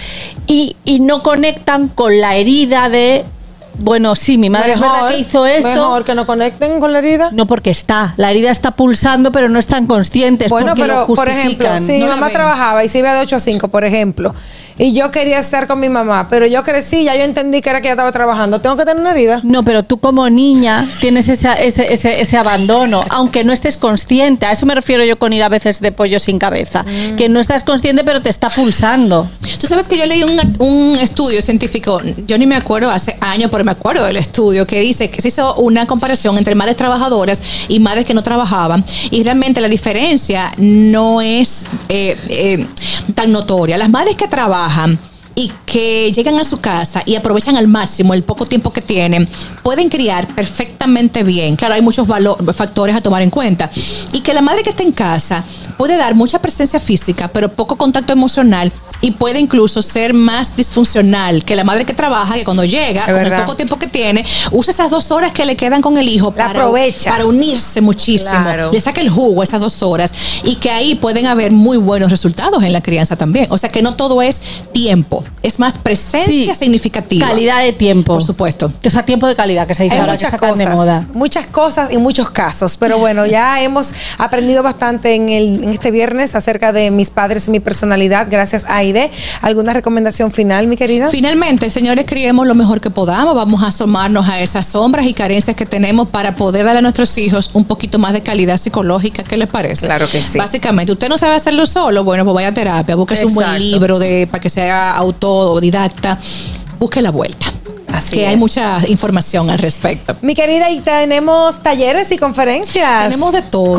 y, y no conectan con la herida de... Bueno, sí, mi madre mejor, es verdad que hizo eso. Mejor que no conecten con la herida. No, porque está. La herida está pulsando, pero no están conscientes. Bueno, porque pero lo por ejemplo, si no mi mamá trabajaba y se iba de ocho a cinco, por ejemplo, y yo quería estar con mi mamá, pero yo crecí, ya yo entendí que era que ella estaba trabajando. ¿Tengo que tener una herida? No, pero tú como niña tienes ese, ese, ese, ese abandono, aunque no estés consciente. A eso me refiero yo con ir a veces de pollo sin cabeza. Mm. Que no estás consciente, pero te está pulsando. Tú sabes que yo leí un, un estudio científico, yo ni me acuerdo hace años, pero me acuerdo del estudio, que dice que se hizo una comparación entre madres trabajadoras y madres que no trabajaban, y realmente la diferencia no es eh, eh, tan notoria. Las madres que trabajan y que llegan a su casa y aprovechan al máximo el poco tiempo que tienen, pueden criar perfectamente bien. Claro, hay muchos valor, factores a tomar en cuenta. Y que la madre que está en casa puede dar mucha presencia física, pero poco contacto emocional, y puede incluso ser más disfuncional que la madre que trabaja, que cuando llega, es con verdad. el poco tiempo que tiene, usa esas dos horas que le quedan con el hijo la para, aprovecha. para unirse muchísimo. Claro. Le saca el jugo esas dos horas, y que ahí pueden haber muy buenos resultados en la crianza también. O sea, que no todo es tiempo. Es más presencia sí, significativa. Calidad de tiempo. Por supuesto. O sea, tiempo de calidad, que se dice Hay ahora, muchas que está cosas, tan de moda. Muchas cosas y muchos casos. Pero bueno, ya hemos aprendido bastante en, el, en este viernes acerca de mis padres y mi personalidad. Gracias, Aide. ¿Alguna recomendación final, mi querida? Finalmente, señores, criemos lo mejor que podamos. Vamos a asomarnos a esas sombras y carencias que tenemos para poder dar a nuestros hijos un poquito más de calidad psicológica. ¿Qué les parece? Claro que sí. Básicamente, usted no sabe hacerlo solo, bueno, pues vaya a terapia, busque un buen libro de, para que sea autodidacta, busque la vuelta. Así que es. Hay mucha información al respecto. Mi querida, y tenemos talleres y conferencias. Tenemos de todo.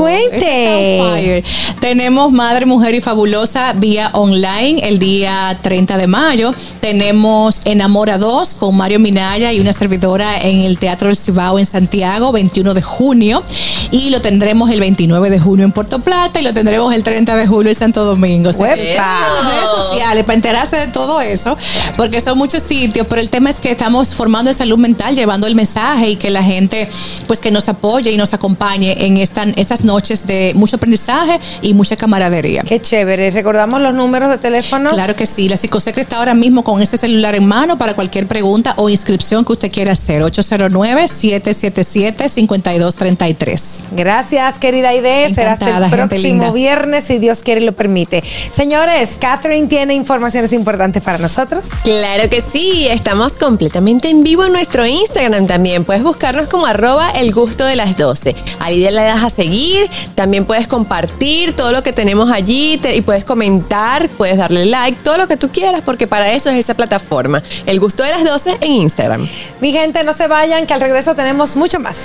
Cuente. Tenemos Madre, Mujer y Fabulosa vía online el día treinta de mayo. Tenemos Enamora dos con Mario Minaya y una servidora en el Teatro del Cibao en Santiago, veintiuno de junio. Y lo tendremos el veintinueve de junio en Puerto Plata y lo tendremos el treinta de julio en Santo Domingo. O sea, en las redes sociales para enterarse de todo eso, porque son muchos sitios, pero el tema es que estamos formando en salud mental, llevando el mensaje, y que la gente pues que nos apoye y nos acompañe en esta, estas noches de mucho aprendizaje y mucha camaradería. Qué chévere. ¿Recordamos los números de teléfono? Claro que sí. La Psicosecre está ahora mismo con este celular en mano para cualquier pregunta o inscripción que usted quiera hacer. ocho cero nueve, siete siete siete, cinco dos tres tres. Gracias, querida Aide. Será hasta el próximo viernes, si Dios quiere y lo permite. Señores, Catherine tiene informaciones importantes para nosotros. Claro que sí. Estamos completamente en vivo en nuestro Instagram también. Puedes buscarnos como arroba el gusto de las doce. Ahí le das a seguir. También puedes compartir todo lo que tenemos allí te, y puedes comentar, puedes darle like, todo lo que tú quieras, porque para eso es esa plataforma. El gusto de las doce en Instagram. Mi gente, no se vayan, que al regreso tenemos mucho más.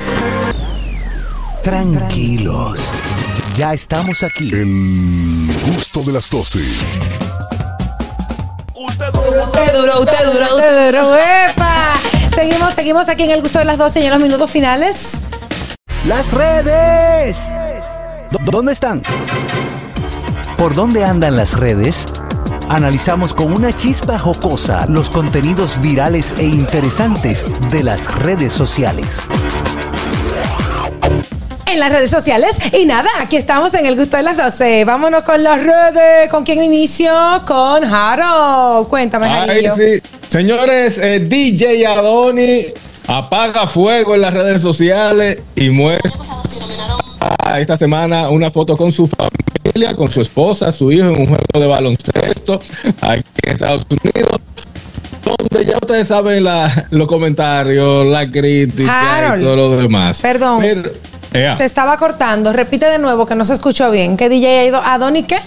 Tranquilos, ya estamos aquí. El gusto de las doce. Usted duro, usted duro, usted duro, usted duro. ¡Epa! Seguimos, seguimos aquí en el gusto de las doce y en los minutos finales. Las redes. ¿Dónde están? ¿Por dónde andan las redes? Analizamos con una chispa jocosa los contenidos virales e interesantes de las redes sociales. En las redes sociales. Y nada, aquí estamos en el gusto de las doce. Vámonos con las redes. ¿Con quién inicio? Con Harold. Cuéntame, Ay, Jarillo. sí. Señores, eh, D J Adoni apaga fuego en las redes sociales y muestra esta semana una foto con su familia, con su esposa, su hijo en un juego de baloncesto aquí en Estados Unidos. Donde ya ustedes saben la, los comentarios, la crítica Harold, y todo lo demás. Perdón. Pero, ea. Se estaba cortando. Repite de nuevo que no se escuchó bien. ¿Qué D J ha ido? ¿Adoni qué?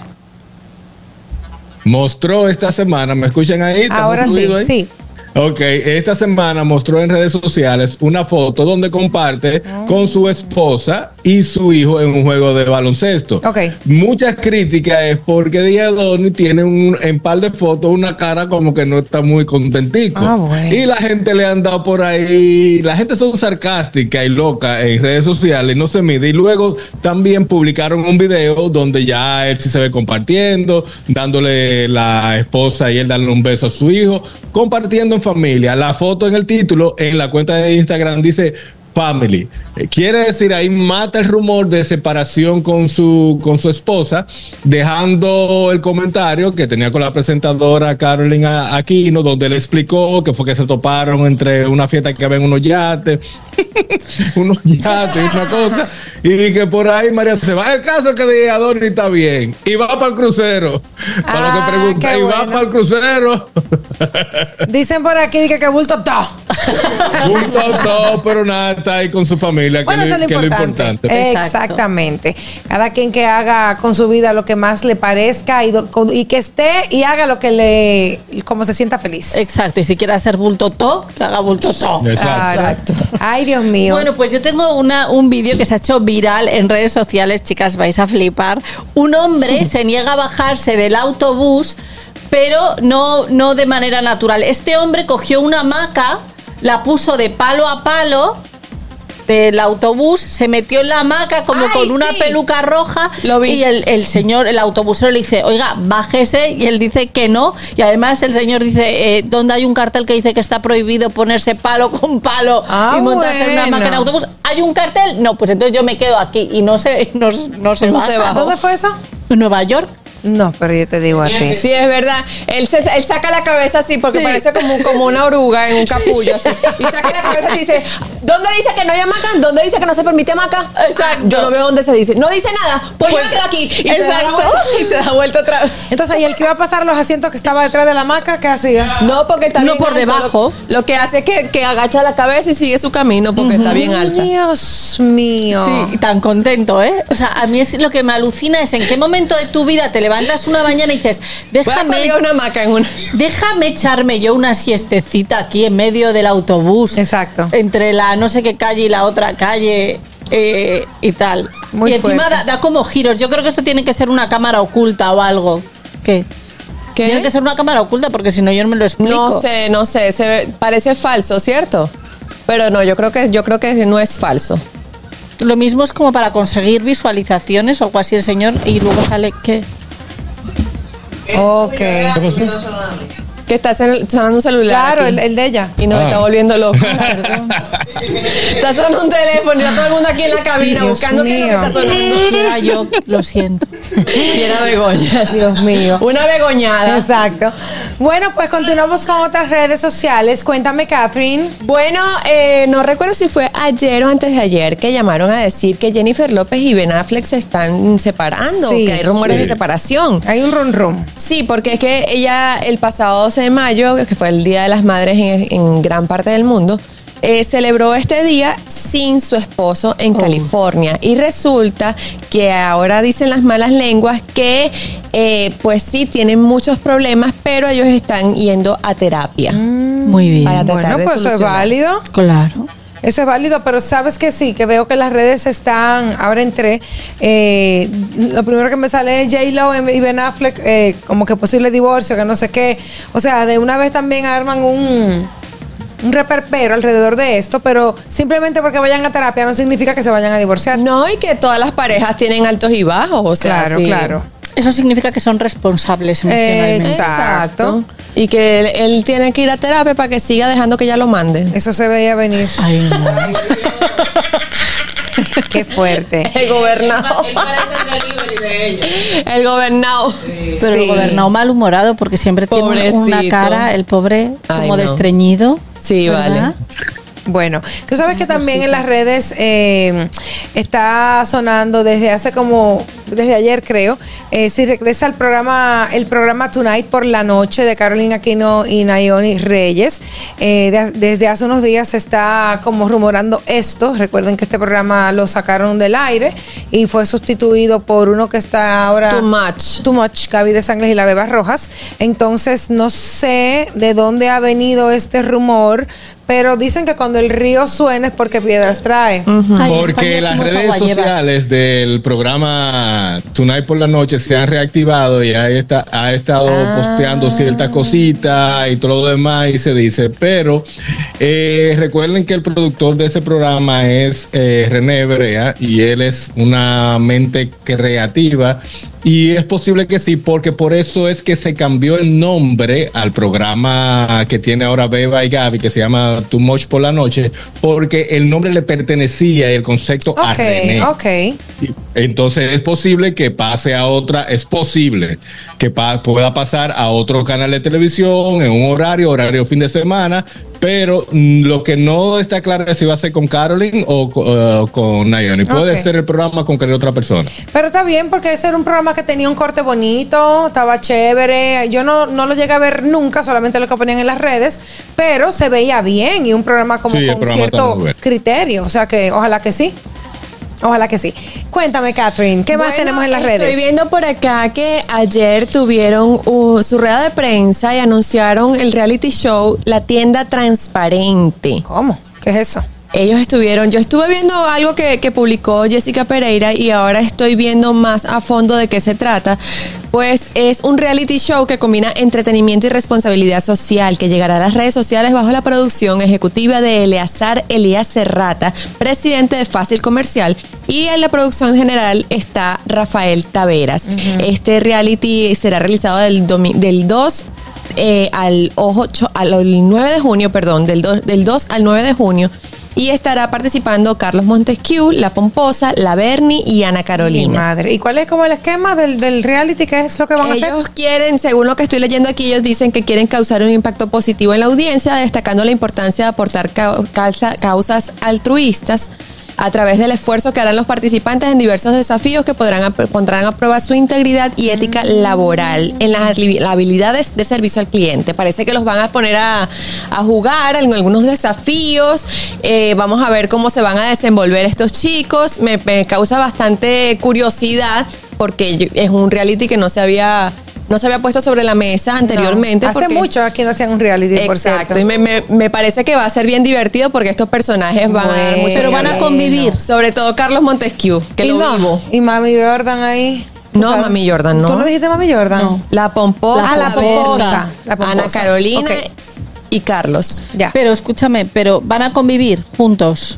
Mostró esta semana, ¿me escuchan ahí? ¿Estamos Ahora sí, fluidos ahí? sí. Ok, esta semana mostró en redes sociales una foto donde comparte Oh. con su esposa y su hijo en un juego de baloncesto. Ok. Muchas críticas es porque D J Adoni tiene un, en par de fotos una cara como que no está muy contentico. Ah, bueno. Y la gente le han dado por ahí, la gente son sarcástica y loca en redes sociales, no se mide. Y luego también publicaron un video donde ya él sí se ve compartiendo, dándole la esposa y él dándole un beso a su hijo, compartiendo en familia. La foto en el título, en la cuenta de Instagram dice family. Eh, Quiere decir, ahí mata el rumor de separación con su, con su esposa, dejando el comentario que tenía con la presentadora Carolina Aquino, donde le explicó que fue que se toparon entre una fiesta que había en unos yates, unos yates y una cosa, y que por ahí María se va. El caso es que de Adoni está bien y va para el crucero. Para Ah, lo que pregunta, qué y va bueno. para el crucero. Dicen por aquí que, que bulto todo. Junto a todo, pero nada, está ahí con su familia, que, Bueno, es eso lo- es lo que es lo importante. importante. Exactamente. Cada quien que haga con su vida lo que más le parezca y, do- con- y que esté y haga lo que le, como se sienta feliz. Exacto, y si quiere hacer bulto to, que haga bulto to. Exacto. Ay, Dios mío. Bueno, pues yo tengo una, un vídeo que se ha hecho viral en redes sociales, chicas, vais a flipar. Un hombre se niega a bajarse del autobús, pero no, no de manera natural. Este hombre cogió una hamaca, la puso de palo a palo del autobús, se metió en la hamaca como Ay, con una sí. peluca roja. Lo vi. Y el, el señor, el autobusero le dice, oiga, bájese, y él dice que no, y además el señor dice, eh, ¿dónde hay un cartel que dice que está prohibido ponerse palo con palo Ah, y montarse en una bueno. hamaca en autobús? ¿Hay un cartel? No, pues entonces yo me quedo aquí y no se, no, no se No baja. se bajó. ¿Dónde fue eso? En Nueva York. No, pero yo te digo a ti. Sí, es verdad. Él, se, él saca la cabeza así porque Sí. parece como, como una oruga en un capullo así. Y saca la cabeza así y dice, ¿dónde dice que no hay hamaca? ¿Dónde dice que no se permite hamaca? Exacto. Yo no veo dónde se dice. No dice nada. Pues, yo me quedo aquí. Y se, da la Exacto. vuelta, y se da vuelta otra vez. Entonces, ¿y el que iba a pasar los asientos que estaba detrás de la hamaca, qué hacía? No, porque está No bien por alto. debajo. Lo, lo que hace es que, que agacha la cabeza y sigue su camino porque está bien alta. Dios mío. Sí, tan contento, ¿eh? O sea, a mí es lo que me alucina es en qué momento de tu vida te levantas una mañana y dices, Voy a déjame, colgar una hamaca en una. déjame echarme yo una siestecita aquí en medio del autobús. Exacto. Entre la no sé qué calle y la otra calle eh, y tal. Muy y encima fuerte. da, da como giros. Yo creo que esto tiene que ser una cámara oculta o algo. ¿Qué? ¿Qué? Tiene que ser una cámara oculta porque si no yo no me lo explico. No sé, no sé. Se ve- parece falso, ¿cierto? Pero no, yo creo que yo creo que no es falso. Lo mismo es como para conseguir visualizaciones o algo así el señor y luego sale ¿qué? Ok. ¿Qué pasó? Que está son- sonando un celular. Claro, aquí. el, el de ella. Y nos Ah. está volviendo locos. Está sonando un teléfono y está todo el mundo aquí en la cabina Dios buscando qué es lo que mío. está sonando. Y era yo, lo siento. Y era Begoña. Dios mío. Una begoñada. Exacto. Bueno, pues continuamos con otras redes sociales. Cuéntame, Catherine. Bueno, eh, no recuerdo si fue ayer o antes de ayer que llamaron a decir que Jennifer López y Ben Affleck se están separando, Sí, que hay rumores sí. de separación. Hay un rum rum. Sí, porque es que ella el pasado doce de mayo, que fue el Día de las Madres en, en gran parte del mundo, eh, celebró este día sin su esposo en California. Y resulta que ahora dicen las malas lenguas que eh, pues sí tienen muchos problemas, pero ellos están yendo a terapia. Muy bien. Para tratar Bueno, de pues eso es solucionar. válido. Claro. Eso es válido, pero sabes que sí, que veo que las redes están, ahora entré, eh, lo primero que me sale es J-Lo y Ben Affleck, eh, como que posible divorcio, que no sé qué. O sea, de una vez también arman un, un reperpero alrededor de esto, pero simplemente porque vayan a terapia no significa que se vayan a divorciar. No, y que todas las parejas tienen altos y bajos. O sea, Claro, sí. claro. Eso significa que son responsables emocionalmente. Exacto. Y que él, él tiene que ir a terapia para que siga dejando que ella lo mande. Eso se veía venir. Ay, no. Qué fuerte. El gobernado. El gobernado. Sí. Pero el gobernado malhumorado porque siempre Pobrecito. tiene una cara, el pobre, como Ay, no. de estreñido. Sí, ¿verdad? vale. Bueno, tú sabes que también en las redes eh, está sonando desde hace como, desde ayer creo, eh, si regresa el programa, el programa Tonight por la noche de Carolina Aquino y Nayoni Reyes. Eh, de, desde hace unos días se está como rumorando esto. Recuerden que este programa lo sacaron del aire y fue sustituido por uno que está ahora... Too Much. Too Much, Gaby de Sangres y la Beba Rojas. Entonces no sé de dónde ha venido este rumor, pero dicen que cuando el río suena es porque piedras trae. Uh-huh. Ay, porque las redes sociales del programa Tonight por la noche se han reactivado y ahí está, ha estado ah. posteando ciertas cositas y todo lo demás y se dice, pero eh, recuerden que el productor de ese programa es eh, René Brea y él es una mente creativa y es posible que sí, porque por eso es que se cambió el nombre al programa que tiene ahora Beba y Gaby, que se llama Too Much por la noche, porque el nombre le pertenecía y el concepto okay, a René. Ok. Entonces es posible que pase a otra, es posible que pa- pueda pasar a otro canal de televisión en un horario, horario fin de semana, pero mm, lo que no está claro es si va a ser con Caroline o uh, con Nayoni. Puede okay. ser el programa con cualquier otra persona. Pero está bien porque ese era un programa que tenía un corte bonito, estaba chévere. Yo no, no lo llegué a ver nunca, solamente lo que ponían en las redes, pero se veía bien y un programa como sí, con programa cierto criterio. O sea que ojalá que sí. Ojalá que sí. Cuéntame, Catherine, ¿qué bueno, más tenemos en las redes? Estoy viendo por acá que ayer tuvieron uh, su rueda de prensa y anunciaron el reality show La Tienda Transparente. ¿Cómo? ¿Qué es eso? Ellos estuvieron, yo estuve viendo algo que, que publicó Jessica Pereira y ahora estoy viendo más a fondo de qué se trata. Pues es un reality show que combina entretenimiento y responsabilidad social que llegará a las redes sociales bajo la producción ejecutiva de Eleazar Elías Serrata, presidente de Fácil Comercial, y en la producción general está Rafael Taveras. Uh-huh. Este reality será realizado del, domi- del dos eh, al, ocho, al nueve de junio, perdón, del, do, del dos al nueve de junio. Y estará participando Carlos Montesquieu, La Pomposa, La Berni y Ana Carolina. Mi madre. ¿Y cuál es como el esquema del, del reality? ¿Qué es lo que van ellos a hacer? Ellos quieren, según lo que estoy leyendo aquí, ellos dicen que quieren causar un impacto positivo en la audiencia, destacando la importancia de aportar causa, causas altruistas a través del esfuerzo que harán los participantes en diversos desafíos que podrán pondrán a prueba su integridad y ética laboral en las habilidades de servicio al cliente. Parece que los van a poner a, a jugar en algunos desafíos. Eh, vamos a ver cómo se van a desenvolver estos chicos. Me, me causa bastante curiosidad porque es un reality que no se había... no se había puesto sobre la mesa anteriormente. No, hace porque, mucho aquí no hacían un reality, exacto, por cierto. Y me, me, me parece que va a ser bien divertido porque estos personajes van bueno, a dar mucho. Pero van a convivir. Sobre todo Carlos Montesquieu, que y lo no, vivo. Y Mami Jordan ahí. No, sabes? Mami Jordan, no. ¿Tú no dijiste Mami Jordan? No. La Pomposa. Ah, la Pomposa. La Pomposa. Ana Carolina okay. y Carlos. Ya. Pero escúchame, pero ¿van a convivir juntos?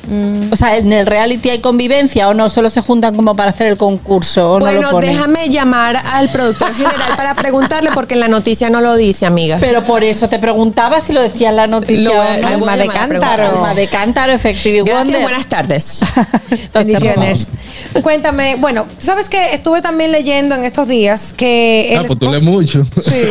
O sea, ¿en el reality hay convivencia o no? ¿Solo se juntan como para hacer el concurso? ¿O bueno, no lo déjame llamar al productor general para preguntarle porque en la noticia no lo dice, amiga. Pero por eso te preguntaba si lo decía en la noticia. Lo, o no. Alma de Cántaro. Alma de Cántaro, efectivo. Gracias, buenas tardes. Cuéntame, bueno, tú sabes que estuve también leyendo en estos días que el ah, pues esposo, tú lees mucho. Sí.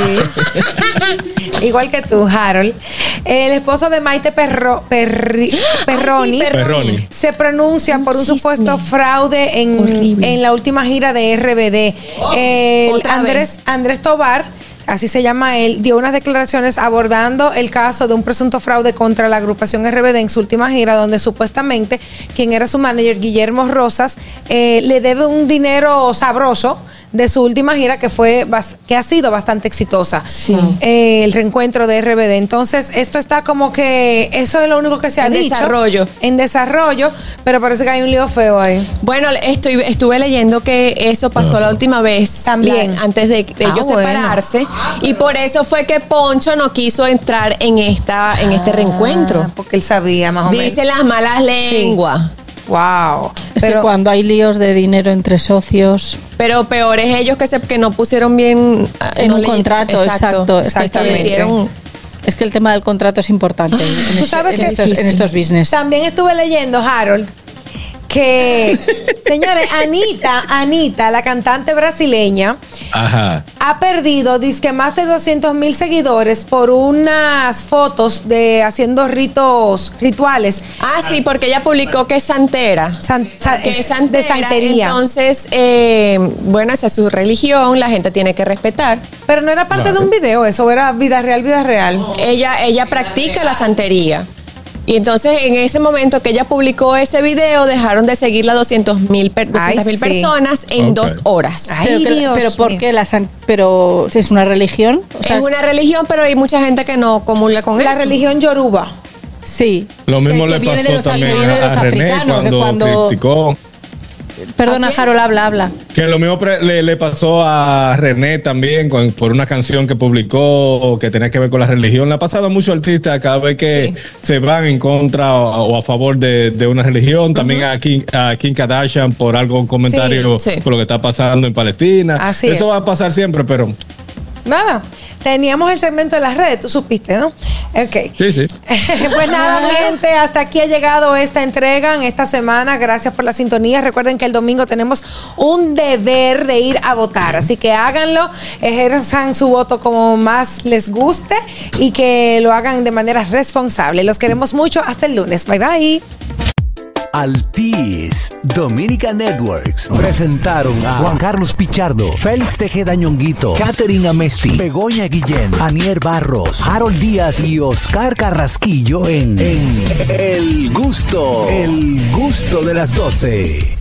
Igual que tú, Harold. El esposo de Maite Perro, Perri, Perroni, Ay, sí, Perroni se pronuncia un por un chisme. supuesto fraude en, en la última gira de R B D. Oh, eh, Andrés, Andrés Tobar, así se llama él, dio unas declaraciones abordando el caso de un presunto fraude contra la agrupación R B D en su última gira, donde supuestamente quien era su manager, Guillermo Rosas, eh, le debe un dinero sabroso de su última gira que fue que ha sido bastante exitosa. Sí. Eh, el reencuentro de R B D. Entonces, esto está como que eso es lo único que se ha en dicho. En desarrollo. En desarrollo, pero parece que hay un lío feo ahí. Bueno, estoy, estuve leyendo que eso pasó la última vez. También. La, antes de, de ah, ellos bueno. separarse. Y por eso fue que Poncho no quiso entrar en esta en este ah, reencuentro. Porque él sabía más o menos. Dice las malas lenguas. Sí. Wow. Es Pero que cuando hay líos de dinero entre socios. Pero peor es ellos que se que no pusieron bien En no un le- contrato, exacto. Es que establecieron. Es que el tema del contrato es importante en, en Tú es- sabes en que estos, en estos business. También estuve leyendo, Harold, que, señores, Anita, Anita, la cantante brasileña, Ajá. ha perdido, dizque más de doscientos mil seguidores por unas fotos de haciendo ritos, rituales. Ah, sí, porque ella publicó que es santera. San- sa- que es es santera, de santería. Entonces, eh, bueno, esa es su religión, la gente tiene que respetar. Pero no era parte de un video, eso era vida real, vida real. Ella, ella practica la santería. Y entonces, en ese momento que ella publicó ese video, dejaron de seguirla doscientos mil Ay, sí. personas en Ok. dos horas. pero, Ay, que- Dios pero ¿por mío. qué la san- pero es una religión? O sea, es una religión, pero hay mucha gente que no comulga con La eso. religión yoruba. sí. Lo mismo Que- le que viene de pasó los- que también viene de los a René africanos, de cuando, cuando- criticó. Perdona, ¿A quién? Harold, habla, habla. Que lo mismo pre- le, le pasó a René también con- por una canción que publicó que tenía que ver con la religión. Le ha pasado a muchos artistas cada vez que Sí. se van en contra o, o a favor de, de una religión. También a, Kim, a Kim Kardashian por algo, un comentario Sí, sí. por lo que está pasando en Palestina. Así Eso es. va a pasar siempre, pero Nada, teníamos el segmento de las redes, tú supiste, ¿no? Ok. sí, sí. Pues nada, mi gente, hasta aquí ha llegado esta entrega en esta semana. Gracias por la sintonía. Recuerden que el domingo tenemos un deber de ir a votar, así que háganlo, ejerzan su voto como más les guste y que lo hagan de manera responsable. Los queremos mucho. Hasta el lunes. Bye bye. Altis Dominica Networks presentaron a Juan Carlos Pichardo, Félix Tejeda Ñonguito, Catherine Amesti, Begoña Guillén, Anier Barros, Harold Díaz y Oscar Carrasquillo en, en El Gusto, El Gusto de las doce.